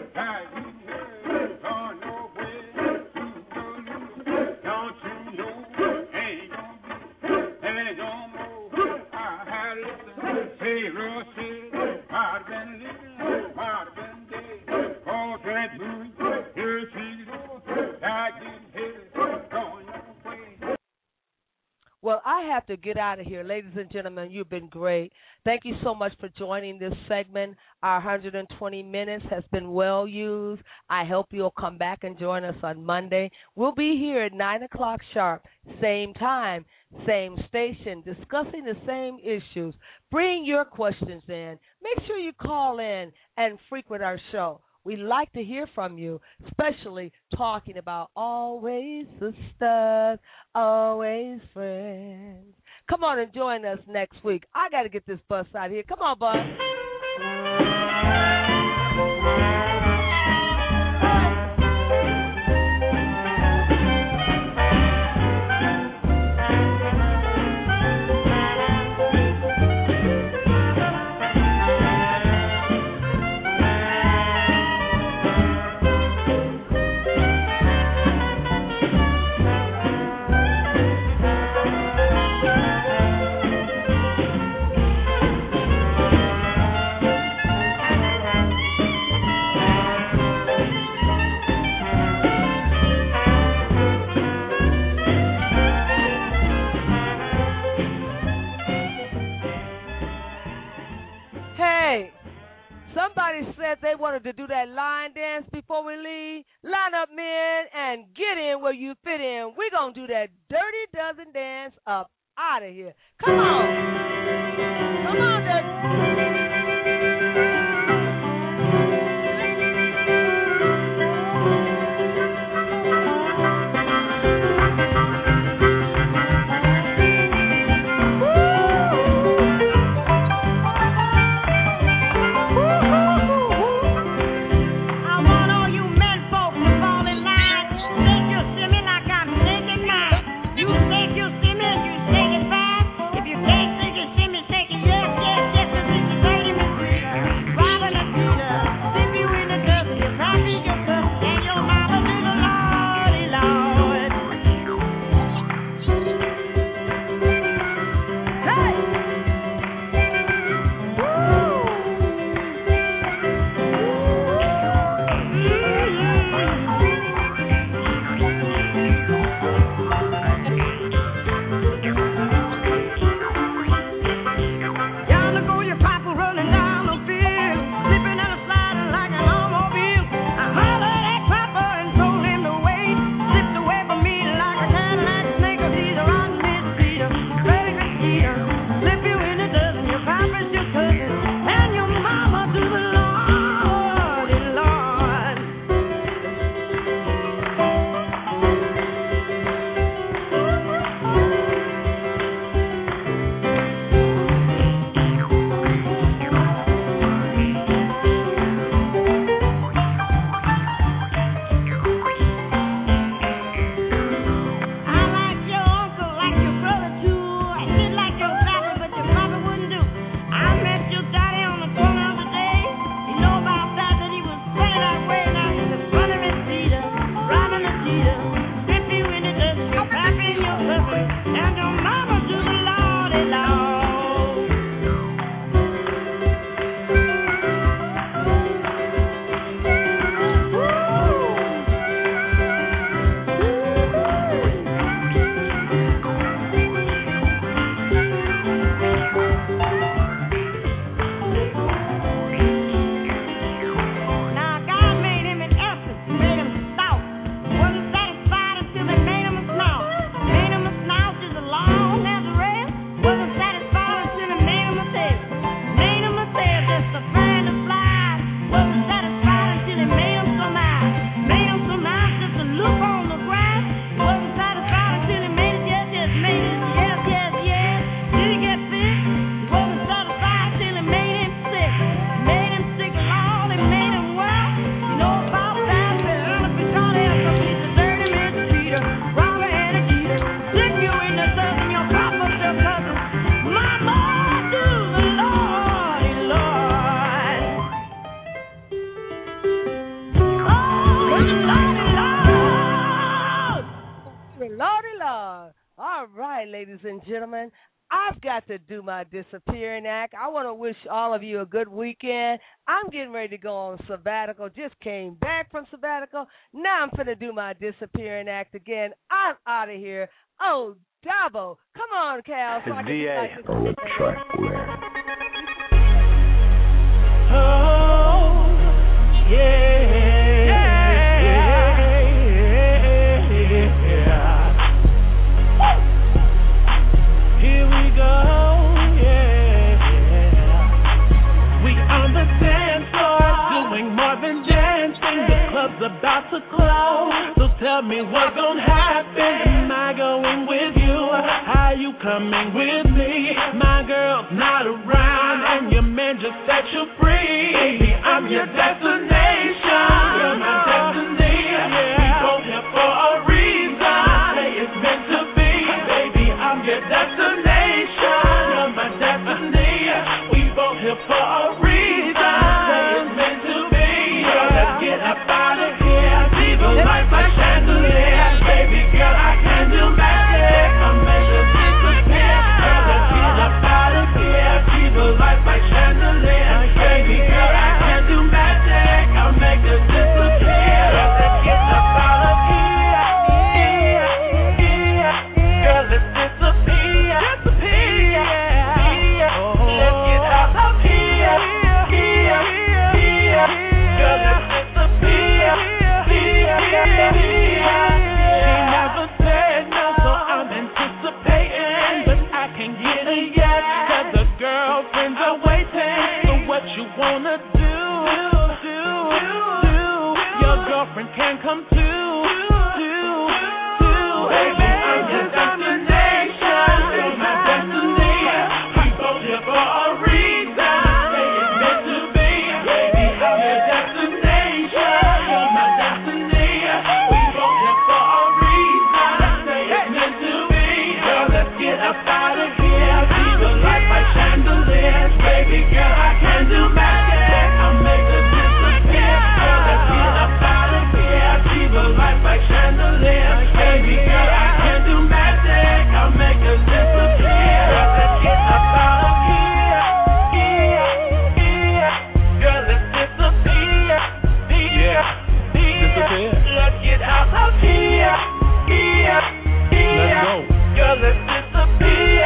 Well, I have to get out of here. Ladies and gentlemen, you've been great. Thank you so much for joining this segment. Our one hundred twenty minutes has been well used. I hope you'll come back and join us on Monday. We'll be here at nine o'clock sharp, same time, same station, discussing the same issues. Bring your questions in. Make sure you call in and frequent our show. We'd like to hear from you, especially talking about always sisters, always friends. Come on and join us next week. I got to get this bus out here. Come on, bus. Somebody said they wanted to do that line dance before we leave. Line up, men, and get in where you fit in. We're going to do that Dirty Dozen dance up out of here. Come on. Come on, Dirty. Gentlemen, I've got to do my disappearing act. I want to wish all of you a good weekend. I'm getting ready to go on sabbatical. Just came back from sabbatical. Now I'm going to do my disappearing act again. I'm out of here. Oh, Dabo. Come on, Cal. So it's D A. On track Oh, yeah. About to close, so tell me me what's gonna happen. Am I going with you? Are you coming with me? My girl's not around, and your man just set you free. Baby, I'm your destination. You're my destiny. We both here for a reason. Say it's meant to be. Baby, I'm your destination. You're my destiny. We both here for a reason. Say it's meant to be. Girl, let's get up out of here. Leave a life like chandelier. Baby girl, I can do magic. I'll make it disappear. Girl, let's get up out of here. Leave a life like chandelier. Baby girl, I can do magic. I'll make it disappear. Girl, let's get up out of here. Girl, let's disappear. Disappear. Let's get out of here. Girl, let's disappear. She never said no, so I'm anticipating, but I can't get a yes, 'cause the girlfriends are waiting. So what you wanna do? Do, do, your girlfriend can come too. Do, do, baby, I'm your destination. You're my destiny. We both here for a reason. Say it's meant to be. Baby, I'm your destination. You're my destiny. We both here for a reason. Say it's meant to be. Girl, let's get up out of here. Leave a light like chandeliers. Baby girl, I can do magic. I'll make it disappear. Girl, let's get up out of here. Leave a light like chandeliers. Baby girl, I can do magic. I'll make it disappear. Girl, let's get up out of here. Girl, let's disappear. Yeah, disappear. Let's get out of here. Let's go. Girl, let's disappear.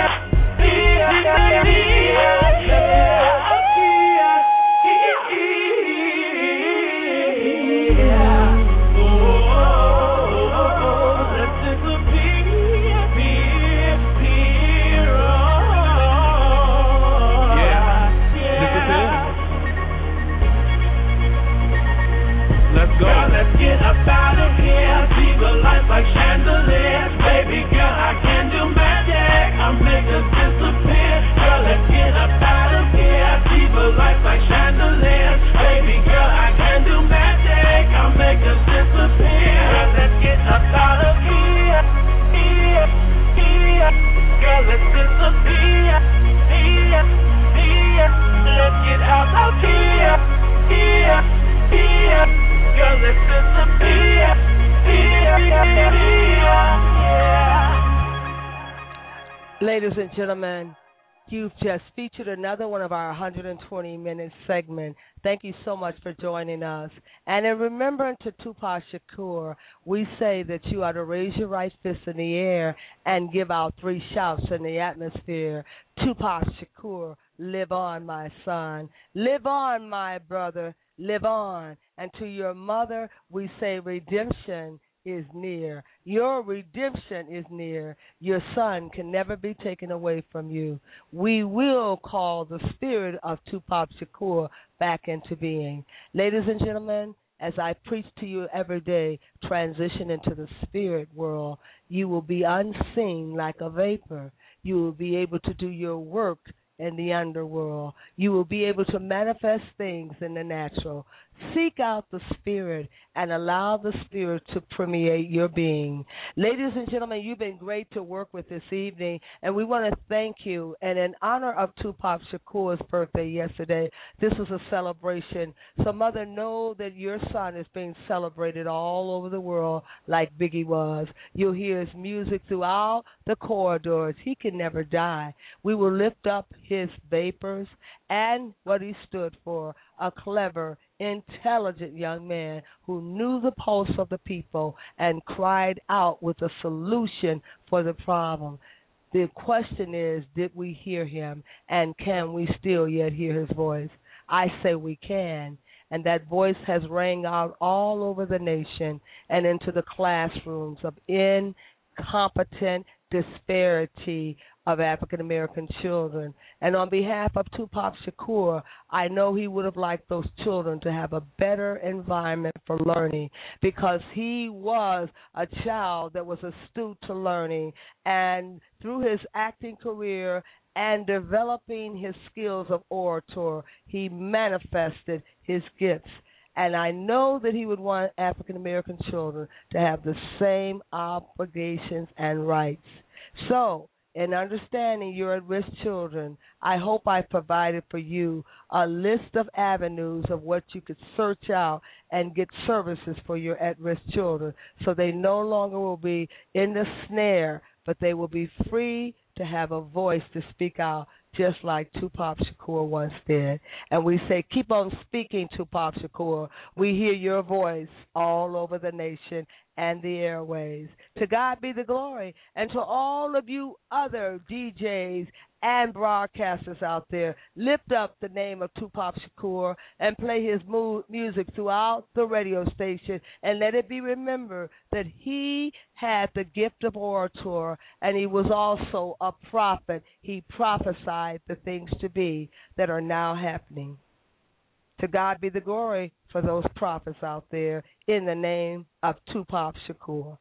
Girl, let's get up out of here. Leave a life like chandeliers. Baby girl, I can do magic. I'll make us disappear. Girl, let's get up out of here. Leave a life like chandeliers. Baby girl, I can do magic. I'll make us disappear. Girl, let's get up out of here. Here, here. Girl, let's disappear. Here, here. Let's get out of here. Here, here. Girl, let's disappear. Here, here, yeah. Ladies and gentlemen, you've just featured another one of our one hundred twenty minute segment. Thank you so much for joining us. And in remembrance to Tupac Shakur, we say that you are to raise your right fist in the air and give out three shouts in the atmosphere. Tupac Shakur, live on, my son. Live on, my brother. Live on. And to your mother, we say redemption is near. Your redemption is near. Your son can never be taken away from you. We will call the spirit of Tupac Shakur back into being. Ladies and gentlemen, as I preach to you every day, transition into the spirit world. You will be unseen like a vapor. You will be able to do your work in the underworld. You will be able to manifest things in the natural. Seek out the spirit and allow the spirit to permeate your being. Ladies and gentlemen, you've been great to work with this evening, and we want to thank you. And in honor of Tupac Shakur's birthday yesterday, this is a celebration. So, Mother, know that your son is being celebrated all over the world like Biggie was. You'll hear his music throughout the corridors. He can never die. We will lift up his vapors and what he stood for, a clever, intelligent young man who knew the pulse of the people and cried out with a solution for the problem. The question is, did we hear him, and can we still yet hear his voice? I say we can, and that voice has rang out all over the nation and into the classrooms of incompetent disparity of African American children. And on behalf of Tupac Shakur, I know he would have liked those children to have a better environment for learning, because he was a child that was astute to learning, and through his acting career and developing his skills of orator, he manifested his gifts. And I know that he would want African American children to have the same obligations and rights. So, in understanding your at-risk children, I hope I provided for you a list of avenues of what you could search out and get services for your at-risk children, so they no longer will be in the snare, but they will be free to have a voice to speak out, just like Tupac Shakur once did. And we say, keep on speaking, Tupac Shakur. We hear your voice all over the nation and the airways. To God be the glory. And to all of you other D Js and broadcasters out there, lift up the name of Tupac Shakur and play his mu- music throughout the radio station, and let it be remembered that he had the gift of orator, and he was also a prophet. He prophesied the things to be that are now happening. To God be the glory for those prophets out there, in the name of Tupac Shakur.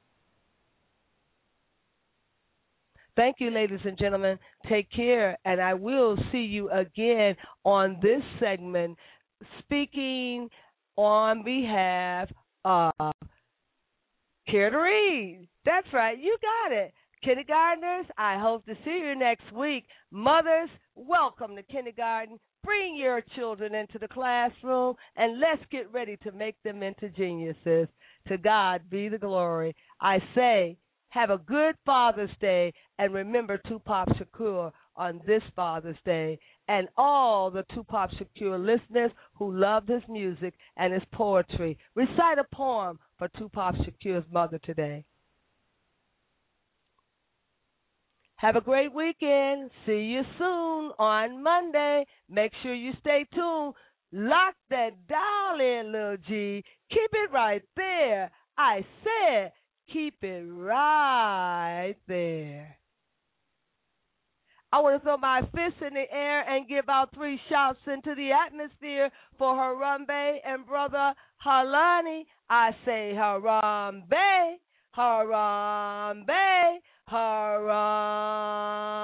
Thank you, ladies and gentlemen. Take care, and I will see you again on this segment, speaking on behalf of Care to Read. That's right, you got it. Kindergartners, I hope to see you next week. Mothers, welcome to kindergarten. Bring your children into the classroom, and let's get ready to make them into geniuses. To God be the glory. I say, have a good Father's Day, and remember Tupac Shakur on this Father's Day, and all the Tupac Shakur listeners who loved his music and his poetry. Recite a poem for Tupac Shakur's mother today. Have a great weekend. See you soon on Monday. Make sure you stay tuned. Lock that dial in, little G. Keep it right there. I said, keep it right there. I want to throw my fist in the air and give out three shouts into the atmosphere for Harambe and brother Harlani. I say Harambe, Harambe, Harambe.